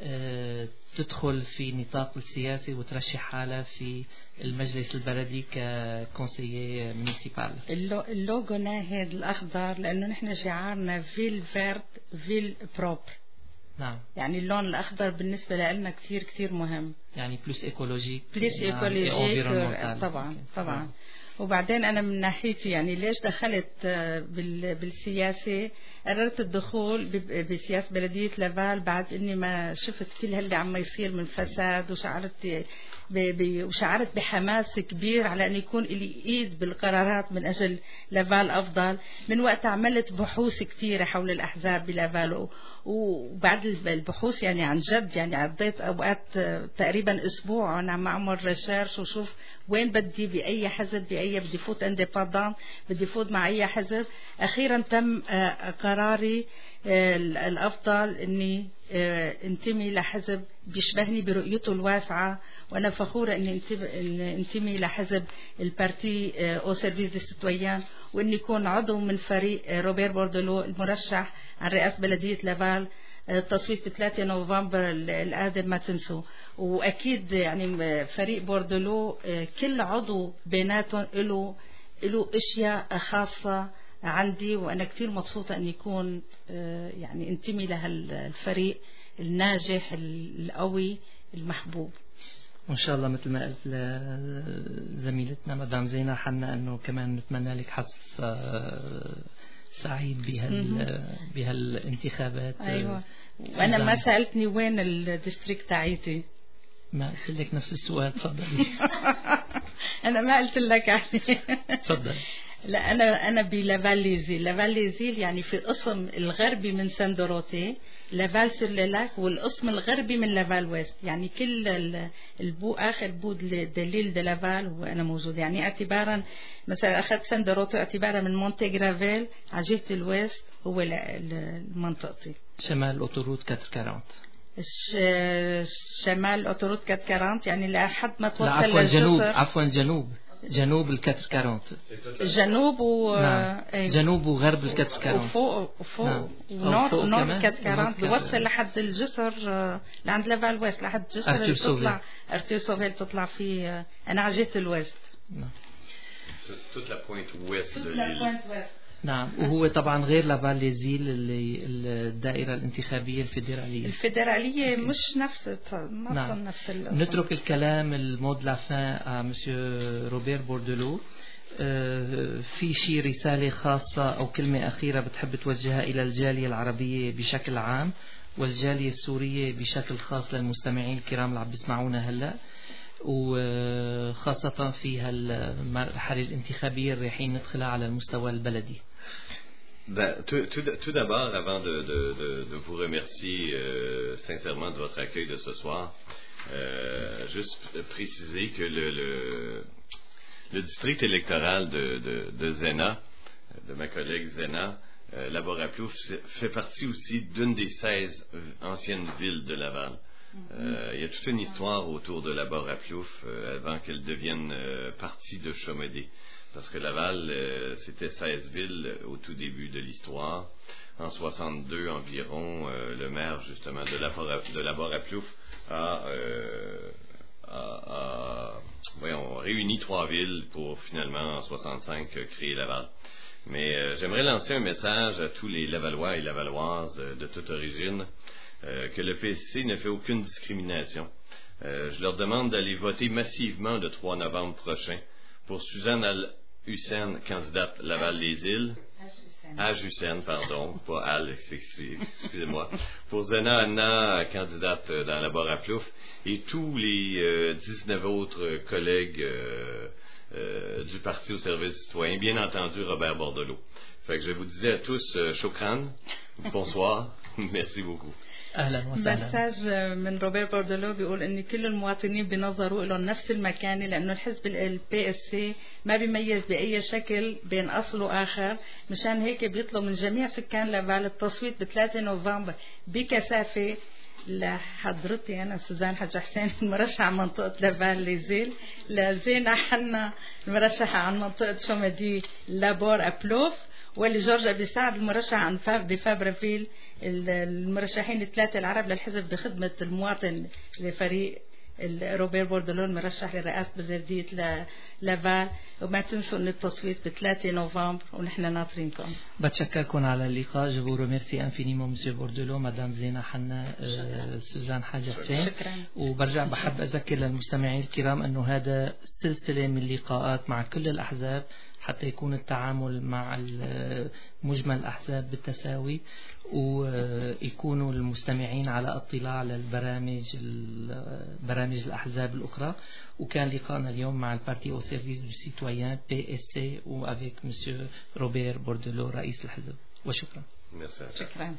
تدخل في نطاق السياسي وترشح حالها في المجلس البلدي ككونسيي مونيسيبال. اللوغو ناهد الأخضر لأنه نحن شعارنا فيل فيرت فيل بروبر. نعم. يعني اللون الأخضر بالنسبة لنا كتير كتير مهم. يعني بلوس إيكولوجيك. بلوس إيكولوجيك طبعا طبعا. نعم. وبعدين أنا من ناحيتي يعني ليش دخلت بالسياسة، قررت الدخول بسياسة بلدية لافال بعد إني ما شفت كل هاللي عم يصير من فساد، وشعرت وشعرت بحماس كبير على أن يكون لي إيد بالقرارات من أجل لافال أفضل. من وقت عملت بحوث كتيرة حول الأحزاب بلافال، وبعد البحوث يعني عن جد يعني عديت أوقات تقريبا أسبوع أنا عم أعمل ريسيرش وشوف وين بدي بأي حزب، بأي بدي فوت اندبندنت، بدي فوت مع أي حزب. أخيرا تم قراري الأفضل إني انتمي لحزب بيشبهني برؤيته الواسعة، وأنا فخورة إني انتمي لحزب البارتي أو سيرفيس دي سيتويان، وإني يكون عضو من فريق روبير بوردولو المرشح عن رئاسة بلدية لافال. التصويت ب ثلاثة نوفمبر القادم ما تنسوا. وأكيد يعني فريق بوردولو كل عضو بيناتهم له له أشياء خاصة عندي، وأنا كتير مبسوطة أن يكون يعني انتمي لهالفريق الناجح القوي المحبوب. وإن شاء الله مثل ما قلت لزميلتنا مدام زينة حنا أنه كمان نتمنى لك حظ سعيد بهال بهالانتخابات. أيوة. وأنا ما سألتني وين الديستريكت تاعيتي. ما قلت لك نفس السؤال. تفضلي. أنا ما قلت لك يعني. تفضل. لا أنا أنا بلافاليزيل. لافاليزيل يعني في القسم الغربي من ساندوروتي، لافال سور ليلاك، والقسم الغربي من لافال ويست. يعني كل البو آخر بود دليل دي لافال وأنا موجود. يعني اعتبارا مثلا أخذت ساندوروتي اعتبارا من مونتي جرافيل على جهة الويست هو منطقتي. شمال أوتوروت أربعمية وأربعين. شمال أوتوروت أربعمية وأربعين يعني لحد ما توصل عفوا جنوب. عفوا جنوب جنوب الكتر كارونت. جنوب و نعم. جنوب وغرب الكتر كارونت. وفوق وفوق نعم. ونور نور الكتر كارونت بيوصل لحد الجسر لعند لافال ويست لحد الجسر اللي بتطلع ارتيو سوفيل بتطلع فيه انا عجيت الويست. نعم. toute la pointe ouest de l'île. نعم وهو طبعا غير لافال ليزيل اللي الدائرة الانتخابية الفيدرالية. الفيدرالية مش نفس ما نعم. نفس نترك الكلام المود لافان à مسيو روبير بوردلو. أه في شي رسالة خاصة أو كلمة أخيرة بتحب توجهها إلى الجالية العربية بشكل عام والجالية السورية بشكل خاص للمستمعين الكرام اللي عم بيسمعونا هلأ وخاصة في هالمرحلة الانتخابية اللي رايحين ندخلها على المستوى البلدي. Ben, tout, tout, tout d'abord, avant de, de, de, de vous remercier euh, sincèrement de votre accueil de ce soir, euh, juste préciser que le, le, le district électoral de, de, de Zena, de ma collègue Zena, euh, Laboraplouf, fait partie aussi d'une des seize anciennes villes de Laval. Euh, il y a toute une histoire autour de Laboraplouf euh, avant qu'elle devienne euh, partie de Chomédé. Parce que Laval, euh, c'était seize villes au tout début de l'histoire. En soixante-deux environ, euh, le maire justement de, de Laboraplouf a, euh, a, a voyons, réuni trois villes pour finalement en soixante-cinq créer Laval. Mais euh, j'aimerais lancer un message à tous les Lavallois et Lavalloises euh, de toute origine euh, que le P S C ne fait aucune discrimination. Euh, je leur demande d'aller voter massivement le trois novembre prochain pour Suzanne Al Hussein, candidate Laval-les-Îles. H-Hussein, pardon, pas Al, excusez-moi. Pour Zena Anna, candidate dans Laboraplouf, et tous les euh, dix-neuf autres collègues euh, euh, du Parti au service citoyen, bien entendu Robert Bordelot. Fait que je vous disais à tous, euh, shukran, bonsoir, merci beaucoup. أهلا وسهلا. مساج من روبير بوردلو بيقول إن كل المواطنين بنظروا لهم نفس المكانة لأنه الحزب البي اس سي ما بيميز بأي شكل بين أصل وآخر مشان هيك بيطلب من جميع سكان لافال التصويت ب ثلاثة نوفمبر بكثافة لحضرتي أنا سوزان حج حسين المرشحة عن منطقة لافال ليزيل لزينة حنا المرشحة عن منطقة شومدي لابور أبلوف واللي جورج أبي سعد المرشح عن بفابرفيل المرشحين الثلاثة العرب للحزب بخدمة المواطن لفريق روبير بوردلو المرشح لرئاسة بلدية لافال وما تنسوا ان التصويت ب ثلاثة نوفمبر ونحن ناطرينكم. بتشكركم على اللقاء. Je vous remercie infiniment monsieur Bordelot, madame زينة حنا، سوزان حاج حسين. وبرجع بحب أذكر للمستمعين الكرام أنه هذا سلسلة من اللقاءات مع كل الأحزاب حتى يكون التعامل مع مجمل الأحزاب بالتساوي ويكونوا المستمعين على اطلاع على البرامج برامج الأحزاب الأخرى. وكان لقاءنا اليوم مع البارتي أو سيرفيس دو سيتويان بي اس سي وافيك مسيو روبير بوردلو رئيس الحزب. وشكرا. شكرا.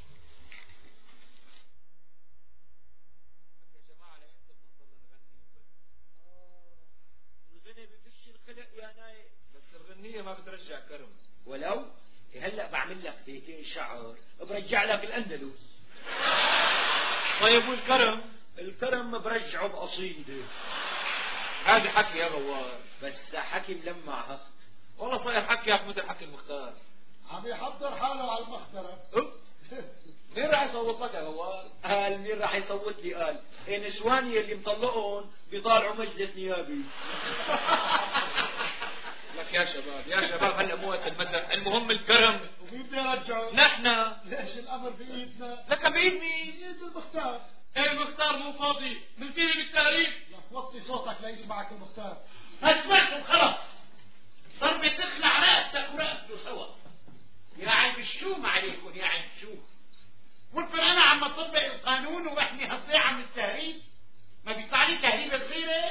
ما بترجع كرم ولو هلا بعمل لك بيتين شعر برجع لك الأندلس. طيب والكرم الكرم برجعه بقصيدة. هذا حكي يا غوار بس حكي ملمع ها والله صاير حكي يا مثل حكي المختار. عم يحضر حاله على المخترة. مين راح يصوت لك يا غوار؟ قال مين راح يصوت لي؟ قال النسواني اللي مطلقهم بيطالعوا مجلس نيابي. لك يا شباب يا شباب هلا مو وقت المزح، المهم الكرم. ومين بده يرجعه؟ نحن. ليش الامر بايدنا؟ لك بايد مين؟ بايد المختار. ايه المختار مو فاضي، من فيني بالتعريف؟ لك وطي صوتك ليسمعك المختار. اسمعكم خلاص. ضربة تخلع راسك وراسه سوا. يا عيب الشوم عليكم يا عيب الشوم. قلت انا عم اطبق القانون واحمي هالضيعه من التهريب؟ ما بيطلع لي تهريبه صغيره؟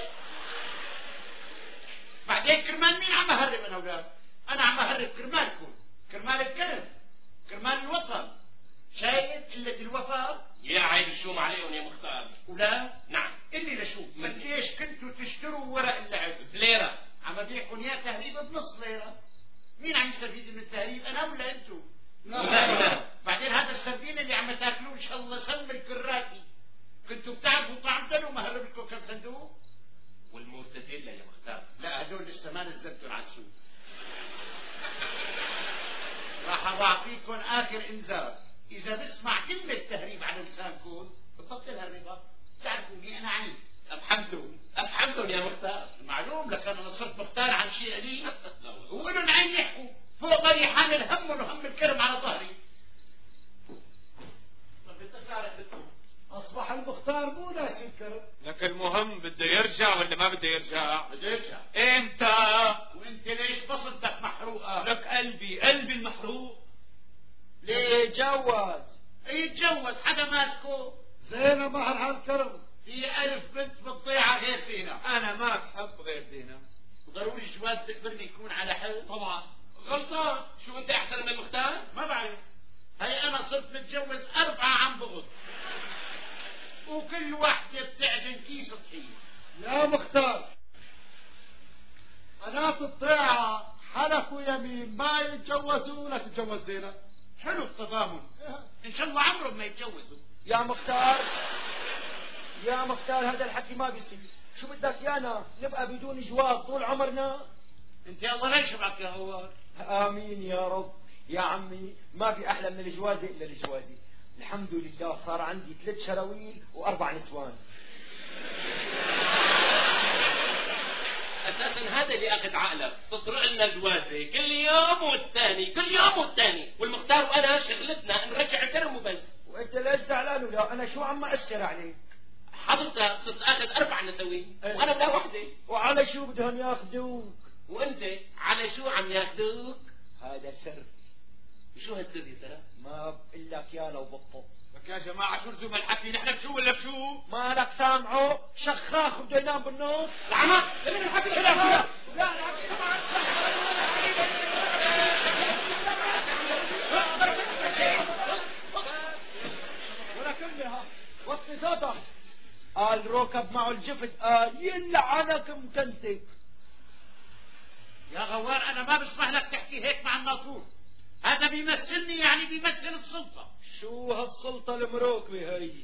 بعدين كرمال مين عم اهرب انا اولاد؟ انا عم اهرب كرمالكم، كرمال الكرم، كرمال الوطن. شايف قلة الوفاء؟ يا عيب الشوم عليهم يا مختار. ولا؟ نعم. اللي لشوف قديش كنتوا تشتروا ورق اللعب؟ بليرة. عم ابيعكم اياه تهريب بنص ليرة. مين عم يستفيد من التهريب؟ انا ولا انتوا؟ لا لا. بعدين هذا السردين اللي عم تاكلوه ان شاء الله سم الكراتي. كنتوا بتعرفوا طعمتنوا وما هرب لكم كم صندوق؟ والمورتديلا يا مختار. لا هدول لسه ما نزلتوا على السوق. راح بعطيكم اخر انذار، اذا بسمع كلمة تهريب على لسانكم ببطلها الرضا. تعرفوني انا عنيد. افحمتهم افحمتهم يا مختار. معلوم لك انا صرت مختار عن شيء قليل. وقولوا عين يحكوا فوق ما يحمل هم وهم الكرم على ظهري. اصبح المختار مو ناسي الكرم. لك المهم بده يرجع ولا ما بده يرجع؟ بده يرجع. امتى؟ وانت ليش بصدك محروقه؟ لك قلبي قلبي المحروق. ليه يتجوز؟ يتجوز حدا ماسكه؟ زينة مهر هالكرم. في ألف بنت بتضيع غير فينا. أنا ما بحب غير فينا. وضروري الجواز تقبلني يكون على حل؟ طبعا. غلطان. شو أنت أحسن من المختار؟ ما بعرف. هي أنا صرت متجوز أربعة عم بغض. وكل واحدة بتعجن كيس طحين. يا مختار بنات الطيعة حلفوا يمين ما يتجوزوا ولا تتجوز زينة. حلو التضامن. إن شاء الله عمرهم ما يتجوزوا. يا مختار يا مختار هذا الحكي ما بيصير. شو بدك يانا نبقى بدون جواز طول عمرنا؟ انت يا الله ليش معك يا هوار؟ امين يا رب. يا عمي ما في احلى من الجوازه الا الجوازه. الحمد لله صار عندي ثلاث شراويل واربع نسوان. اساسا هذا اللي اخذ عقلك تطرق لنا جوازه كل يوم والثاني كل يوم والثاني. والمختار وانا شغلتنا نرجع الكرم وبس. وانت ليش زعلان؟ ولا انا شو عم اثر عليك؟ حضرتك صرت اخذ اربع نسوين وانا بلا وحده. وعلى شو بدهم ياخذوك؟ وانت على شو عم ياخذوك؟ هذا سر. شو هالسر يا ترى؟ ما بقول لك يا لو بطل. لك يا جماعه شو لزوم الحكي؟ نحن بشو ولا بشو؟ مالك سامعه؟ شخاخ بده ينام بالنص. العمى لمن الحكي؟ لا لا لا ولا كلها وطي صوتك. قال ركب معه الجفت قال يلعنك مكنتك. يا غوار انا ما بسمح لك تحكي هيك مع الناطور. هذا بيمثلني يعني بيمثل السلطة. شو هالسلطة المروكبة هي؟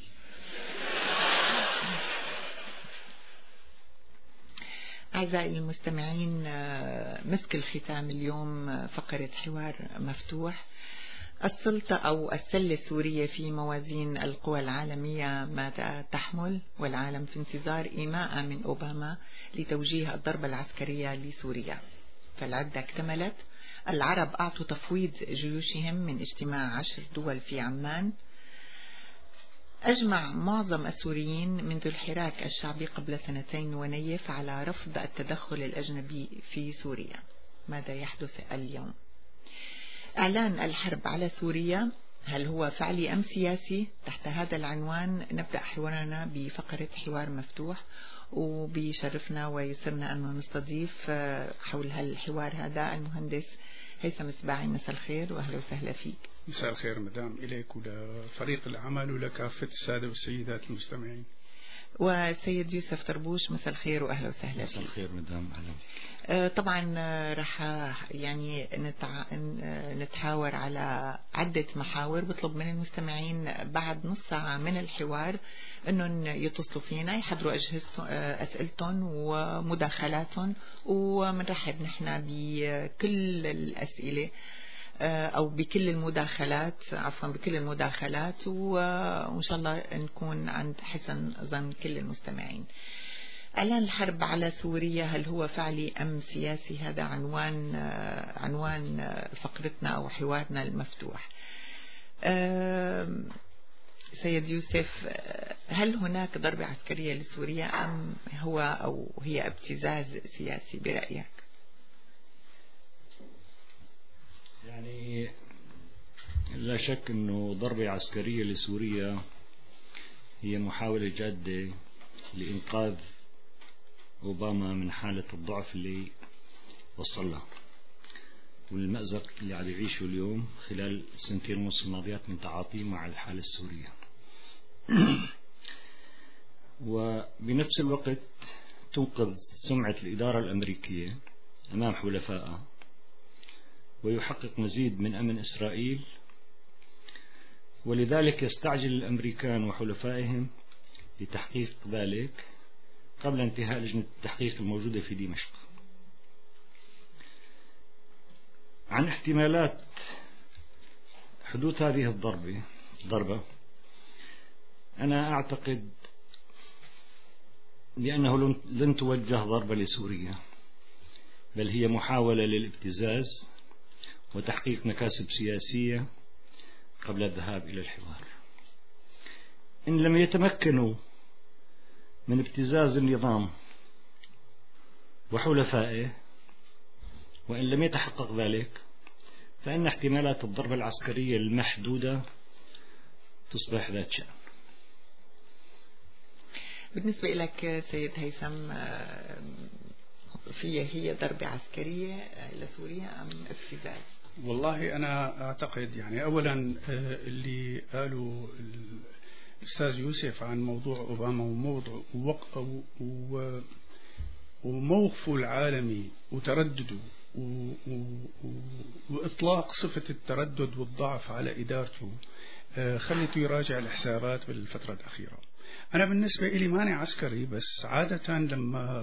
أعزائي المستمعين، مسك الختام اليوم فقرة حوار مفتوح. السلطة أو السلة السورية في موازين القوى العالمية ماذا تحمل؟ والعالم في انتظار إيماء من أوباما لتوجيه الضربة العسكرية لسوريا. فالعدة اكتملت. العرب أعطوا تفويض جيوشهم من اجتماع عشر دول في عمان. أجمع معظم السوريين منذ الحراك الشعبي قبل سنتين ونيف على رفض التدخل الأجنبي في سوريا. ماذا يحدث اليوم؟ إعلان الحرب على سوريا هل هو فعلي أم سياسي؟ تحت هذا العنوان نبدأ حوارنا بفقرة حوار مفتوح، وبيشرفنا ويسرنا أن نستضيف حول هالحوار هذا المهندس هيثم سباعي. مساء الخير وأهلا وسهلا فيك. مساء الخير مدام إليك ولفريق العمل ولكافة السادة والسيدات المستمعين. وسيد يوسف طربوش مساء الخير وأهلا وسهلا فيك. مساء الخير مدام. أهلا. طبعا رح يعني نتع... نتحاور على عدة محاور. بطلب من المستمعين بعد نص ساعة من الحوار أنهم يتصلوا فينا يحضروا أسئلتهم ومداخلاتهم، ومنرحب نحن بكل الأسئلة أو بكل المداخلات عفوا بكل المداخلات، وإن شاء الله نكون عند حسن ظن كل المستمعين. إعلان الحرب على سوريا هل هو فعلي أم سياسي؟ هذا عنوان عنوان فقرتنا أو حوارنا المفتوح. سيد يوسف، هل هناك ضربة عسكرية لسوريا أم هو أو هي ابتزاز سياسي برأيك؟ يعني لا شك أنه ضربة عسكرية لسوريا هي محاولة جادة لإنقاذ أوباما من حالة الضعف اللي وصل لها والمأزق اللي عم يعيشه اليوم خلال السنتين ونص الماضيات من تعاطيه مع الحالة السورية. وبنفس الوقت تنقذ سمعة الإدارة الأمريكية أمام حلفائها، ويحقق مزيد من أمن إسرائيل، ولذلك يستعجل الأمريكان وحلفائهم لتحقيق ذلك قبل انتهاء لجنة التحقيق الموجودة في دمشق. عن احتمالات حدوث هذه الضربة ضربة أنا أعتقد بأنه لن توجه ضربة لسوريا، بل هي محاولة للابتزاز وتحقيق مكاسب سياسية قبل الذهاب إلى الحوار. إن لم يتمكنوا من ابتزاز النظام وحلفائه، وإن لم يتحقق ذلك، فإن احتمالات الضربة العسكرية المحدودة تصبح ذات شأن. بالنسبة لك سيد هيثم، فيها هي ضربة عسكرية لسوريا أم ابتزاز؟ والله أنا أعتقد يعني أولا اللي قالوا الأستاذ يوسف عن موضوع أوباما وموضوع وموقفه العالمي وتردده وإطلاق صفة التردد والضعف على إدارته خلته يراجع الحسابات بالفترة الأخيرة. أنا بالنسبة إلي ماني عسكري، بس عادة لما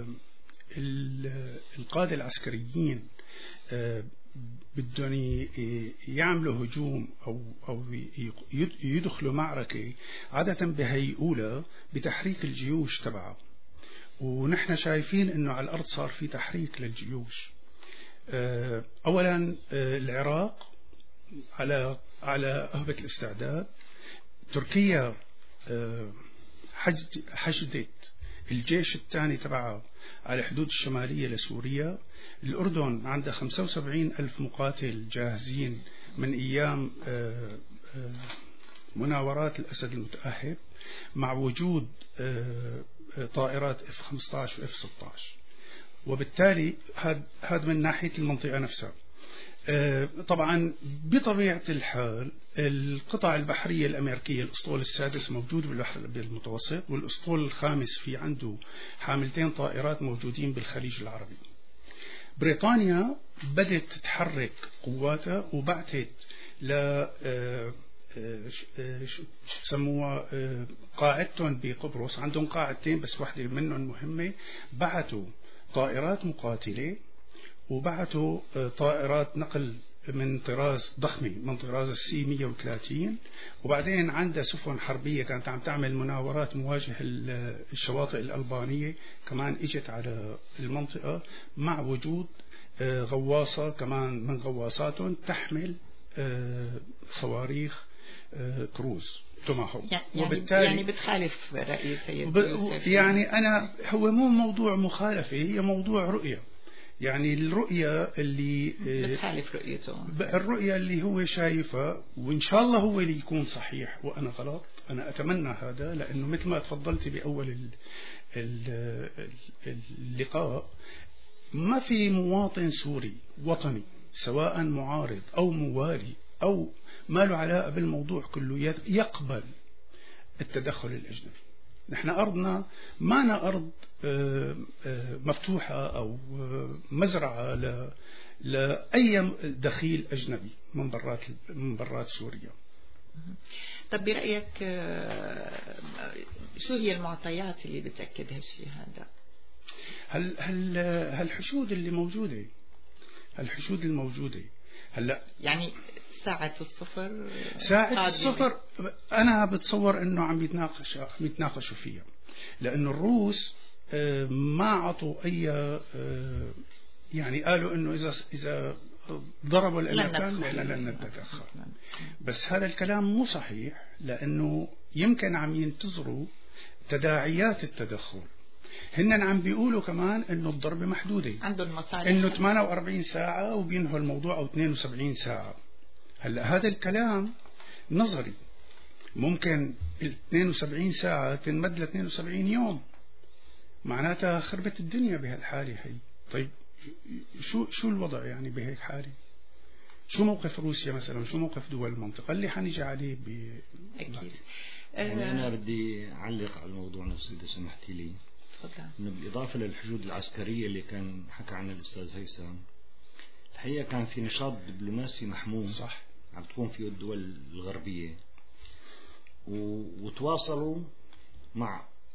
القادة العسكريين بدهم يعملوا هجوم أو أو يدخلوا معركة، عادة بهيئولها بتحريك الجيوش تبعها، ونحن شايفين إنه على الأرض صار في تحريك للجيوش. أولا العراق على على أهبة الاستعداد، تركيا حشدت الجيش الثاني تبعها على الحدود الشمالية لسوريا. الأردن عندها خمسة وسبعين ألف مقاتل جاهزين من أيام مناورات الأسد المتأهب، مع وجود طائرات إف خمسة عشر و إف ستة عشر، وبالتالي هذا من ناحية المنطقة نفسها. طبعا بطبيعة الحال القطع البحرية الأمريكية، الأسطول السادس موجود بالبحر الأبيض المتوسط، والأسطول الخامس في عنده حاملتين طائرات موجودين بالخليج العربي. بريطانيا بدأت تتحرك قواتها وبعثت ل سموها قاعدتهم بقبرص، عندهم قاعدتين بس واحدة منهم مهمة، بعثوا طائرات مقاتلة وبعثوا طائرات نقل من طراز ضخمة من طراز السي مية وثلاثين، وبعدين عندها سفن حربية كانت عم تعمل مناورات مواجهة الشواطئ الألبانية، كمان اجت على المنطقة مع وجود غواصة كمان من غواصاتهم تحمل صواريخ كروز توماهوك. يعني وبالتالي يعني بتخالف رأي سيد يوسف؟ يعني أنا هو مو موضوع مخالفة، هي موضوع رؤية. يعني الرؤية اللي بتخالف رؤيته، الرؤية اللي هو شايفها، وإن شاء الله هو اللي يكون صحيح وأنا غلط، أنا أتمنى هذا، لأنه مثل ما تفضلت بأول اللقاء، ما في مواطن سوري وطني سواء معارض أو موالي أو ما له علاقة بالموضوع كله يقبل التدخل الأجنبي. نحن أرضنا ما أرض مفتوحة أو مزرعة لأي دخيل أجنبي من برات من برات سوريا. طب برأيك شو هي المعطيات اللي بتأكد هالشيء هذا؟ هل هل هالحشود اللي موجودة، هالحشود الموجودة هلا يعني ساعة الصفر ساعة الصفر أنا بتصور إنه عم يتناقش عم يتناقشوا فيها، لأنه الروس ما عطوا أي يعني قالوا إنه إذا إذا ضربوا الأمريكان لن نتدخل، بس هذا الكلام مو صحيح، لأنه يمكن عم ينتظروا تداعيات التدخل. هن عم بيقولوا كمان إنه الضربة محدودة، عندهم مصالح، إنه ثمانية وأربعين ساعة وبينهوا الموضوع، أو اثنين وسبعين ساعة. هلا هذا الكلام نظري، ممكن اثنين وسبعين ساعة تنمد ل اثنين وسبعين يوم، معناتها خربت الدنيا بهالحالة هي. طيب شو شو الوضع يعني بهيك حالة؟ شو موقف روسيا مثلا؟ شو موقف دول المنطقة اللي حنيجي عليه ب أكيد. يعني أنا بدي أعلق على الموضوع نفسه إذا سمحتي لي. إنه بالإضافة للحشود العسكرية اللي كان حكى عنها الأستاذ هيثم، الحقيقة كان في نشاط دبلوماسي محموم صح عم تكون فيه الدول الغربية، وتواصلوا مع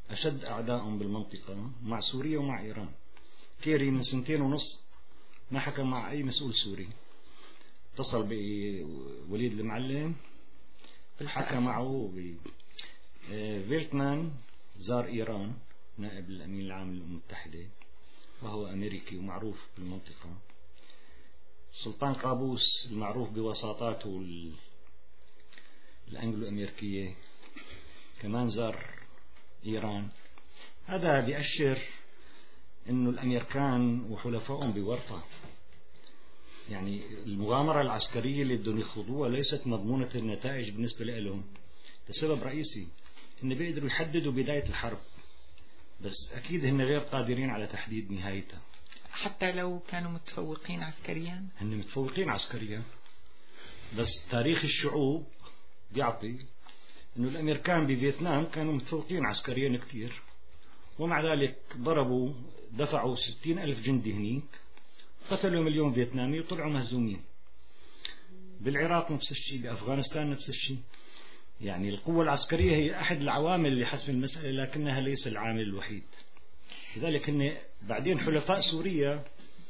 أشد أعداء بالمنطقة مع سوريا ومع إيران. كيري من سنتين ونص ما حكى مع أي مسؤول سوري، اتصل بوليد المعلم حكى معه. فيلتمان زار إيران نائب الأمين العام للأمم المتحدة وهو أمريكي ومعروف بالمنطقة. سلطان قابوس المعروف بوساطاته الأنجلو أمريكية كمان زار إيران. هذا بيأشر إنه الأمريكان وحلفائهم بورطة. يعني المغامرة العسكرية اللي بدهم يخوضوها ليست مضمونة النتائج بالنسبة لهم لسبب رئيسي، إن بيقدروا يحددوا بداية الحرب بس أكيد هن غير قادرين على تحديد نهايتها. حتى لو كانوا متفوقين عسكريا، هن متفوقين عسكريا بس تاريخ الشعوب بيعطي إنه الأمريكان بفيتنام كانوا متفوقين عسكريا كتير، ومع ذلك ضربوا دفعوا ستين ألف جندي هنيك، قتلوا مليون فيتنامي وطلعوا مهزومين. بالعراق نفس الشيء، بأفغانستان نفس الشيء. يعني القوة العسكرية هي أحد العوامل لحسم المسألة لكنها ليس العامل الوحيد. لذلك هن بعدين حلفاء سوريا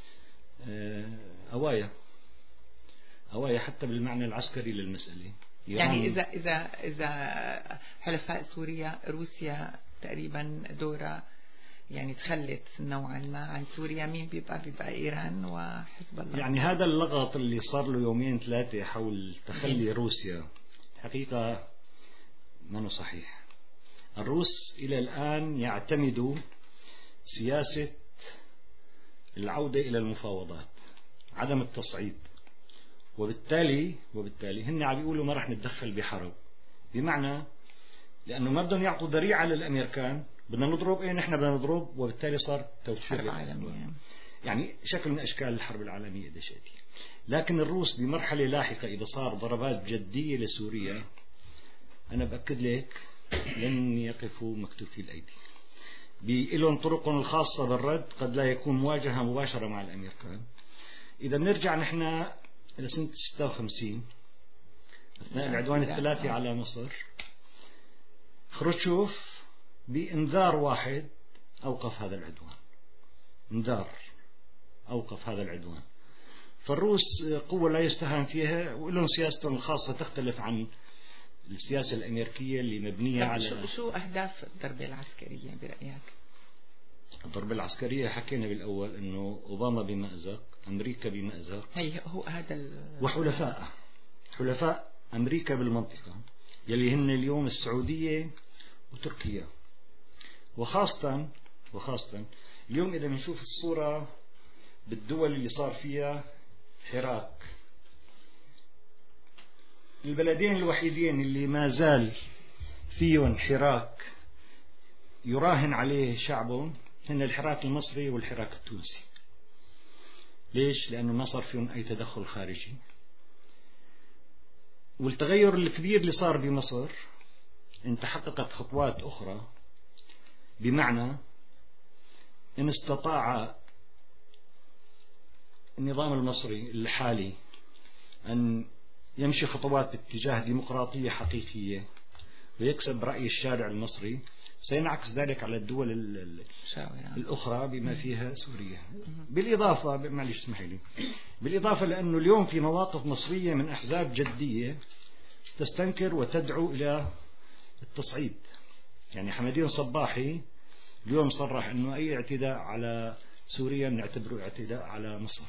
أوايا أوايا حتى بالمعنى العسكري للمسألة. يعني إذا إذا إذا حلفاء سوريا روسيا تقريبا دورها يعني تخلت نوعا ما عن سوريا، مين بيبقى؟ بيبقى إيران وحزب الله. يعني هذا اللغط اللي صار له يومين ثلاثة حول تخلي روسيا حقيقة ما صحيح. الروس إلى الآن يعتمدوا سياسة العودة إلى المفاوضات، عدم التصعيد، وبالتالي وبالتالي هن عم بيقولوا ما راح نتدخل بحرب، بمعنى لأنه ما بدهم يعطوا ذريعة للأمريكان، بدنا نضرب إيه نحن بدنا نضرب، وبالتالي صار توفير حرب عالمية. يعني شكل من أشكال الحرب العالمية دشاتي. لكن الروس بمرحلة لاحقة إذا صار ضربات جدية لسوريا أنا بأكد لك لن يقفوا مكتوفي الأيدي. بإلهم طرقهم الخاصة بالرد، قد لا يكون مواجهة مباشرة مع الأمريكان. إذا نرجع نحن إلى سنة ستة وخمسين أثناء العدوان الثلاثي على مصر، خروتشوف بإنذار واحد أوقف هذا العدوان، انذار أوقف هذا العدوان. فالروس قوة لا يستهان فيها، ولهم سياستهم الخاصة تختلف عن السياسة الأمريكية اللي مبنية على شو, شو أهداف الضربة العسكرية برأيك؟ الضربة العسكرية حكينا بالأول إنه أوباما بمأزق، أمريكا بمأزق، هي هو هذا ال... وحلفاء حلفاء أمريكا بالمنطقة يلي هن اليوم السعودية وتركيا، وخاصة وخاصة اليوم إذا بنشوف الصورة بالدول اللي صار فيها حراك، البلدين الوحيدين اللي ما زال فيهم حراك يراهن عليه شعبهم هن الحراك المصري والحراك التونسي. ليش؟ لأنه ما صار فيهم أي تدخل خارجي. والتغير الكبير اللي صار بمصر ان تحققت خطوات أخرى، بمعنى ان استطاع النظام المصري الحالي أن يمشي خطوات باتجاه ديمقراطية حقيقية ويكسب رأي الشارع المصري، سينعكس ذلك على الدول الأخرى بما فيها سوريا. بالإضافة معلش اسمح لي بالإضافة لأنه اليوم في مواقف مصرية من أحزاب جدية تستنكر وتدعو إلى التصعيد. يعني حمدين صباحي اليوم صرح أنه أي اعتداء على سوريا نعتبره اعتداء على مصر.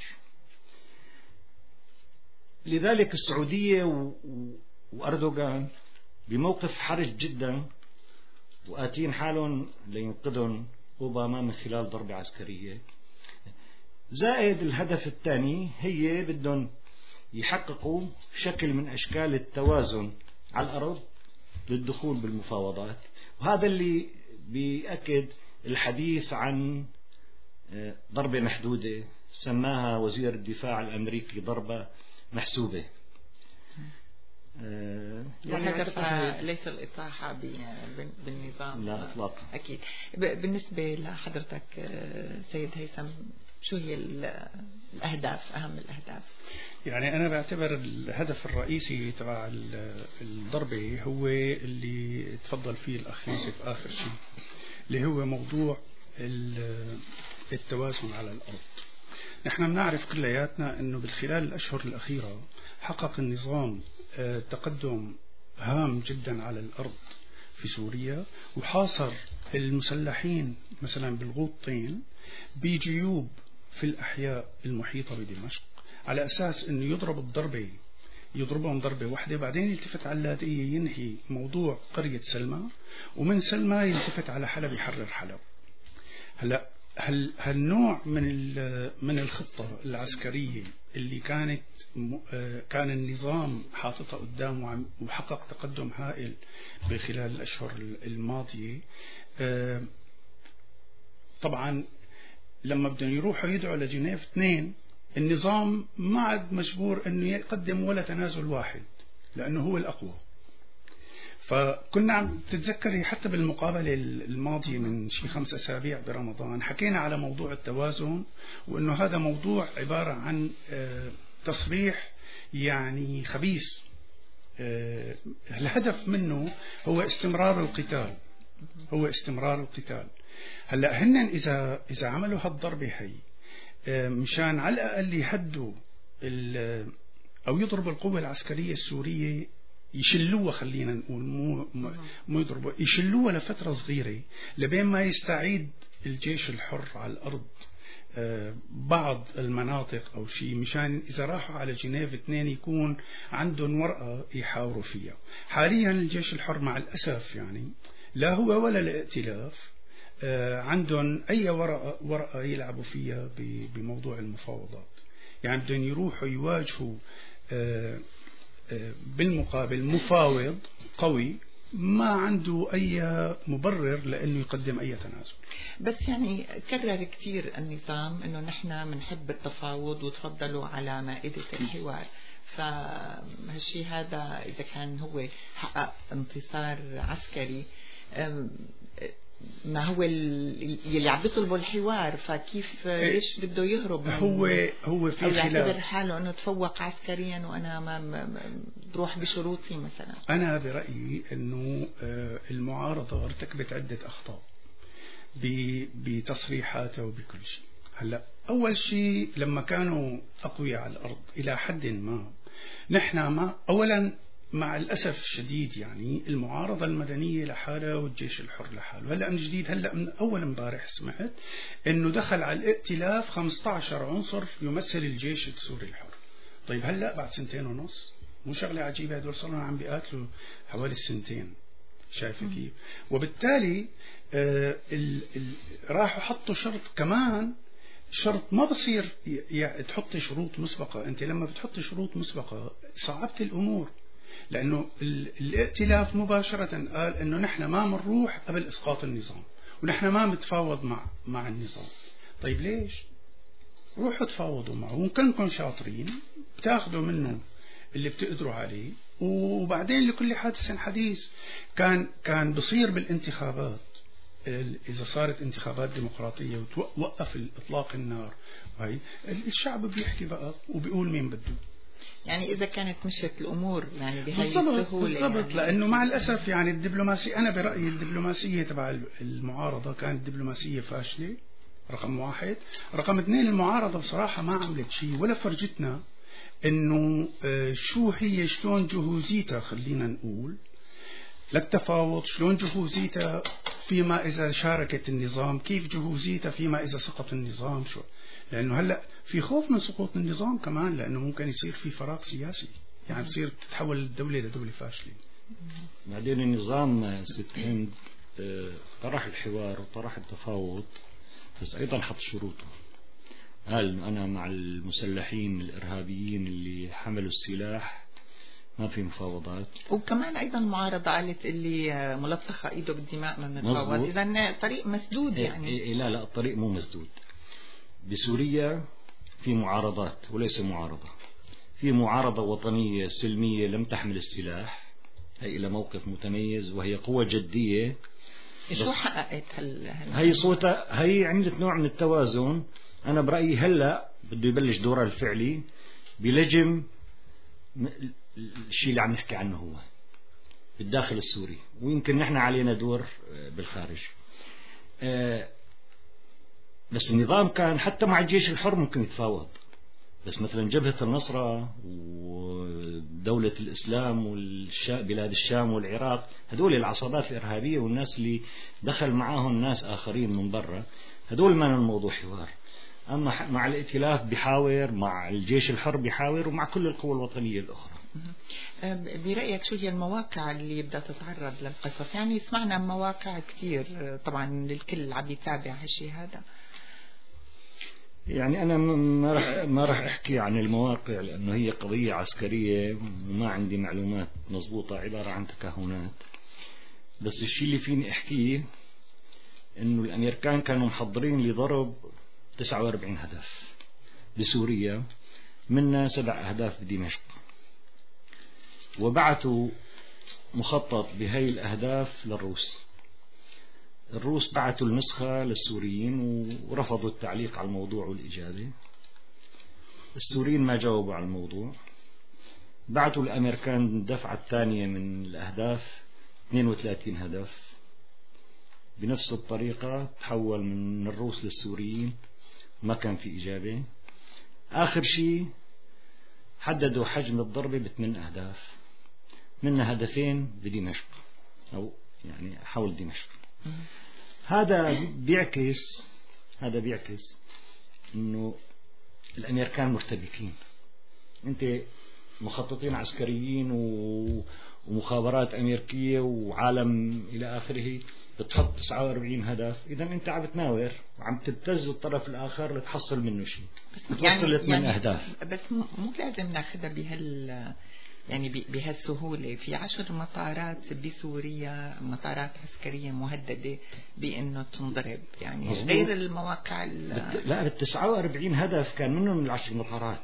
لذلك السعودية وأردوغان بموقف حرج جدا، وآتين حالهم لينقذهم أوباما من خلال ضربة عسكرية. زائد الهدف الثاني هي بدهم يحققوا شكل من أشكال التوازن على الأرض للدخول بالمفاوضات، وهذا اللي بيأكد الحديث عن ضربة محدودة سماها وزير الدفاع الأمريكي ضربة محسوبة. والهدف ليس الإطاحة بالنظام، لا إطلاقا. أكيد. بالنسبة لحضرتك سيد هيثم، شو هي الأهداف، أهم الأهداف؟ يعني أنا بعتبر الهدف الرئيسي تبع الضربة هو اللي تفضل فيه الأخ يوسف آخر شيء، اللي هو موضوع التوازن على الأرض. نحن بنعرف كلياتنا أنه بالخلال الأشهر الأخيرة حقق النظام تقدم هام جدا على الأرض في سوريا، وحاصر المسلحين مثلا بالغوطين بجيوب في الأحياء المحيطة بدمشق، على أساس أنه يضرب الضربة يضربهم ضربة واحدة، بعدين يلتفت على اللاذقية ينهي موضوع قرية سلمى، ومن سلمى يلتفت على حلب يحرر حلب. هلا هل هالنوع من من الخطة العسكرية اللي كانت كان النظام حاططها قدامه وحقق تقدم هائل بخلال الأشهر الماضية، طبعا لما بدهم يروحوا يدعوا لجنيف اثنين النظام ما عاد مجبور انه يقدم ولا تنازل واحد لانه هو الاقوى. فكنا عم تتذكري حتى بالمقابلة الماضية من شي خمس أسابيع برمضان حكينا على موضوع التوازن، وأنه هذا موضوع عبارة عن تصريح يعني خبيث، الهدف منه هو استمرار القتال هو استمرار القتال. هلا هن إذا إذا عملوا هالضربة هي مشان على الأقل يهدوا أو يضربوا القوة العسكرية السورية، يشلوها، خلينا نقول مو مو يضربوا، يشلوها لفترة صغيرة لبين ما يستعيد الجيش الحر على الأرض بعض المناطق أو شيء، مشان إذا راحوا على جنيف اثنين يكون عندهم ورقة يحاوروا فيها. حاليا الجيش الحر مع الأسف يعني لا هو ولا الائتلاف عندهم أي ورقة ورقة يلعبوا فيها بموضوع المفاوضات. يعني بدهم يروحوا يواجهوا بالمقابل مفاوض قوي ما عنده أي مبرر لأنه يقدم أي تنازل. بس يعني كرر كتير النظام أنه نحن بنحب التفاوض وتفضلوا على مائدة الحوار، فهالشي هذا إذا كان هو حقق انتصار عسكري ما هو اللي عم بيطلبوا الحوار، فكيف ليش بده يهرب؟ هو هو في خلاف، يعتبر حاله انه تفوق عسكريا وانا ما بروح بشروطي مثلا. انا برايي انه المعارضه ارتكبت عده اخطاء بتصريحاتها وبكل شيء. هلا اول شيء لما كانوا اقوياء على الارض الى حد ما، نحن ما اولا مع الأسف الشديد يعني المعارضة المدنية لحالها والجيش الحر لحاله. هلأ من جديد هلأ من أول امبارح سمعت إنه دخل على الائتلاف خمسة عشر عنصر يمثل الجيش السوري الحر. طيب هلأ بعد سنتين ونص، مو شغلة عجيبة، هدول صاروا عم بيقاتلوا حوالي السنتين، شايفة كيف؟ وبالتالي آه ال ال راحوا حطوا شرط كمان، شرط ما بصير يعني تحطي شروط مسبقة. أنت لما بتحطي شروط مسبقة صعبت الأمور، لأنه الائتلاف مباشرة قال أنه نحن ما منروح قبل إسقاط النظام ونحن ما متفاوض مع مع النظام. طيب ليش؟ روحوا تفاوضوا معه وكنكم شاطرين بتاخذوا منه اللي بتقدروا عليه، وبعدين لكل حادث حديث. كان كان بصير بالانتخابات إذا صارت انتخابات ديمقراطية وتوقف إطلاق النار، وهي الشعب بيحكي بقى وبيقول مين بده. يعني إذا كانت مشت الأمور يعني بهاي السهولة بالضبط يعني، لأنه مع الأسف يعني الدبلوماسية، أنا برأيي الدبلوماسية تبع المعارضة كانت دبلوماسية فاشلة رقم واحد. رقم اثنين المعارضة بصراحة ما عملت شيء ولا فرجتنا إنه شو هي، شلون جهوزيتها خلينا نقول للتفاوض، شلون جهوزيتها فيما إذا شاركت النظام، كيف جهوزيتها فيما إذا سقط النظام. شو لأنه هلأ في خوف من سقوط النظام كمان، لأنه ممكن يصير في فراغ سياسي، يعني تصير تتحول الدولة لدولة فاشلة. بعدين النظام ست هند طرح الحوار وطرح التفاوض، بس أيضا حط شروطه. قال أنا مع المسلحين الإرهابيين اللي حملوا السلاح ما في مفاوضات. وكمان أيضا معارضة قالت اللي ملطخة إيده بالدماء ما نتفاوض. إذا طريق مسدود يعني. إيه إيه لا لا الطريق مو مسدود. بسوريا في معارضات وليس معارضة، في معارضة وطنية سلمية لم تحمل السلاح، هي إلى موقف متميز وهي قوة جدية. شو حققت هال هي صوتها، هي عملت نوع من التوازن. أنا برأيي هلأ بده يبلش دورها الفعلي بلجم الشيء اللي عم نحكي عنه هو بالداخل السوري، ويمكن نحن علينا دور بالخارج. آه بس النظام كان حتى مع الجيش الحر ممكن يتفاوض، بس مثلا جبهة النصرة ودولة الإسلام وبلاد الشام والعراق، هدول العصابات الإرهابية والناس اللي دخل معاهم ناس آخرين من برا، هدول ما الموضوع حوار. أما مع الائتلاف بيحاور، مع الجيش الحر بيحاور، ومع كل القوى الوطنية الأخرى. برأيك شو هي المواقع اللي بدها تتعرض للقصف؟ يعني سمعنا مواقع كثير طبعا، للكل عم يتابع هالشيء هذا. يعني أنا ما راح ما راح أحكي عن المواقع لأنه هي قضية عسكرية وما عندي معلومات مضبوطة، عبارة عن تكهنات. بس الشيء اللي فيني أحكيه إنه الأمريكان كانوا محضرين لضرب تسعة وأربعين هدف بسوريا، منها سبع أهداف بدمشق، وبعثوا مخطط بهاي الأهداف للروس. الروس بعثوا النسخة للسوريين ورفضوا التعليق على الموضوع والإجابة. السوريين ما جاوبوا على الموضوع، بعثوا الأمريكان الدفعة الثانية من الأهداف اثنين وثلاثين هدف بنفس الطريقة، تحول من الروس للسوريين، ما كان في إجابة. آخر شيء حددوا حجم الضربة بثمان أهداف، منها هدفين بدمشق أو يعني حول دمشق. هذا بيعكس هذا بيعكس إنه الأمريكان مرتبكين. أنت مخططين عسكريين ومخابرات أمريكية وعالم إلى آخره، بتحط تسعة وأربعين هدف، إذا أنت عم تناور وعم تبتز الطرف الآخر لتحصل منه شيء، بتوصل لثمان يعني أهداف. بس مو لازم ناخذها بهال يعني بهالسهولة. في عشر مطارات بسوريا، مطارات عسكرية مهددة بأنه تنضرب، يعني مزبوط. غير المواقع بت... لا بالتسعة وأربعين هدف كان منهم من العشر مطارات.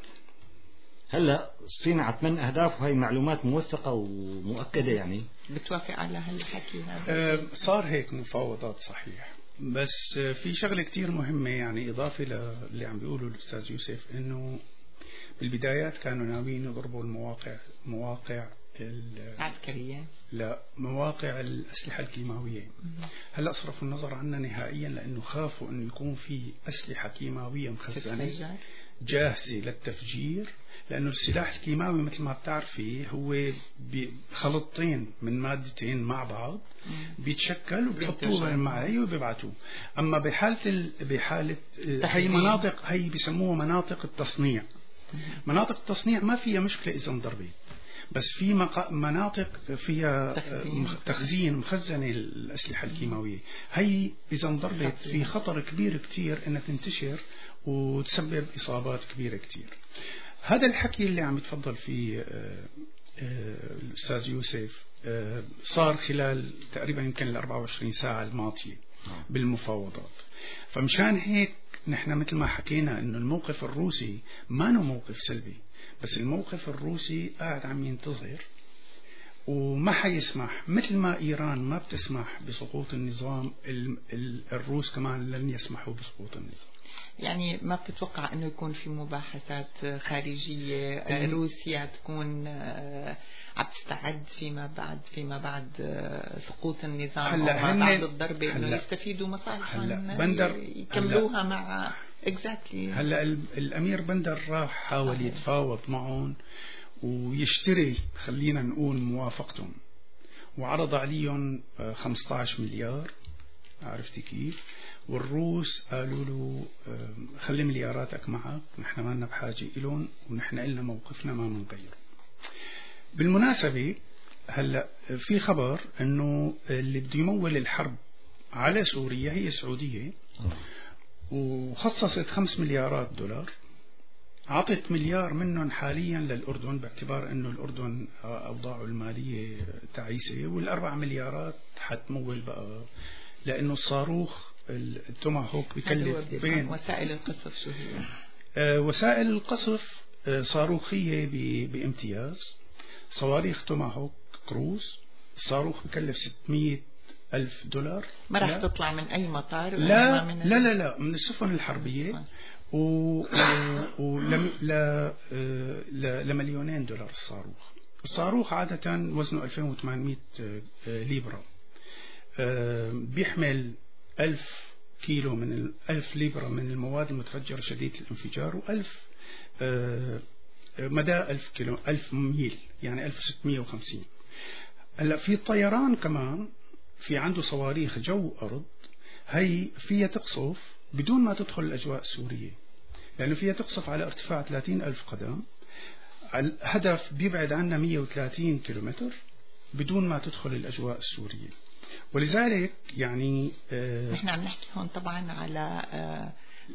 هلا صفينا على ثمان أهداف، وهي معلومات موثقة ومؤكدة. يعني بتوافق على هالحكي هذا؟ أه صار هيك مفاوضات صحيح، بس في شغلة كتير مهمة يعني إضافة للي عم بيقوله الأستاذ يوسف، إنه بالبدايات كانوا ناويين يضربوا المواقع مواقع العسكرية، لا مواقع الأسلحة الكيماوية. هلا صرفوا النظر عنها نهائيا، لأنه خافوا أنه يكون في أسلحة كيماوية مخزنة جاهزة للتفجير، لأنه السلاح الكيماوي مثل ما بتعرفي هو خلطتين من مادتين مع بعض بيتشكل وبيحطوه معي وبيبعتوه. أما بحالة بحالة هي مناطق هي بيسموها مناطق التصنيع. مناطق التصنيع ما فيها مشكلة إذا انضربت، بس في مناطق فيها تخزين مخزنة الأسلحة الكيماوية، هي إذا انضربت في خطر كبير كتير إنها تنتشر وتسبب إصابات كبيرة كتير. هذا الحكي اللي عم يتفضل فيه الأستاذ يوسف صار خلال تقريبا يمكن ال أربعة وعشرين ساعة الماضية بالمفاوضات. فمشان هيك نحن مثل ما حكينا إنه الموقف الروسي ما هو موقف سلبي، بس الموقف الروسي قاعد عم ينتظر وما حيسمح، مثل ما إيران ما بتسمح بسقوط النظام، الروس كمان لن يسمحوا بسقوط النظام. يعني ما بتتوقع أنه يكون في مباحثات خارجية روسيا تكون عم تستعد فيما بعد فيما بعد سقوط النظام أو ما بعد الضربة إنه يستفيدوا مصالحهم يكملوها مع exactly. هلا الأمير بندر راح حاول يتفاوض معهم ويشتري خلينا نقول موافقتهم، وعرض عليهم خمسة عشر مليار، عرفتي كيف؟ والروس قالوا له خلي ملياراتك معك، نحن ما لنا بحاجة إلهم ونحن إلنا موقفنا ما منغيره. بالمناسبة هلا في خبر إنه اللي بده يمول الحرب على سوريا هي السعودية، وخصصت خمس مليارات دولار، عطت مليار منهم حاليا للأردن باعتبار إنه الأردن أوضاعه المالية تعيسة، والأربع مليارات حتمول بقى لأنه الصاروخ التوماهوك بكلف بين وسائل القصف. شو هي؟ آه وسائل القصف آه صاروخية بامتياز، صواريخ توماهوك كروز. الصاروخ بكلف ستمية ألف دولار. ما راح تطلع من أي مطار؟ لا من لا لا لا من السفن الحربية، و, و... لم... ل... ل... لمليونين دولار الصاروخ. الصاروخ عادة وزنه ألفين وثمانمية ليبرا، بيحمل ألف كيلو من ألف ليبرة من المواد المتفجرة شديدة الانفجار، وألف مدى ألف كيلو ألف ميل يعني ألف وستمية وخمسين. هلا في الطيران كمان في عنده صواريخ جو أرض، هي فيها تقصف بدون ما تدخل الأجواء السورية، لأنه فيها تقصف على ارتفاع ثلاثين ألف قدم، الهدف بيبعد عنا مية وثلاثين كيلومتر بدون ما تدخل الأجواء السورية. ولذلك يعني آه نحن عم نحكي هون طبعا على آه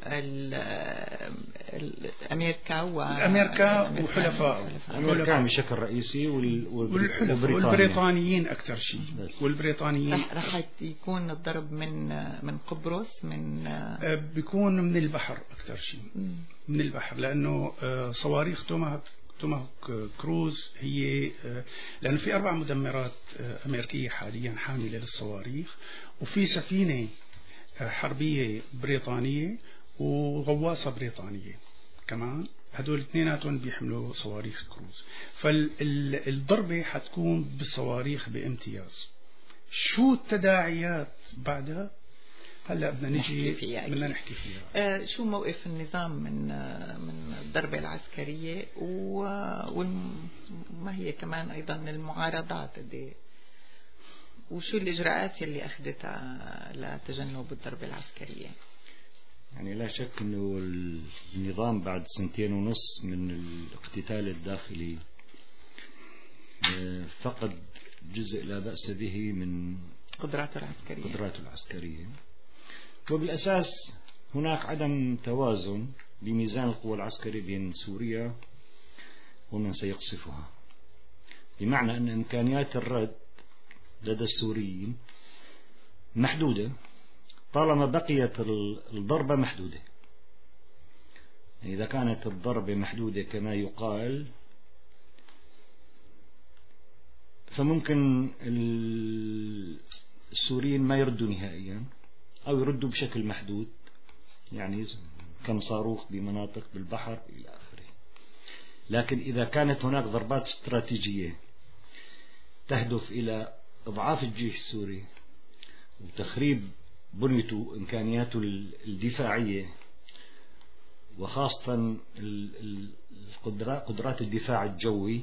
أمريكا وأمريكا وحلفاء أمريكا بشكل رئيسي والحلف والبريطانيين أكثر شيء، والبريطانيين رح يكون الضرب من من قبرص، من بيكون من البحر أكثر شيء، من البحر، لأنه صواريخ توماهوك توماهوك كروز هي لأنه في أربع مدمرات أمريكية حاليا حاملة للصواريخ، وفي سفينة حربية بريطانية وغواصة بريطانية كمان، هدول اثنيناتهم بيحملوا صواريخ كروز. فالضربة حتكون بالصواريخ بامتياز. شو التداعيات بعدها؟ هلا بدنا نجي بدنا نحكي فيها. آه شو موقف النظام من آه من الضربة العسكرية، وما هي كمان أيضا المعارضات دي، وشو الإجراءات اللي أخذتها لتجنب الضربة العسكرية؟ يعني لا شك أنه النظام بعد سنتين ونص من الاقتتال الداخلي فقد جزء لا بأس به من قدراته العسكرية قدراته العسكرية وبالأساس هناك عدم توازن بميزان القوى العسكرية بين سوريا ومن سيقصفها، بمعنى أن إمكانيات الرد لدى السوريين محدودة طالما بقيت الضربة محدودة. إذا كانت الضربة محدودة كما يقال فممكن السوريين ما يردوا نهائيا أو يردوا بشكل محدود، يعني كم صاروخ بمناطق بالبحر إلى آخره. لكن إذا كانت هناك ضربات استراتيجية تهدف إلى إضعاف الجيش السوري وتخريب بنيته إمكانياته الدفاعية، وخاصة قدرات الدفاع الجوي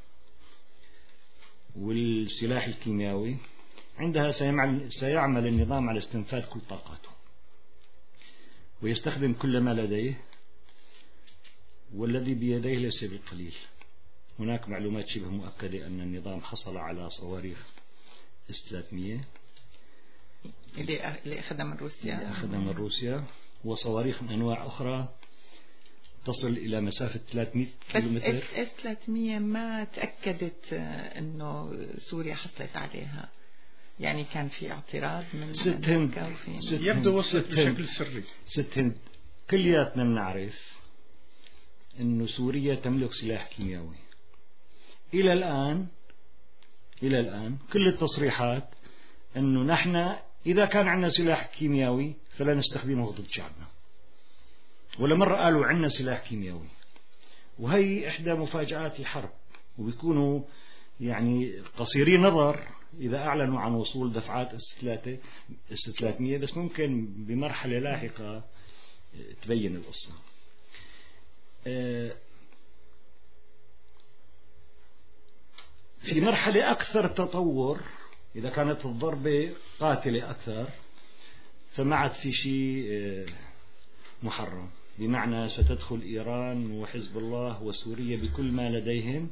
والسلاح الكيميائي، عندها سيعمل النظام على استنفاذ كل طاقاته ويستخدم كل ما لديه، والذي بيديه ليس بالقليل. هناك معلومات شبه مؤكدة أن النظام حصل على صواريخ إس ثلاثمية اللي أخذها من روسيا اللي أخذها من روسيا وصواريخ من أنواع أخرى تصل إلى مسافة ثلاثمية كيلومتر. بس إس ثلاثمية ما تأكدت أنه سوريا حصلت عليها، يعني كان في اعتراض من ست هند يبدو وصلت بشكل سري. ست هند كلياتنا بنعرف أنه سوريا تملك سلاح كيميائي إلى الآن. إلى الآن كل التصريحات أنه نحن إذا كان عندنا سلاح كيميائي فلا نستخدمه ضد شعبنا، ولا مرة قالوا عندنا سلاح كيميائي. وهي إحدى مفاجآت الحرب، وبيكونوا يعني قصيري نظر إذا أعلنوا عن وصول دفعات إس ثلاثمية، بس ممكن بمرحلة لاحقة تبين القصة. في مرحلة أكثر تطور إذا كانت الضربة قاتلة أكثر فما عاد في شيء محرم، بمعنى ستدخل إيران وحزب الله وسوريا بكل ما لديهم،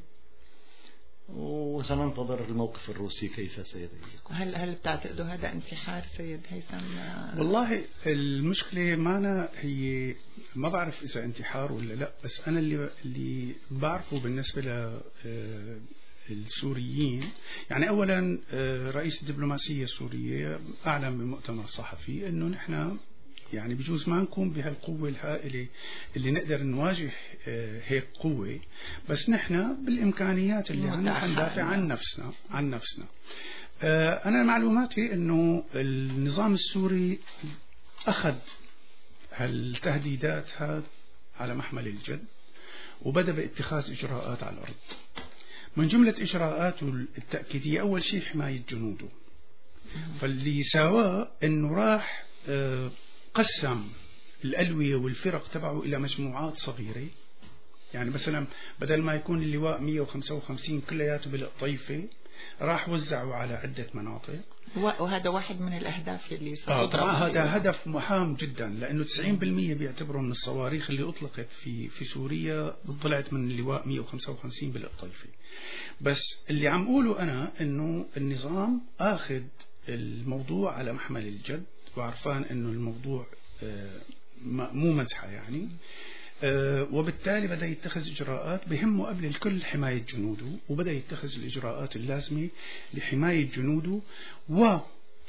وسننتظر الموقف الروسي كيف سيكون. هل هل بتعتقدوا هذا انتحار سيد هيثم؟ والله المشكلة معنا هي ما بعرف إذا انتحار ولا لا، بس أنا اللي اللي بعرفه بالنسبة ل السوريين، يعني أولا رئيس الدبلوماسية السورية أعلن بمؤتمر صحفي أنه نحن يعني بجوز ما نكون بهالقوة الهائلة اللي نقدر نواجه هيك قوة، بس نحن بالإمكانيات اللي عندنا ندافع عن نفسنا عن نفسنا. أنا معلوماتي أنه النظام السوري أخذ هالتهديدات هذا على محمل الجد وبدأ باتخاذ إجراءات على الأرض. من جملة إجراءاته التأكيدية أول شيء حماية جنوده، فاللي سواه أنه راح قسم الألوية والفرق تبعه إلى مجموعات صغيرة. يعني مثلا بدل ما يكون اللواء مئة وخمسة وخمسين كلياته بالطيفة راح وزعوا على عدة مناطق. وهذا واحد من الأهداف اللي آه طبعا هذا هدف مهام جدا، لأنه تسعين بالمئة بيعتبروا من الصواريخ اللي أطلقت في في سوريا طلعت من اللواء مئة وخمسة وخمسين بالطيفة. بس اللي عم أقوله أنا إنه النظام آخذ الموضوع على محمل الجد، وعرفان إنه الموضوع مو مزحة يعني، وبالتالي بدأ يتخذ إجراءات بهمه قبل الكل حماية جنوده، وبدأ يتخذ الإجراءات اللازمة لحماية جنوده، و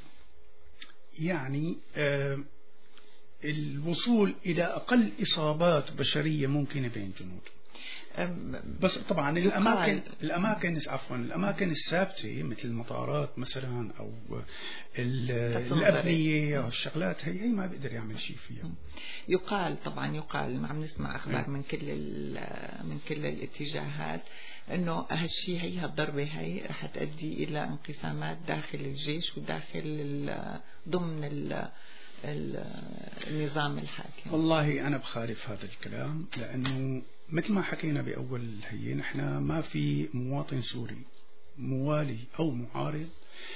يعني الوصول إلى أقل إصابات بشرية ممكنة بين جنوده. بس طبعا الأماكن الأماكن عفوا الأماكن الثابتة مثل المطارات مثلا أو الأبنية أو الشغلات هي هي ما بيقدر يعمل شيء فيها. يقال طبعا يقال عم نسمع أخبار من كل من كل الاتجاهات إنه هالشيء هي هالضربة هي رح تؤدي إلى انقسامات داخل الجيش وداخل ضمن النظام الحاكم. والله أنا بخالف هذا الكلام، لأنه مثل ما حكينا بأول هي نحن ما في مواطن سوري موالي أو معارض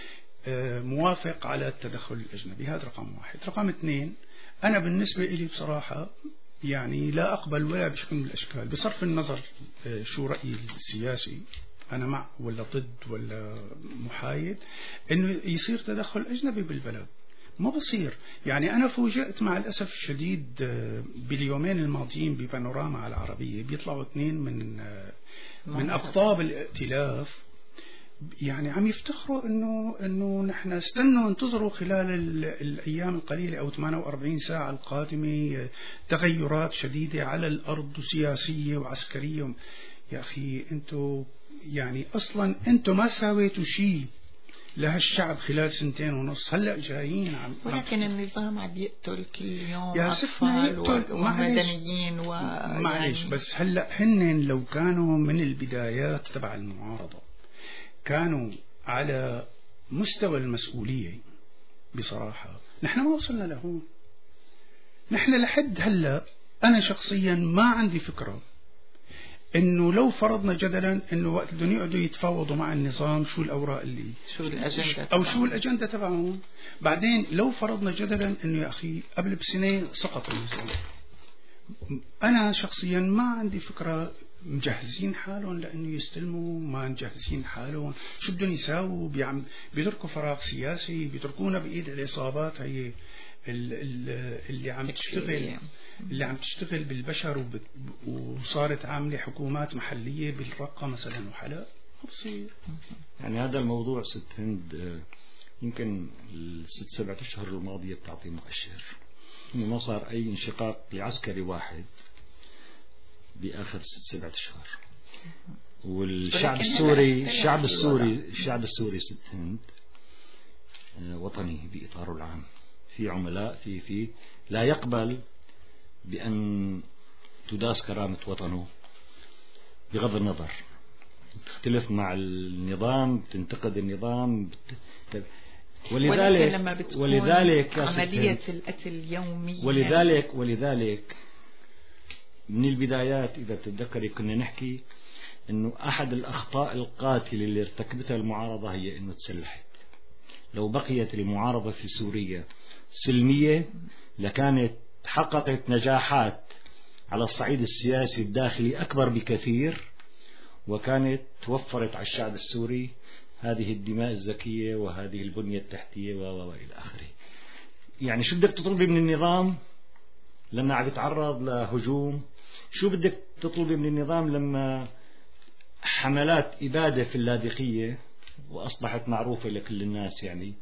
موافق على التدخل الأجنبي. هذا رقم واحد. رقم اثنين، أنا بالنسبة إلي بصراحة يعني لا أقبل ولا بشكل من الأشكال بصرف النظر شو رأيي السياسي، أنا مع ولا ضد ولا محايد، إنه يصير تدخل أجنبي بالبلد. ما بصير. يعني أنا فوجئت مع الأسف الشديد باليومين الماضيين ببانوراما على العربية بيطلعوا اثنين من من أقطاب الائتلاف يعني عم يفتخروا إنه إنه نحن استنوا انتظروا خلال الأيام القليلة أو ثمانية وأربعين ساعة القادمة تغيرات شديدة على الأرض سياسية وعسكرية. يا أخي أنتوا يعني أصلا أنتوا ما سويتوا شيء لهالشعب خلال سنتين ونص، هلا جايين عم ولكن النظام عم يقتل كل يوم يا أطفال ومدنيين و معلش يعني بس هلا هن لو كانوا من البدايات تبع المعارضة كانوا على مستوى المسؤولية بصراحة نحن ما وصلنا لهون. نحن لحد هلا أنا شخصيا ما عندي فكرة إنه لو فرضنا جدلا إنه وقت بدهم يقعدوا يتفاوضوا مع النظام شو الأوراق اللي شو الأجندة أو شو الأجندة تبعهم، بعدين لو فرضنا جدلا إنه يا أخي قبل بسنة سقط النظام، أنا شخصيا ما عندي فكرة مجهزين حالهم لأنه يستلموا، ما مجهزين حالهم شو بدهم يساووا، بيعم بيتركوا فراغ سياسي، بيتركونا بإيد العصابات هي اللي عم تشتغل اللي عم تشتغل بالبشر وصارت عاملة حكومات محلية بالرقة مثلا وحلب. بصير يعني هذا الموضوع ست هند يمكن الست سبعة أشهر الماضية بتعطي مؤشر إنه ما صار أي انشقاق لعسكري واحد بآخر ست سبعة أشهر. والشعب السوري الشعب السوري الشعب السوري ست هند وطني بإطاره العام، في عملاء في في لا يقبل بأن تداس كرامة وطنه بغض النظر، تختلف مع النظام، تنتقد النظام بت... ولذلك لما بتكون ولذلك عملية القتل يوميا ولذلك ولذلك من البدايات إذا تتذكري كنا نحكي إنه أحد الأخطاء القاتلة اللي ارتكبتها المعارضة هي إنه تسلحت. لو بقيت المعارضة في سوريا سلمية لكانت حققت نجاحات على الصعيد السياسي الداخلي أكبر بكثير، وكانت توفرت على الشعب السوري هذه الدماء الزكية وهذه البنية التحتية وإلى آخره. يعني شو بدك تطلبي من النظام لما عم يتعرض لهجوم؟ شو بدك تطلبي من النظام لما حملات إبادة في اللاذقية وأصبحت معروفة لكل الناس يعني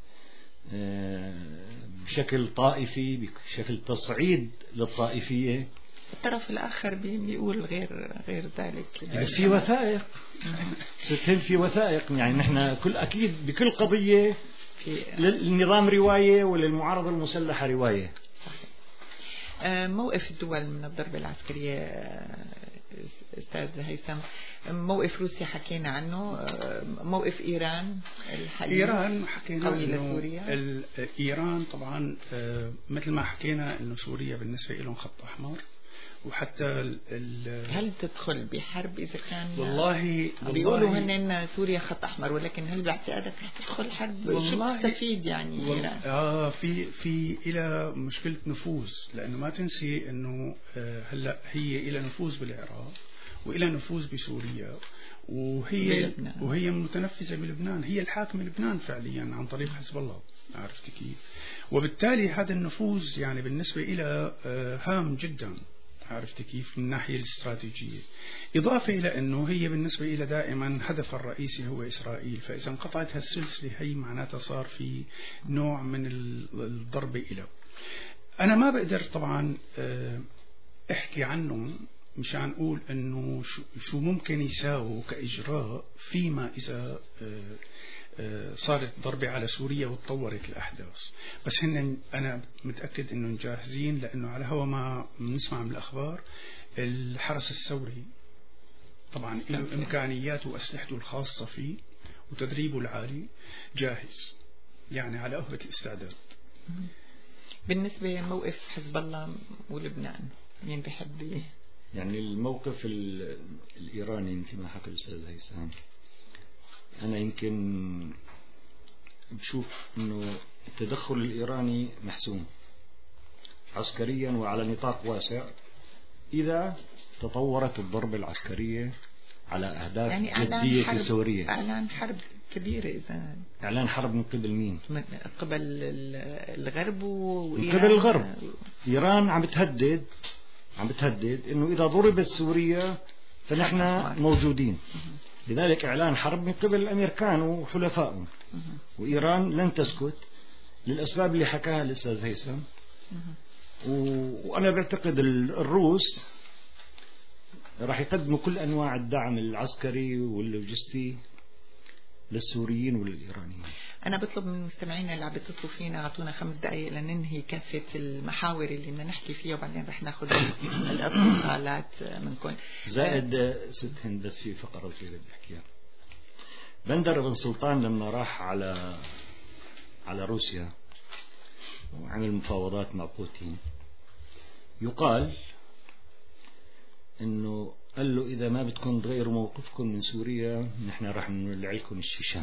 بشكل طائفي، بشكل تصعيد للطائفية؟ الطرف الآخر بيقول غير غير ذلك. يعني في وثائق ستين في وثائق، يعني نحن كل أكيد بكل قضية للنظام رواية وللمعارضة المسلحة رواية. موقف الدول من الضربة العسكرية أستاذ هيثم، موقف روسيا حكينا عنه، موقف إيران الحقيقي إيران حكينا قوي إنه لسوريا. إيران طبعا مثل ما حكينا إنه سوريا بالنسبة لهم خط أحمر، وحتى ال هل تدخل بحرب إذا كان والله بيقولوا هن سوريا خط أحمر، ولكن هل باعتقادك رح تدخل حرب؟ شو تستفيد يعني إيران؟ آه في في إلى مشكلة نفوذ، لأنه ما تنسي إنه آه هلا هي إلى نفوذ بالعراق وإلى نفوذ بسوريا، وهي بلبنان. وهي متنفذة بلبنان، هي الحاكمة لبنان فعليا عن طريق حزب الله، عرفت كيف؟ وبالتالي هذا النفوذ يعني بالنسبة إلى آه هام جدا، عرفت كيف، من الناحية الاستراتيجية، إضافة إلى أنه هي بالنسبة إلى دائما هدفها الرئيسي هو إسرائيل، فإذا انقطعت هالسلسلة هي معناتها صار في نوع من الضرب إلى. أنا ما بقدر طبعا أحكي عنه مشان أقول أنه شو ممكن يساووا كإجراء فيما إذا صارت ضربة على سوريا وتطورت الأحداث، بس هن أنا متأكد أنه جاهزين، لأنه على هوا ما نسمع من الأخبار الحرس الثوري طبعا له إمكانياته وأسلحته الخاصة فيه وتدريبه العالي جاهز، يعني على أهبة الاستعداد. بالنسبة لموقف حزب الله ولبنان مين بحب؟ يعني الموقف الإيراني مثل ما حكى الأستاذ هيثم، أنا يمكن بشوف أنه التدخل الإيراني محسوم عسكريا وعلى نطاق واسع إذا تطورت الضربة العسكرية على أهداف يعني جدية سورية. إعلان حرب كبيرة إذا إعلان حرب من قبل مين؟ من قبل الغرب وإيران. من قبل الغرب. إيران عم بتهدد عم بتهدد إنه إذا ضربت سوريا فنحن موجودين، لذلك إعلان حرب من قبل الأمريكان وحلفائهم، وإيران لن تسكت للأسباب اللي حكاها الأستاذ هيثم. وأنا بعتقد الروس راح يقدموا كل أنواع الدعم العسكري واللوجستي للسوريين وللإيرانيين. أنا بطلب من المستمعين اللي عم بيتصلوا فينا أعطونا خمس دقائق لننهي كافة المحاور اللي بدنا نحكي فيها، وبعدين رح ناخذ الاتصالات منكم. زائد ست هند بس في فقرة صغيرة بدي أحكيها. بندر بن سلطان لما راح على على روسيا وعمل مفاوضات مع بوتين، يقال إنه قال له إذا ما بدكم تغيروا موقفكم من سوريا نحن راح نولع لكم الشيشان.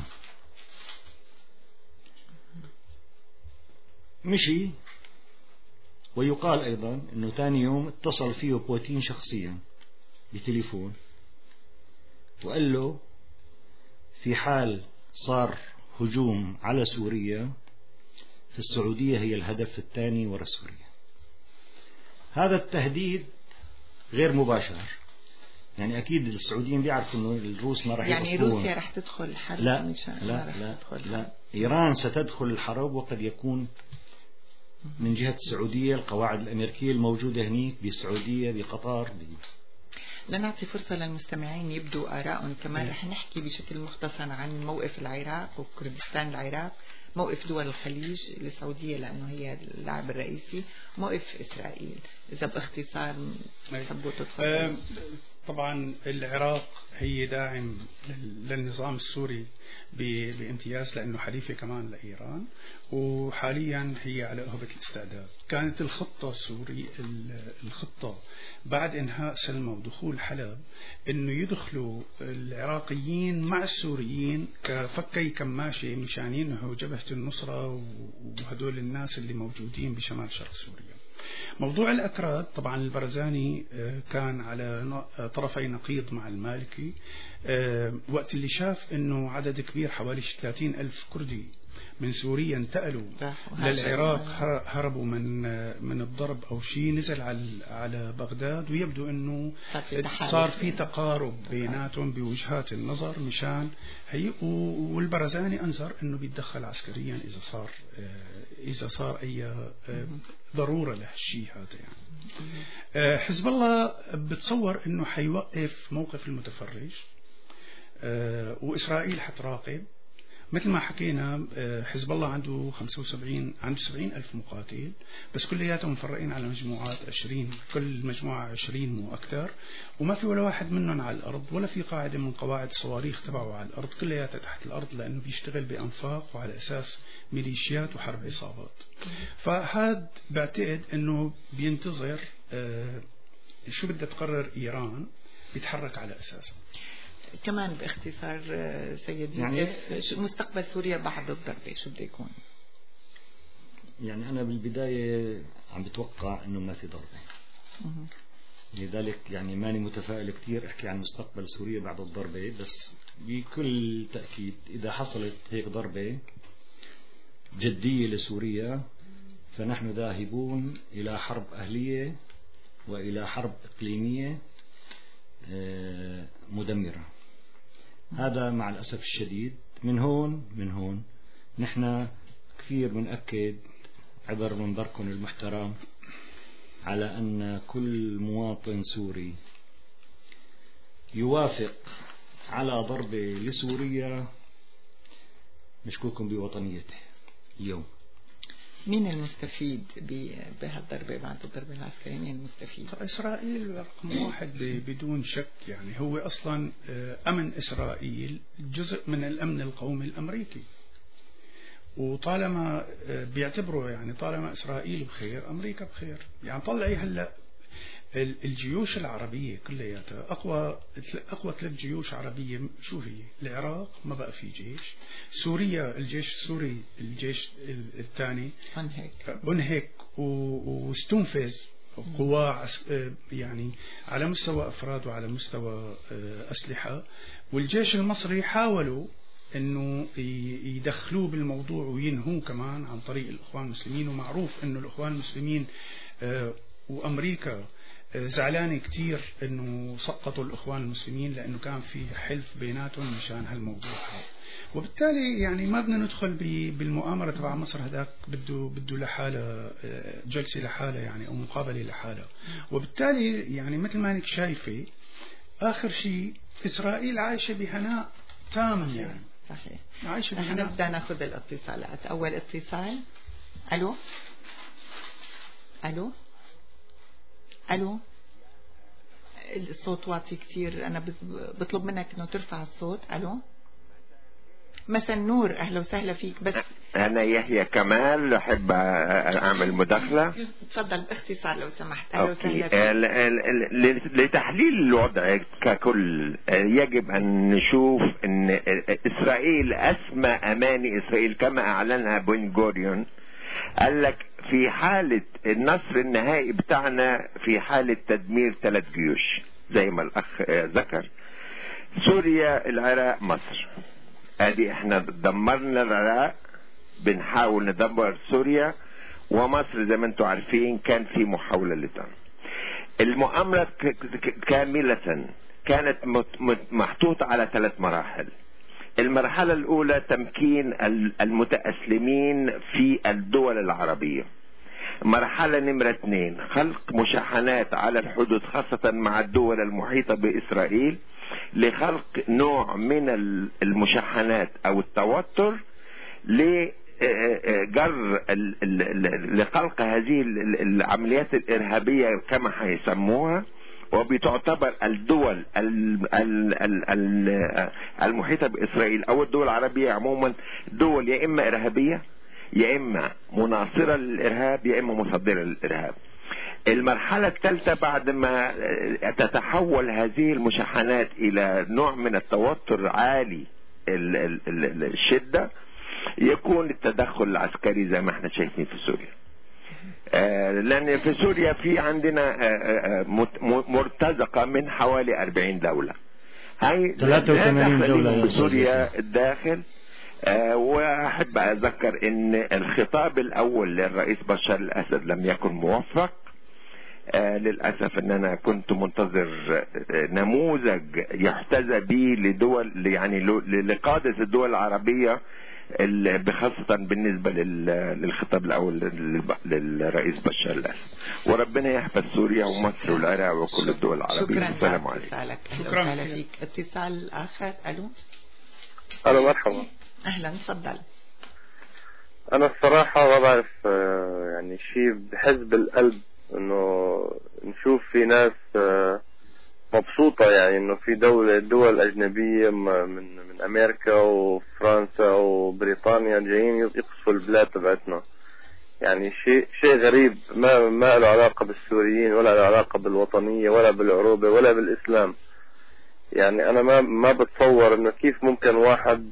مشي. ويقال أيضا أنه ثاني يوم اتصل فيه بوتين شخصيا بتليفون وقال له في حال صار هجوم على سوريا فالسعودية هي الهدف الثاني ورا سوريا. هذا التهديد غير مباشر، يعني أكيد السعوديين بيعرفوا أنه الروس ما راح يعني يقصدون. روسيا راح تدخل حرب؟ لا لا لا, لا. إيران ستدخل الحرب، وقد يكون من جهة السعودية القواعد الأمريكية الموجودة هنيك بالسعودية بقطر بي. لنعطي فرصة للمستمعين يبدوا آراءهم كمان. رح نحكي بشكل مختصر عن موقف العراق وكردستان العراق، موقف دول الخليج السعودية لأنه هي اللاعب الرئيسي، موقف إسرائيل إذا باختصار تحبوا تتفضلوا. طبعا العراق هي داعم للنظام السوري بامتياز لأنه حليفة كمان لإيران، وحاليا هي على أهبة الاستعداد. كانت الخطة السوري الخطة بعد إنهاء سلمى ودخول حلب إنه يدخلوا العراقيين مع السوريين كفكي كماشي مشان ينهوا جبهة النصرة وهدول الناس اللي موجودين بشمال شرق سوريا. موضوع الأكراد طبعا البرزاني كان على طرفي نقيض مع المالكي، وقت اللي شاف انه عدد كبير حوالي ثلاثين ألف كردي من سوريا انتقلوا للعراق، هربوا من من الضرب او شيء، نزل على على بغداد، ويبدو انه صار في تقارب بيناتهم بوجهات النظر مشان هي. والبرزاني انذر انه بيتدخل عسكريا اذا صار اذا صار اي ضروره لهالشيء هذا. يعني حزب الله بتصور انه حيوقف موقف المتفرج، واسرائيل حتراقب، مثل ما حكينا حزب الله عنده خمسة وسبعين عنده سبعين ألف مقاتل، بس كلياتهم مفرقين على مجموعات عشرين، كل مجموعة عشرين مو أكثر، وما في ولا واحد منهم على الأرض ولا في قاعدة من قواعد الصواريخ تبعه على الأرض، كلياتها تحت الأرض لأنه بيشتغل بأنفاق وعلى أساس ميليشيات وحرب عصابات. فهذا بعتقد أنه بينتظر شو بدها تقرر إيران بيتحرك على أساسه. كمان باختصار سيد يعني يوسف، مستقبل سوريا بعد الضربة شو بده يكون؟ يعني أنا بالبداية عم بتوقع إنه ما في ضربة، لذلك يعني ماني متفائل كتير أحكي عن مستقبل سوريا بعد الضربة، بس بكل تأكيد إذا حصلت هيك ضربة جدية لسوريا فنحن ذاهبون إلى حرب أهلية وإلى حرب إقليمية مدمرة. هذا مع الأسف الشديد. من هون من هون نحن كثير بنأكد عبر منبركم المحترم على أن كل مواطن سوري يوافق على ضربة لسوريا مشكوك بوطنيته اليوم. مين المستفيد بهالضربة بعد الضربة العسكرية؟ مين المستفيد؟ إسرائيل رقم واحد بدون شك. يعني هو أصلا أمن إسرائيل جزء من الأمن القومي الأمريكي، وطالما بيعتبروا يعني طالما إسرائيل بخير أمريكا بخير. يعني طلعي هلأ الجيوش العربية كلياتها أقوى أقوى ثلاث جيوش عربية شو هي؟ العراق ما بقى في جيش، سوريا الجيش السوري الجيش الثاني أنهك أنهك واستنفذ قوى يعني على مستوى أفراد وعلى مستوى أسلحة، والجيش المصري حاولوا انه يدخلوه بالموضوع وينهوه كمان عن طريق الاخوان المسلمين. ومعروف انه الاخوان المسلمين وامريكا زعلانة كتير انه سقطوا الاخوان المسلمين لانه كان في حلف بيناتهم مشان هالموضوع هذا. وبالتالي يعني ما بدنا ندخل بالمؤامرة تبع مصر، هذاك بده بده لحاله جلسة لحاله يعني او مقابلة لحاله. وبالتالي يعني مثل ما انك شايفة اخر شيء اسرائيل عايشة بهناء تام. يعني صحيح. عايشة بهناء. نبدأ ناخذ الاتصالات. اول اتصال. الو الو الو الصوت واطي كتير، انا بطلب منك انه ترفع الصوت. الو مساء النور، اهلا وسهلا فيك. بس انا يحيى كمال، احب اعمل مداخله. تفضل باختصار لو سمحت. اهلا وسهلا فيك. لتحليل الوضع ككل يجب ان نشوف ان اسرائيل اسمى اماني اسرائيل كما اعلنها بن غوريون، قال لك في حالة النصر النهائي بتاعنا في حالة تدمير ثلاث جيوش زي ما الأخ ذكر، سوريا العراق مصر. ادي احنا دمرنا العراق، بنحاول ندمر سوريا، ومصر زي ما انتم عارفين كان في محاولة لتن. المؤامرة كاملة كانت محطوطة على ثلاث مراحل. المرحلة الأولى تمكين المتأسلمين في الدول العربية. مرحلة نمرة اثنين خلق مشاحنات على الحدود خاصة مع الدول المحيطة بإسرائيل لخلق نوع من المشاحنات أو التوتر لجر لخلق هذه العمليات الإرهابية كما حيسموها، وبتعتبر الدول المحيطة بإسرائيل أو الدول العربية عموما دول يا إما إرهابية يا إما مناصرة للإرهاب يا إما مصدرة للإرهاب. المرحلة الثالثة بعد ما تتحول هذه المشاحنات إلى نوع من التوتر عالي الشدة يكون التدخل العسكري زي ما احنا شايفين في سوريا. لأن في سوريا في عندنا مرتزقة من حوالي أربعين دولة، هاي ثلاثة وثمانين دولة في سوريا الداخل. أه وأحب أذكر أن الخطاب الأول للرئيس بشار الأسد لم يكن موفق. أه للأسف أن أنا كنت منتظر نموذج يحتذى به لدول يعني لقادة الدول العربية بخاصة بالنسبة للخطاب الأول للرئيس بشار الأسد. وربنا يحفظ سوريا ومصر والعراق وكل الدول العربية. السلام عليكم. شكرا فيك. اتصال آخر. ألو ألو مرحبا. أهلا تفضل. أنا الصراحة ما بعرف يعني شيء بحس بالقلب إنه نشوف في ناس مبسوطة، يعني إنه في دولة دول أجنبية من من أمريكا وفرنسا وبريطانيا جايين يقصفوا البلاد تبعتنا. يعني شيء شيء غريب، ما ما له علاقة بالسوريين ولا له علاقة بالوطنية ولا بالعروبة ولا بالإسلام. يعني أنا ما ما بتصور إنه كيف ممكن واحد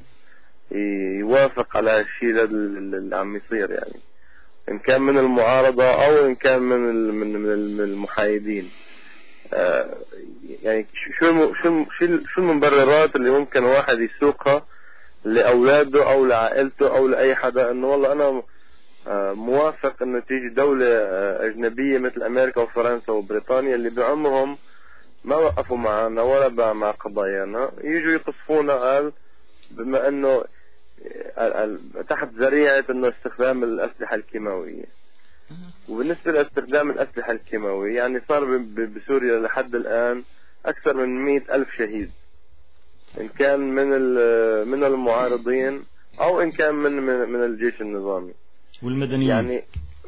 يوافق على هالشيء اللي عم يصير، يعني إن كان من المعارضة أو إن كان من من المحايدين. آه يعني شو شو شو المبررات اللي ممكن واحد يسوقها لأولاده أو لعائلته أو لأي حدا إنه والله أنا آه موافق إنه تيجي دولة آه أجنبية مثل أمريكا وفرنسا وبريطانيا اللي بعمرهم ما وقفوا معنا ولا مع قضايانا يجوا يقصفونا، قال بما إنه تحت ذريعة إنه استخدام الأسلحة الكيماوية. وبالنسبة لاستخدام الأسلحة الكيماوية يعني صار بسوريا لحد الآن أكثر من مئة ألف شهيد، إن كان من من المعارضين أو إن كان من من الجيش النظامي والمدنيين، يعني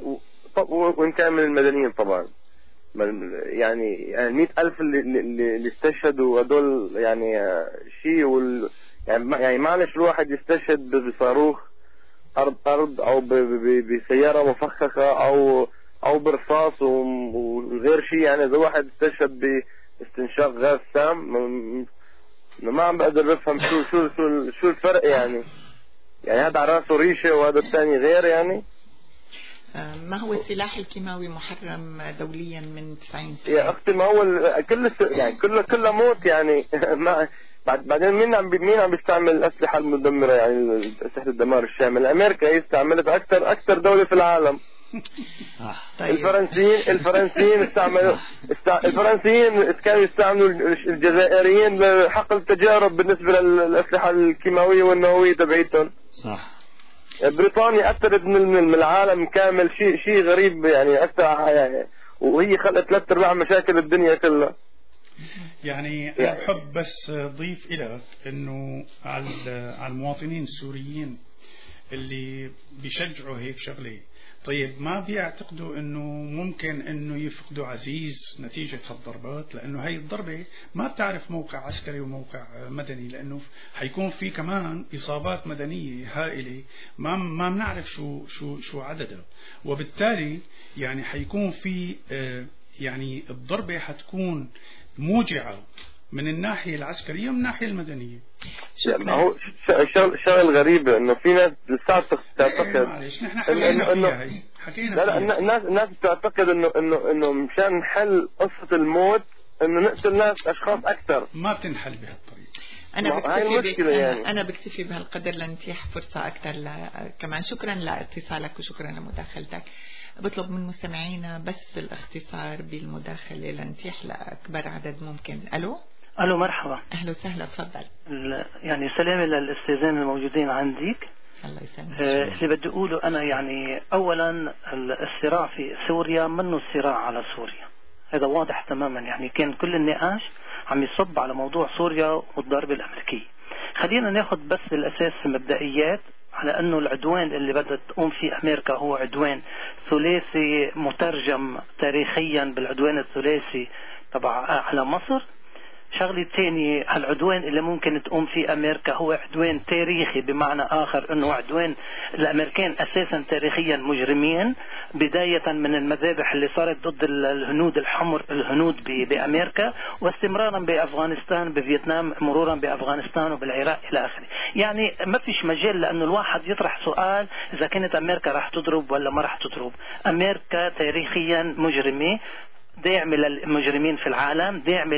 وإن كان من المدنيين طبعا. يعني يعني مئة ألف اللي اللي استشهدوا هذول يعني شيء وال يعني يعني معلش الواحد يستشهد بصاروخ أرض أرض أو بسيارة مفخخة أو أو برصاص وغير شيء. يعني إذا واحد استشهد باستنشاق غاز سام ما عم بقدر بفهم شو شو شو شو الفرق يعني. يعني هذا على راسه ريشة وهذا الثاني غير. يعني ما هو السلاح الكيماوي محرم دوليا من تسعين سنة يا أختي؟ ما هو كل يعني كله كله موت يعني. ما بعدين مين عم مين عم بيستعمل الأسلحة المدمرة، يعني أسلحة الدمار الشامل؟ أمريكا هي استعملت أكثر أكثر دولة في العالم. الفرنسيين الفرنسيين استعملوا استع... الفرنسيين كانوا يستعملوا الجزائريين لحقل التجارب بالنسبة للأسلحة الكيماوية والنووية تبعيتهم. صح. بريطانيا أثرت من العالم كامل، شيء شيء غريب يعني أكثر يعني، وهي خلقت ثلاث أرباع مشاكل الدنيا كلها. يعني أنا بحب بس ضيف إلى إنه على على المواطنين السوريين اللي بيشجعوا هيك شغلة، طيب ما بيعتقدوا إنه ممكن إنه يفقدوا عزيز نتيجة هالضربات؟ لأنه هاي الضربة ما بتعرف موقع عسكري وموقع مدني، لأنه حيكون في كمان إصابات مدنية هائلة ما ما بنعرف شو شو شو عددها، وبالتالي يعني حيكون في يعني الضربة حتكون موجعة من الناحية العسكرية ومن الناحية المدنية. ما هو شغل غريب انه في ناس لسه تعتقد معلش نحن حكينا فيها حكينا لا لا الناس الناس بتعتقد انه انه انه مشان نحل قصة الموت انه نقتل ناس اشخاص اكثر. ما بتنحل بهالطريقة. أنا بكتفي ب... يعني. أنا بكتفي بهالقدر لنتيح فرصة أكثر ل... كمان. شكرا لاتصالك وشكرا لمداخلتك. بطلب من مستمعينا بس الاختصار بالمداخلة لنتيح لأكبر عدد ممكن. ألو ألو مرحبا. أهلا وسهلا تفضل. يعني سلامي للأستاذين الموجودين عندك. الله يسلمك. آه اللي بدي أقوله أنا يعني أولا الصراع في سوريا منه الصراع على سوريا، هذا واضح تماما. يعني كان كل النقاش عم يصب على موضوع سوريا والضربة الأمريكية. خلينا ناخذ بس الأساس مبدئيات على أنه العدوان اللي بدأت تقوم فيه أمريكا هو عدوان ثلاثي مترجم تاريخيا بالعدوان الثلاثي تبع على مصر. شغلة تانية، هالعدوان اللي ممكن تقوم فيه أمريكا هو عدوان تاريخي، بمعنى آخر أنه عدوان الأمريكان أساسا تاريخيا مجرمين، بداية من المذابح اللي صارت ضد الهنود الحمر الهنود بأمريكا، واستمرارا بأفغانستان بفيتنام، مرورا بأفغانستان وبالعراق إلى آخره. يعني ما فيش مجال لأنه الواحد يطرح سؤال إذا كانت أمريكا راح تضرب ولا ما راح تضرب. أمريكا تاريخيا مجرمة، داعم للمجرمين في العالم، داعم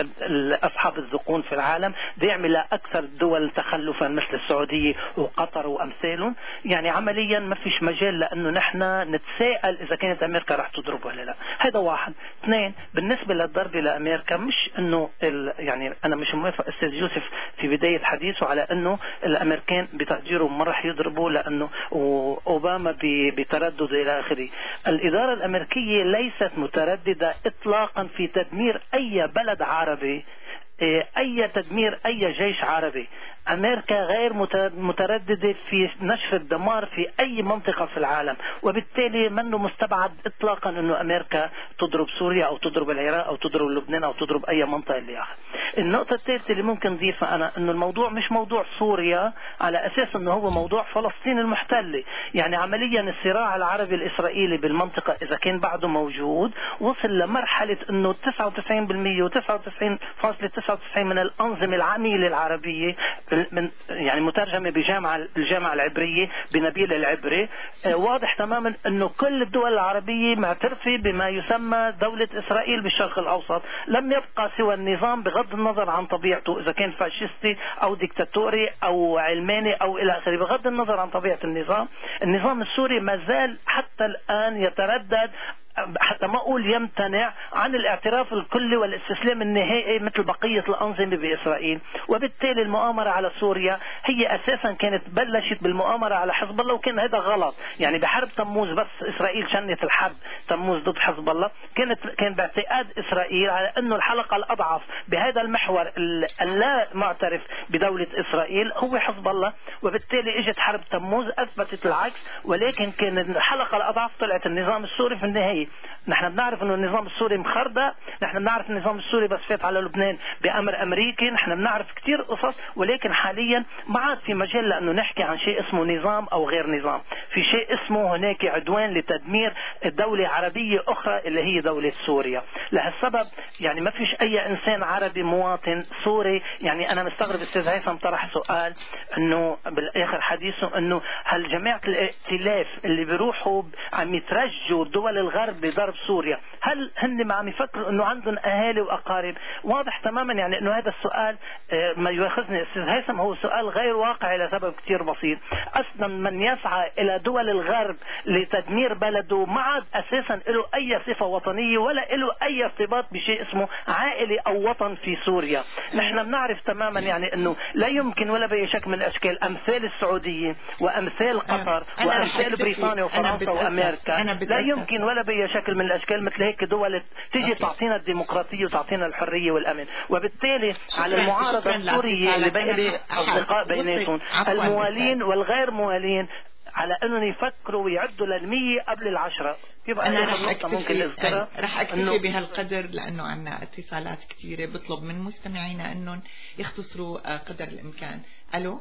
لأصحاب الذقون في العالم، داعم لأكثر الدول تخلفا مثل السعودية وقطر وأمثالهم. يعني عمليا ما فيش مجال لأنه نحن نتساءل إذا كانت أمريكا راح تضرب ولا لا. هذا واحد. اثنين، بالنسبة للضربة لأمريكا، مش أنه يعني أنا مش موافق أستاذ يوسف في بداية حديثه على أنه الأمريكان بتقديرهم ما راح يضربوا لأنه أوباما بتردد إلى آخره. الإدارة الأمريكية ليست مترددة إطلاقا في تدمير أي بلد عربي، أي تدمير أي جيش عربي. أمريكا غير مترددة في نشر الدمار في أي منطقة في العالم، وبالتالي منه مستبعد إطلاقا أنه أمريكا تضرب سوريا أو تضرب العراق أو تضرب لبنان أو تضرب أي منطقة اللي آخر. النقطة الثالثة اللي ممكن نضيفها أنا أنه الموضوع مش موضوع سوريا على أساس أنه هو موضوع فلسطين المحتلة. يعني عمليا الصراع العربي الإسرائيلي بالمنطقة إذا كان بعده موجود وصل لمرحلة أنه تسعة وتسعين بالمئة وتسعة وتسعين فاصلة تسعة وتسعين من الأنظمة العميلة العربية من يعني مترجمة بجامعة الجامعة العبرية بنبيل العبري، واضح تماما أنه كل الدول العربية معترفة بما يسمى دولة إسرائيل بالشرق الأوسط. لم يبقى سوى النظام بغض النظر عن طبيعته إذا كان فاشستي أو ديكتاتوري أو علماني أو إلى آخره، بغض النظر عن طبيعة النظام. النظام السوري ما زال حتى الآن يتردد حتى ما أقول يمتنع عن الاعتراف الكلي والاستسلام النهائي مثل بقية الأنظمة بإسرائيل. وبالتالي المؤامرة على سوريا هي أساسا كانت بلشت بالمؤامرة على حزب الله، وكان هذا غلط. يعني بحرب تموز بس إسرائيل شنت الحرب تموز ضد حزب الله، كانت كان باعتقاد إسرائيل على أنه الحلقة الأضعف بهذا المحور اللا معترف بدولة إسرائيل هو حزب الله، وبالتالي اجت حرب تموز أثبتت العكس، ولكن كان الحلقة الأضعف طلعت النظام السوري في النهاية. نحن بنعرف انه النظام السوري مخردة، نحن بنعرف النظام السوري بس فات على لبنان بأمر أمريكي، نحن بنعرف كتير قصص، ولكن حاليا ما عاد في مجال لأنه نحكي عن شيء اسمه نظام أو غير نظام. في شيء اسمه هناك عدوان لتدمير دولة عربية أخرى اللي هي دولة سوريا. لهالسبب يعني ما فيش أي إنسان عربي مواطن سوري. يعني أنا مستغرب أستاذ هيثم طرح سؤال أنه بالآخر حديثه أنه هل جماعة الائتلاف اللي بيروحوا عم يترجوا دول الغرب بضرب سوريا هل هن ما عم يفكروا انه عندهم اهالي واقارب؟ واضح تماما يعني انه هذا السؤال ما يؤاخذني استاذ هيثم هو سؤال غير واقعي لسبب كتير بسيط. اصلا من يسعى الى دول الغرب لتدمير بلده ما عاد اساسا له اي صفه وطنيه ولا له اي ارتباط بشيء اسمه عائله او وطن في سوريا. نحن بنعرف تماما يعني انه لا يمكن ولا باي شكل من الاشكال امثال السعوديه وامثال قطر وامثال بريطانيا وفرنسا وامريكا لا يمكن ولا باي شكل من الاشكال مثل هيك دول تيجي تعطينا الديمقراطيه وتعطينا الحريه والامن. وبالتالي على المعارضه السوريه اللي بين اصدقاء بيناتهم الموالين والغير موالين على انهم يفكروا ويعدوا للمية قبل العشرة. يبقى انا رح اكتفي رح اكتفي بهالقدر لانه عنا اتصالات كثيره. بطلب من مستمعينا انهم يختصروا قدر الامكان. الو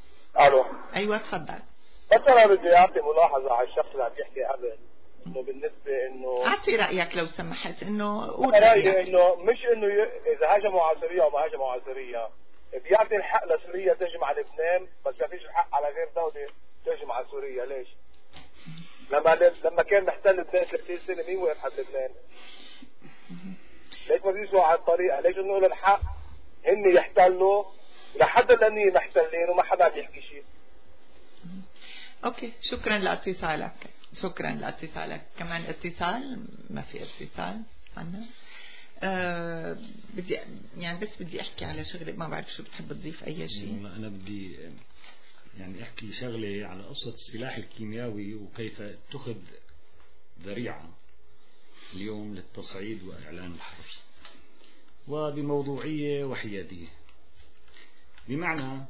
الو ايوه تفضل. بس انا بدي اعطي ملاحظه على الشخص اللي عم يحكي قبل انه بالنسبه انه اعطي رايك لو سمحت. انه قول رايي انه مش انه ي... اذا هاجموا على سوريا او ما هاجموا على سوريا بيعطي الحق لسوريا تهجم على لبنان بس ما فيش الحق على غير دوله تهجم على سوريا. ليش؟ لما لما كان محتل لبنان ثلاثين سنه مين وقف حد لبنان؟ ليش ما بيسوا على الطريقه؟ ليش نقول الحق هن يحتلوا لحد لاني محتلين وما حدا عم يحكي شيء؟ اوكي شكرا لاتصالك. شكرا لاتصالك. كمان اتصال؟ ما في اتصال عنا. أه بدي يعني بس بدي احكي على شغله ما بعرف شو بتحب تضيف اي شيء. انا بدي يعني احكي شغله على قصه السلاح الكيميائي وكيف اتخذ ذريعه اليوم للتصعيد واعلان الحرب وبموضوعيه وحياديه. بمعنى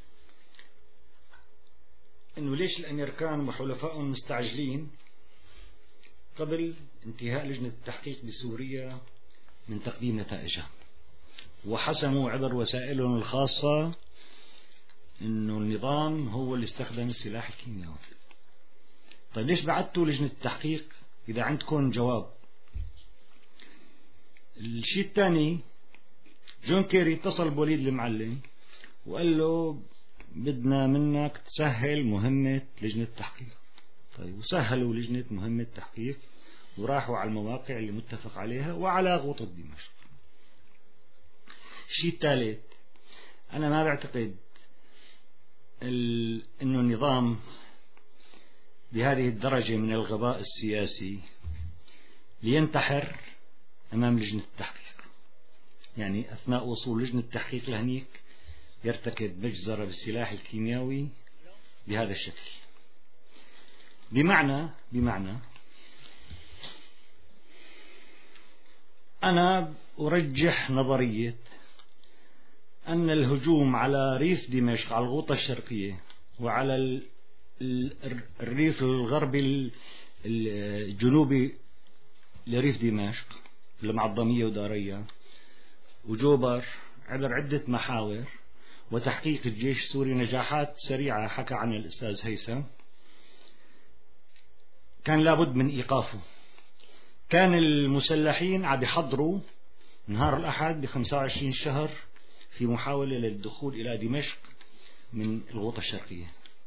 انه ليش الامريكان وحلفائهم مستعجلين قبل انتهاء لجنة التحقيق بسوريا من تقديم نتائجها وحسموا عبر وسائلهم الخاصة انه النظام هو اللي استخدم السلاح الكيميائي. طيب ليش بعتوا لجنة التحقيق اذا عندكم جواب؟ الشيء الثاني جون كيري اتصل بوليد المعلم وقال له بدنا منك تسهل مهمة لجنة التحقيق. طيب وسهلوا لجنة مهمة التحقيق وراحوا على المواقع اللي متفق عليها وعلى غوطة دمشق. الشيء الثالث أنا ما بعتقد ال... إنه النظام بهذه الدرجة من الغباء السياسي لينتحر أمام لجنة التحقيق. يعني أثناء وصول لجنة التحقيق لهنيك يرتكب مجزرة بالسلاح الكيميائي بهذا الشكل. بمعنى بمعنى أنا أرجح نظرية أن الهجوم على ريف دمشق على الغوطة الشرقية وعلى ال- ال- الريف الغربي الجنوبي لريف دمشق المعظمية ودارية وجوبر عبر عدة محاور وتحقيق الجيش السوري نجاحات سريعة حكى عنها الأستاذ هيثم، كان لابد من إيقافه. كان المسلحين عم يحضروا نهار الأحد بخمسة وعشرين شهر في محاولة للدخول إلى دمشق من الغوطة الشرقية.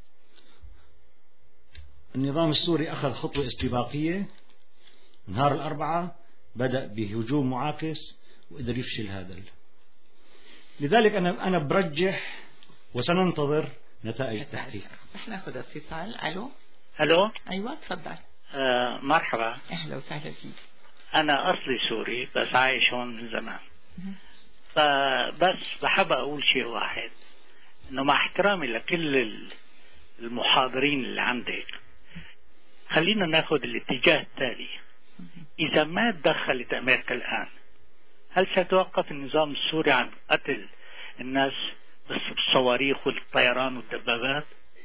النظام السوري أخذ خطوة استباقية نهار الأربعاء، بدأ بهجوم معاكس وقدر يفشل هذا. لذلك أنا أنا برجح وسننتظر نتائج التحقيق. رح ناخذ اتصال. ألو. الو. أيوة تفضل. آه مرحبا. أهلا وسهلا فيك. انا اصلي سوري بس عايش هون من زمان. فبس بحب اقول شيء واحد، انه مع احترامي لكل المحاضرين اللي عندك، خلينا ناخذ الاتجاه التالي. اذا ما تدخلت امريكا الان، هل سيتوقف النظام السوري عن قتل الناس بالصواريخ والطيران والدبابات؟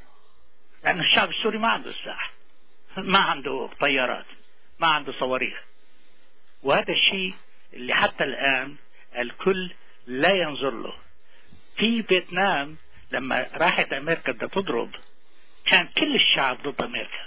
لأن الشعب السوري ما عنده سلاح، ما عنده طيارات، ما عنده صواريخ. وهذا الشيء اللي حتى الآن الكل لا ينظر له. في فيتنام لما راحت أمريكا بدها تضرب، كان كل الشعب ضد أمريكا.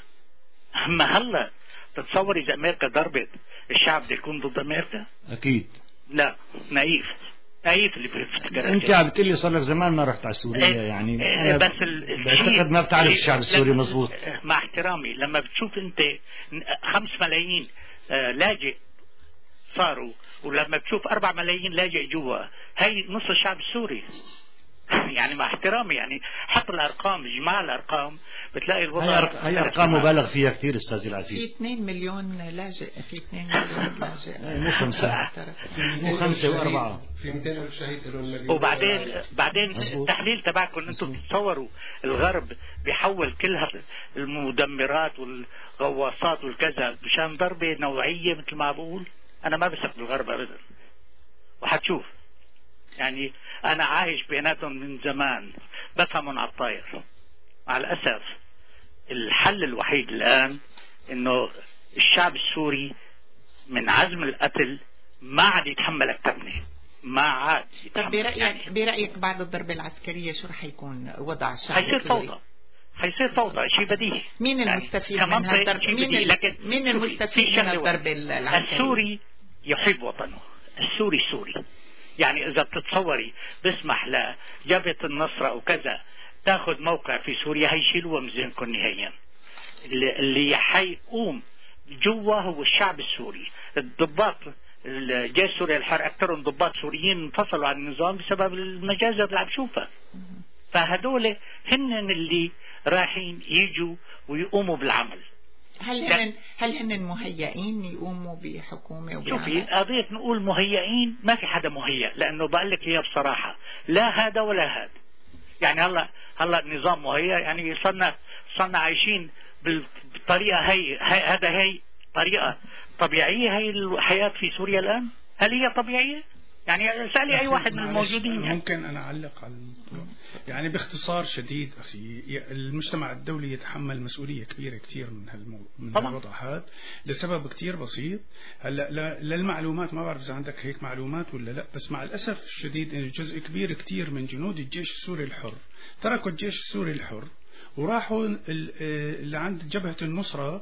أما هلا تتصور إذا أمريكا ضربت الشعب بده يكون ضد أمريكا؟ أكيد لا، نايف نايف اللي بيفتكر. أنت عم بتقول لي صار لك زمان ما رحت على سوريا، يعني أنا بس بعتقد ما بتعرف الشعب السوري مزبوط. مع احترامي، لما بتشوف أنت خمس ملايين لاجئ صاروا، ولما بتشوف أربع ملايين لاجئ جوا، هاي نص الشعب السوري. يعني مع احترامي، يعني حط الأرقام، اجمع الأرقام، بتلاقي الوضع. هاي أرقام مبالغ فيها كثير أستاذ العزيز. في اثنين مليون لاجئ، في اثنين مليون لاجئ. مو خمسة، مو خمسة وأربعة. في مئتين ألف شهيد له. وبعدين بعدين التحليل تبعكم أنتم بتتصوروا الغرب بيحول كل المدمرات والغواصات والكذا مشان ضربة نوعية مثل ما بقول. أنا ما بثق بالغرب أبدا، وحتشوف. يعني أنا عايش بيناتهم من زمان، بفهمهم على الطاير. مع الأسف الحل الوحيد الآن إنه الشعب السوري من عزم القتل ما عاد يتحمل أكترني، ما عاد يتحمل. طب برأيك يعني برأيك بعد الضربة العسكرية شو رح يكون وضع الشعب حيصير السوري؟ فوضى، حيصير فوضى، شيء بديهي. مين المستفيد يعني من هالضربة؟ مين, مين المستفيد من الضربة العسكرية؟ السوري يحب وطنه، السوري سوري. يعني إذا بتتصوري بسمح لجبهة النصرة وكذا تاخذ موقع في سوريا، هيشيلوها من ذهنكم نهائيا. اللي, اللي حيقوم جوا هو الشعب السوري. الضباط الجيش السوري الحر أكثرهم ضباط سوريين انفصلوا عن النظام بسبب المجازر اللي عم بشوفها. فهدول هن اللي رايحين يجوا ويقوموا بالعمل. هل هن هل هن مهيئين يقوموا بحكومة وبعمل؟ شوفي، قضية نقول مهيئين، ما في حدا مهيئ، لأنه بقول لك هي بصراحة لا هذا ولا هذا. يعني هلا هلا النظام مهيئ، يعني صرنا صرنا عايشين بالطريقة هي, هي هذا هي طريقة طبيعية. هي الحياة في سوريا الآن هل هي طبيعية؟ يعني سألي أي واحد من الموجودين. يعني. ممكن أنا أعلق على الموضوع. يعني باختصار شديد أخي، المجتمع الدولي يتحمل مسؤولية كبيرة كتير من هالمو... من هالوضع هذا لسبب كتير بسيط. هلا للمعلومات، ما بعرف إذا عندك هيك معلومات ولا لا، بس مع الأسف الشديد إن جزء كبير كتير من جنود الجيش السوري الحر تركوا الجيش السوري الحر وراحوا اللي عند جبهة النصرة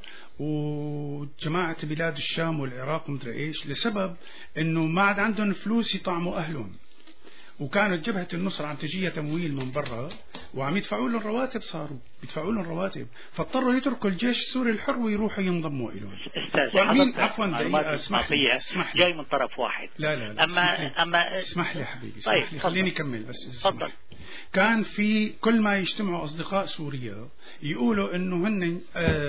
وجماعة بلاد الشام والعراق ومدري ايش، لسبب انه ما عاد عندهم فلوس يطعموا اهلهم، وكانت جبهة النصرة عم تجيها تمويل من برا وعم يدفعوا لهم رواتب، صاروا يدفعوا لهم رواتب، فاضطروا يتركوا الجيش السوري الحر ويروحوا ينضموا لهم. استاذ عفوا دقيقة، اسمح لي اسمح لي جاي من طرف واحد. لا لا, لا اما اما اسمح لي حبيبي، طيب اسمح لي خليني اكمل بس. تفضل. كان في كل ما يجتمعوا أصدقاء سوريا يقولوا إنه هن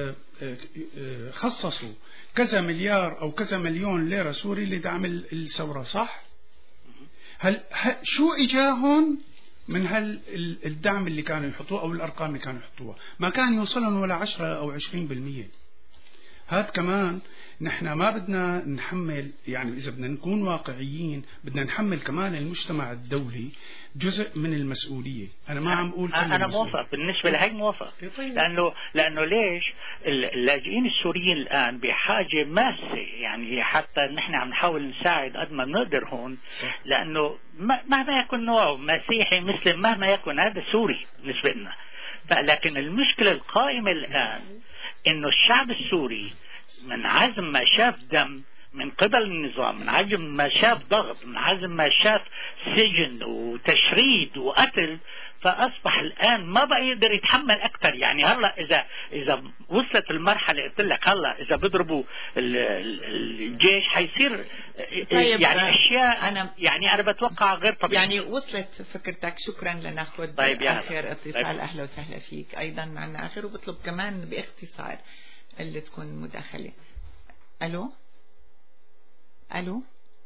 خصصوا كذا مليار أو كذا مليون ليرة سوري لدعم الثورة، صح؟ هل شو إجاهم من هال الدعم اللي كانوا يحطوه أو الأرقام اللي كانوا يحطوها؟ ما كان يوصلهم ولا عشرة أو عشرين بالمية. هاد كمان نحن ما بدنا نحمل، يعني إذا بدنا نكون واقعيين بدنا نحمل كمان المجتمع الدولي جزء من المسؤولية. أنا ما عم أقول أنا موافق بالنسبة لهي موافق، لأنه لأنه ليش اللاجئين السوريين الآن بحاجة ماسة، يعني حتى نحن عم نحاول نساعد قد ما بنقدر هون، لأنه مهما يكون نوعه مسيحي مسلم مهما يكون هذا سوري بالنسبة لنا. لكن المشكلة القائمة الآن إنه الشعب السوري من عزم ما شاف دم من قبل النظام، من عزم ما شاف ضغط، من عزم ما شاف سجن وتشريد وقتل، فأصبح الآن ما بقى يقدر يتحمل أكثر. يعني هلا إذا إذا وصلت المرحلة قلت لك هلا إذا بيضربوا الجيش حيصير طيب يعني أشياء أنا يعني أنا بتوقع غير طبيعي. يعني وصلت فكرتك. شكرا. لناخذ طيب آخر اتصال. أهلا وسهلا فيك. أيضا معنا آخر وبطلب كمان باختصار اللي تكون مداخلة. ألو ألو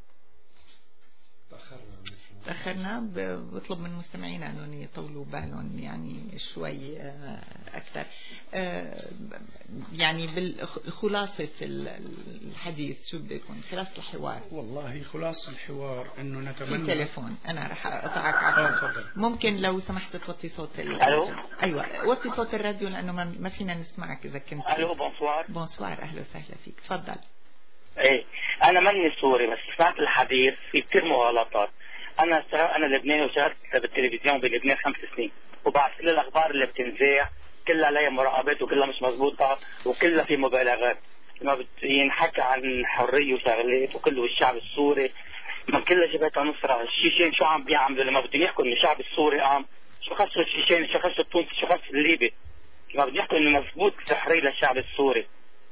تأخرنا. بطلب من مستمعينا أنهم يطولوا بالهم يعني شوي أكثر. يعني بالخلاصة الحديث شو بده يكون خلاصة الحوار؟ والله خلاصة الحوار أنه نتمنى. في تليفون أنا رح أقطعك عفوا. ممكن لو سمحت توطي صوت الراديو. أيوة وطي صوت الراديو لأنه ما فينا نسمعك إذا كنت. ألو بونسوار. بونسوار أهلا وسهلا فيك. تفضل. ايه انا ماني سوري بس سمعت الحديث في كثير مغالطات. انا انا لبناني وشاركت بالتلفزيون بلبنان خمس سنين وبعد كل الاخبار اللي بتنذاع كلها عليها مراقبات وكلها مش مزبوطه وكلها في مبالغات. لما ينحكى عن حريه وشغلات وكله الشعب السوري ما كلها جبهه نصره. الشيشين شو عم بيعملوا لما بدهم يحكوا انه الشعب السوري قام شو خسروا الشيشين شو خسروا التونسي شو خسروا الليبي لما بدهم يحكوا انه مزبوط تحرير للشعب السوري.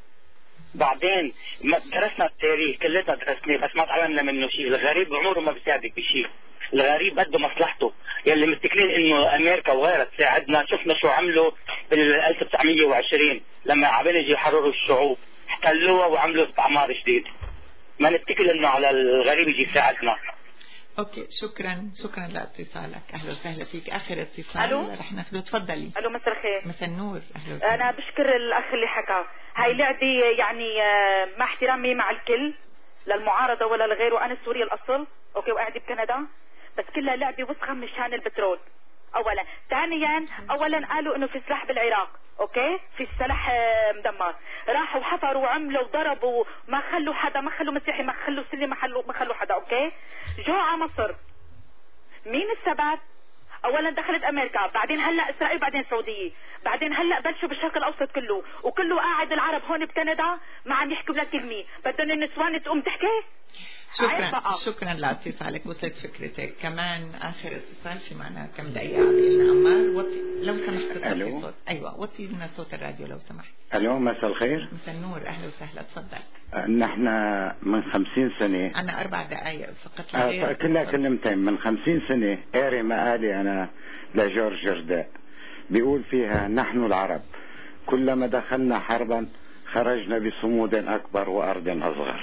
بعدين درسنا التاريخ كلنا درسناه بس ما تعلمنا منه شيء. الغريب عمره ما بيساعدك بشيء. الغريب بده مصلحته. يلي متكلين انه امريكا وغيرها تساعدنا شفنا شو عملوا بال ألف وتسعمية وعشرين لما عبين يجي يحرروا الشعوب احتلوها وعملوا استعمار جديد. ما نتكل انه على الغريب يجي يساعدنا. اوكي شكرا شكرا لاتصالك. اهلا وسهلا فيك. اخر اتصال الو رح ناخذه. تفضلي. الو مساء الخير. مساء النور. اهلا وسهلا. انا بشكر الاخ اللي حكى. هاي لعبه يعني مع احترامي مع الكل للمعارضه ولا لغيره. انا سوري الاصل اوكي وقاعده بكندا بس كلها لعبه وسخه مشان البترول اولا. ثانيا اولا قالوا انه في سلاح بالعراق اوكي في سلاح مدمر. راحوا حفروا وعملوا وضربوا ما خلوا حدا ما خلوا مسيحي ما خلوا سلي ما خلوا ما خلوا حدا اوكي. جو على مصر مين السبب؟ اولا دخلت امريكا بعدين هلا اسرائيل بعدين السعوديه بعدين هلا بلشوا بالشرق الاوسط كله وكله قاعد العرب هون بكندا ما عم يحكوا ولا كلمه. بدهم النسوان تقوم تحكي. شكرا شكرا لاتصالك. وصلت فكرتك. كمان اخر اتصال في معنا كم دقيقه عم لنا عمار. وطي لو سمحت توطي صوت. ايوه وطي لنا صوت الراديو لو سمحت. الو مساء الخير. مساء النور. اهلا وسهلا. تفضل. نحن من خمسين سنة أنا أربع دقائق فقط. آه كلها كلمتين. من خمسين سنة قاري مقالي أنا لجورج جرداء بيقول فيها نحن العرب كلما دخلنا حربا خرجنا بصمود أكبر وأرض أصغر.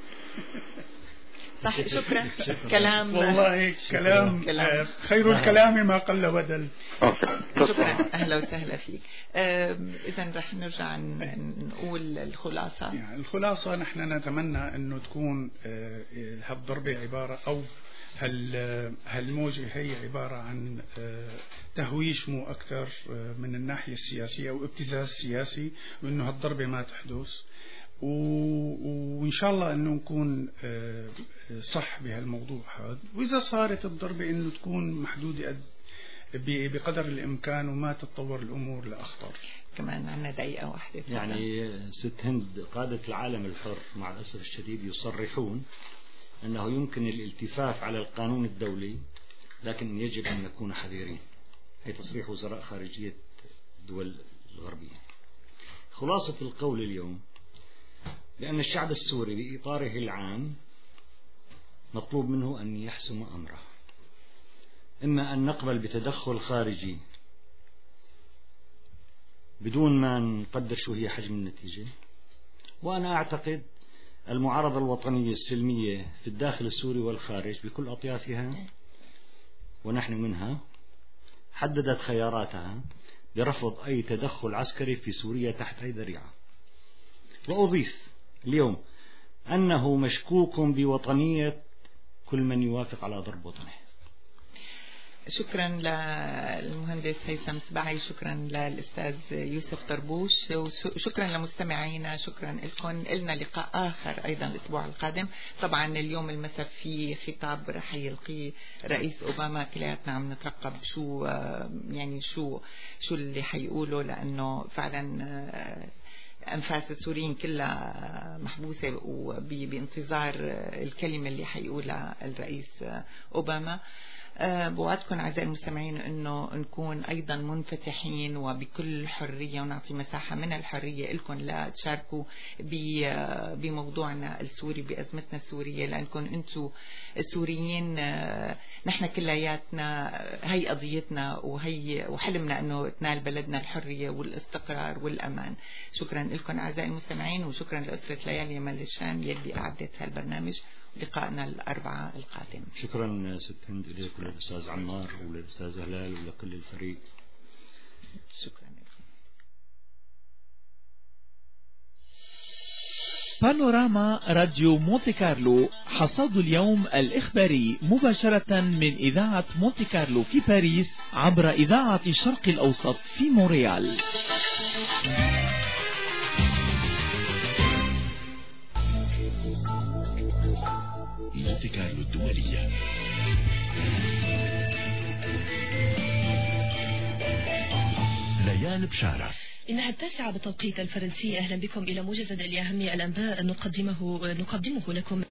صح. شكرا. كلام والله كلام, كلام خير الكلام ما قل ودل. شكرا. أهلا وسهلا فيك. إذا رح نرجع نقول الخلاصة. يعني الخلاصة نحن نتمنى أنه تكون هالضربة عبارة أو هالموجة هي عبارة عن تهويش مو أكثر من الناحية السياسية أو ابتزاز سياسي وأنه هالضربة ما تحدث. وإن شاء الله أنه نكون صح بهالموضوع هذا. وإذا صارت الضربة أنه تكون محدودة بقدر الإمكان وما تتطور الأمور لأخطر. كمان عنا دقيقة واحدة. يعني ست هند قادة العالم الحر مع الأسف الشديد يصرحون أنه يمكن الالتفاف على القانون الدولي لكن يجب أن نكون حذرين. هي تصريح وزراء خارجية الدول الغربية. خلاصة القول اليوم لأن الشعب السوري بإطاره العام مطلوب منه أن يحسم أمره. إما أن نقبل بتدخل خارجي بدون ما نقدر شو هي حجم النتيجة. وأنا أعتقد المعارضة الوطنية السلمية في الداخل السوري والخارج بكل أطيافها ونحن منها حددت خياراتها برفض أي تدخل عسكري في سوريا تحت أي ذريعة. وأضيف اليوم أنه مشكوك بوطنية كل من يوافق على ضرب وطنه. شكرا للمهندس هيثم سباعي، شكرا للأستاذ يوسف طربوش، وشكرا لمستمعينا، شكرا لكم. لنا لقاء آخر أيضا الأسبوع القادم. طبعا اليوم المساء في خطاب رح يلقيه رئيس أوباما، كلياتنا عم نترقب شو يعني شو شو اللي حيقوله، لأنه فعلا أنفاس السوريين كلها محبوسة وبانتظار الكلمة اللي حيقولها الرئيس أوباما. بوعدكم أعزائي المستمعين أنه نكون أيضا منفتحين وبكل حرية، ونعطي مساحة من الحرية لكم لا تشاركوا بموضوعنا السوري، بأزمتنا السورية، لأنكم أنتم السوريين نحن كلياتنا هي قضيتنا وهي وحلمنا أنه تنال بلدنا الحرية والاستقرار والأمان. شكرا لكم أعزائي المستمعين، وشكرا لأسرة ليالي ملشان يلي أعدت هالبرنامج. لقائنا الأربعاء القادم. شكرا ست هند إليك وللأستاذ عمار وللأستاذ هلال ولكل الفريق. شكرا لكم. بانوراما راديو مونتي كارلو، حصاد اليوم الإخباري مباشرة من إذاعة مونتي كارلو في باريس عبر إذاعة الشرق الأوسط في مونريال. مونتي كارلو الدولية. ليال بشارة. إنها التاسعة بالتوقيت الفرنسي. أهلا بكم إلى موجز لأهم الأنباء نقدمه نقدمه لكم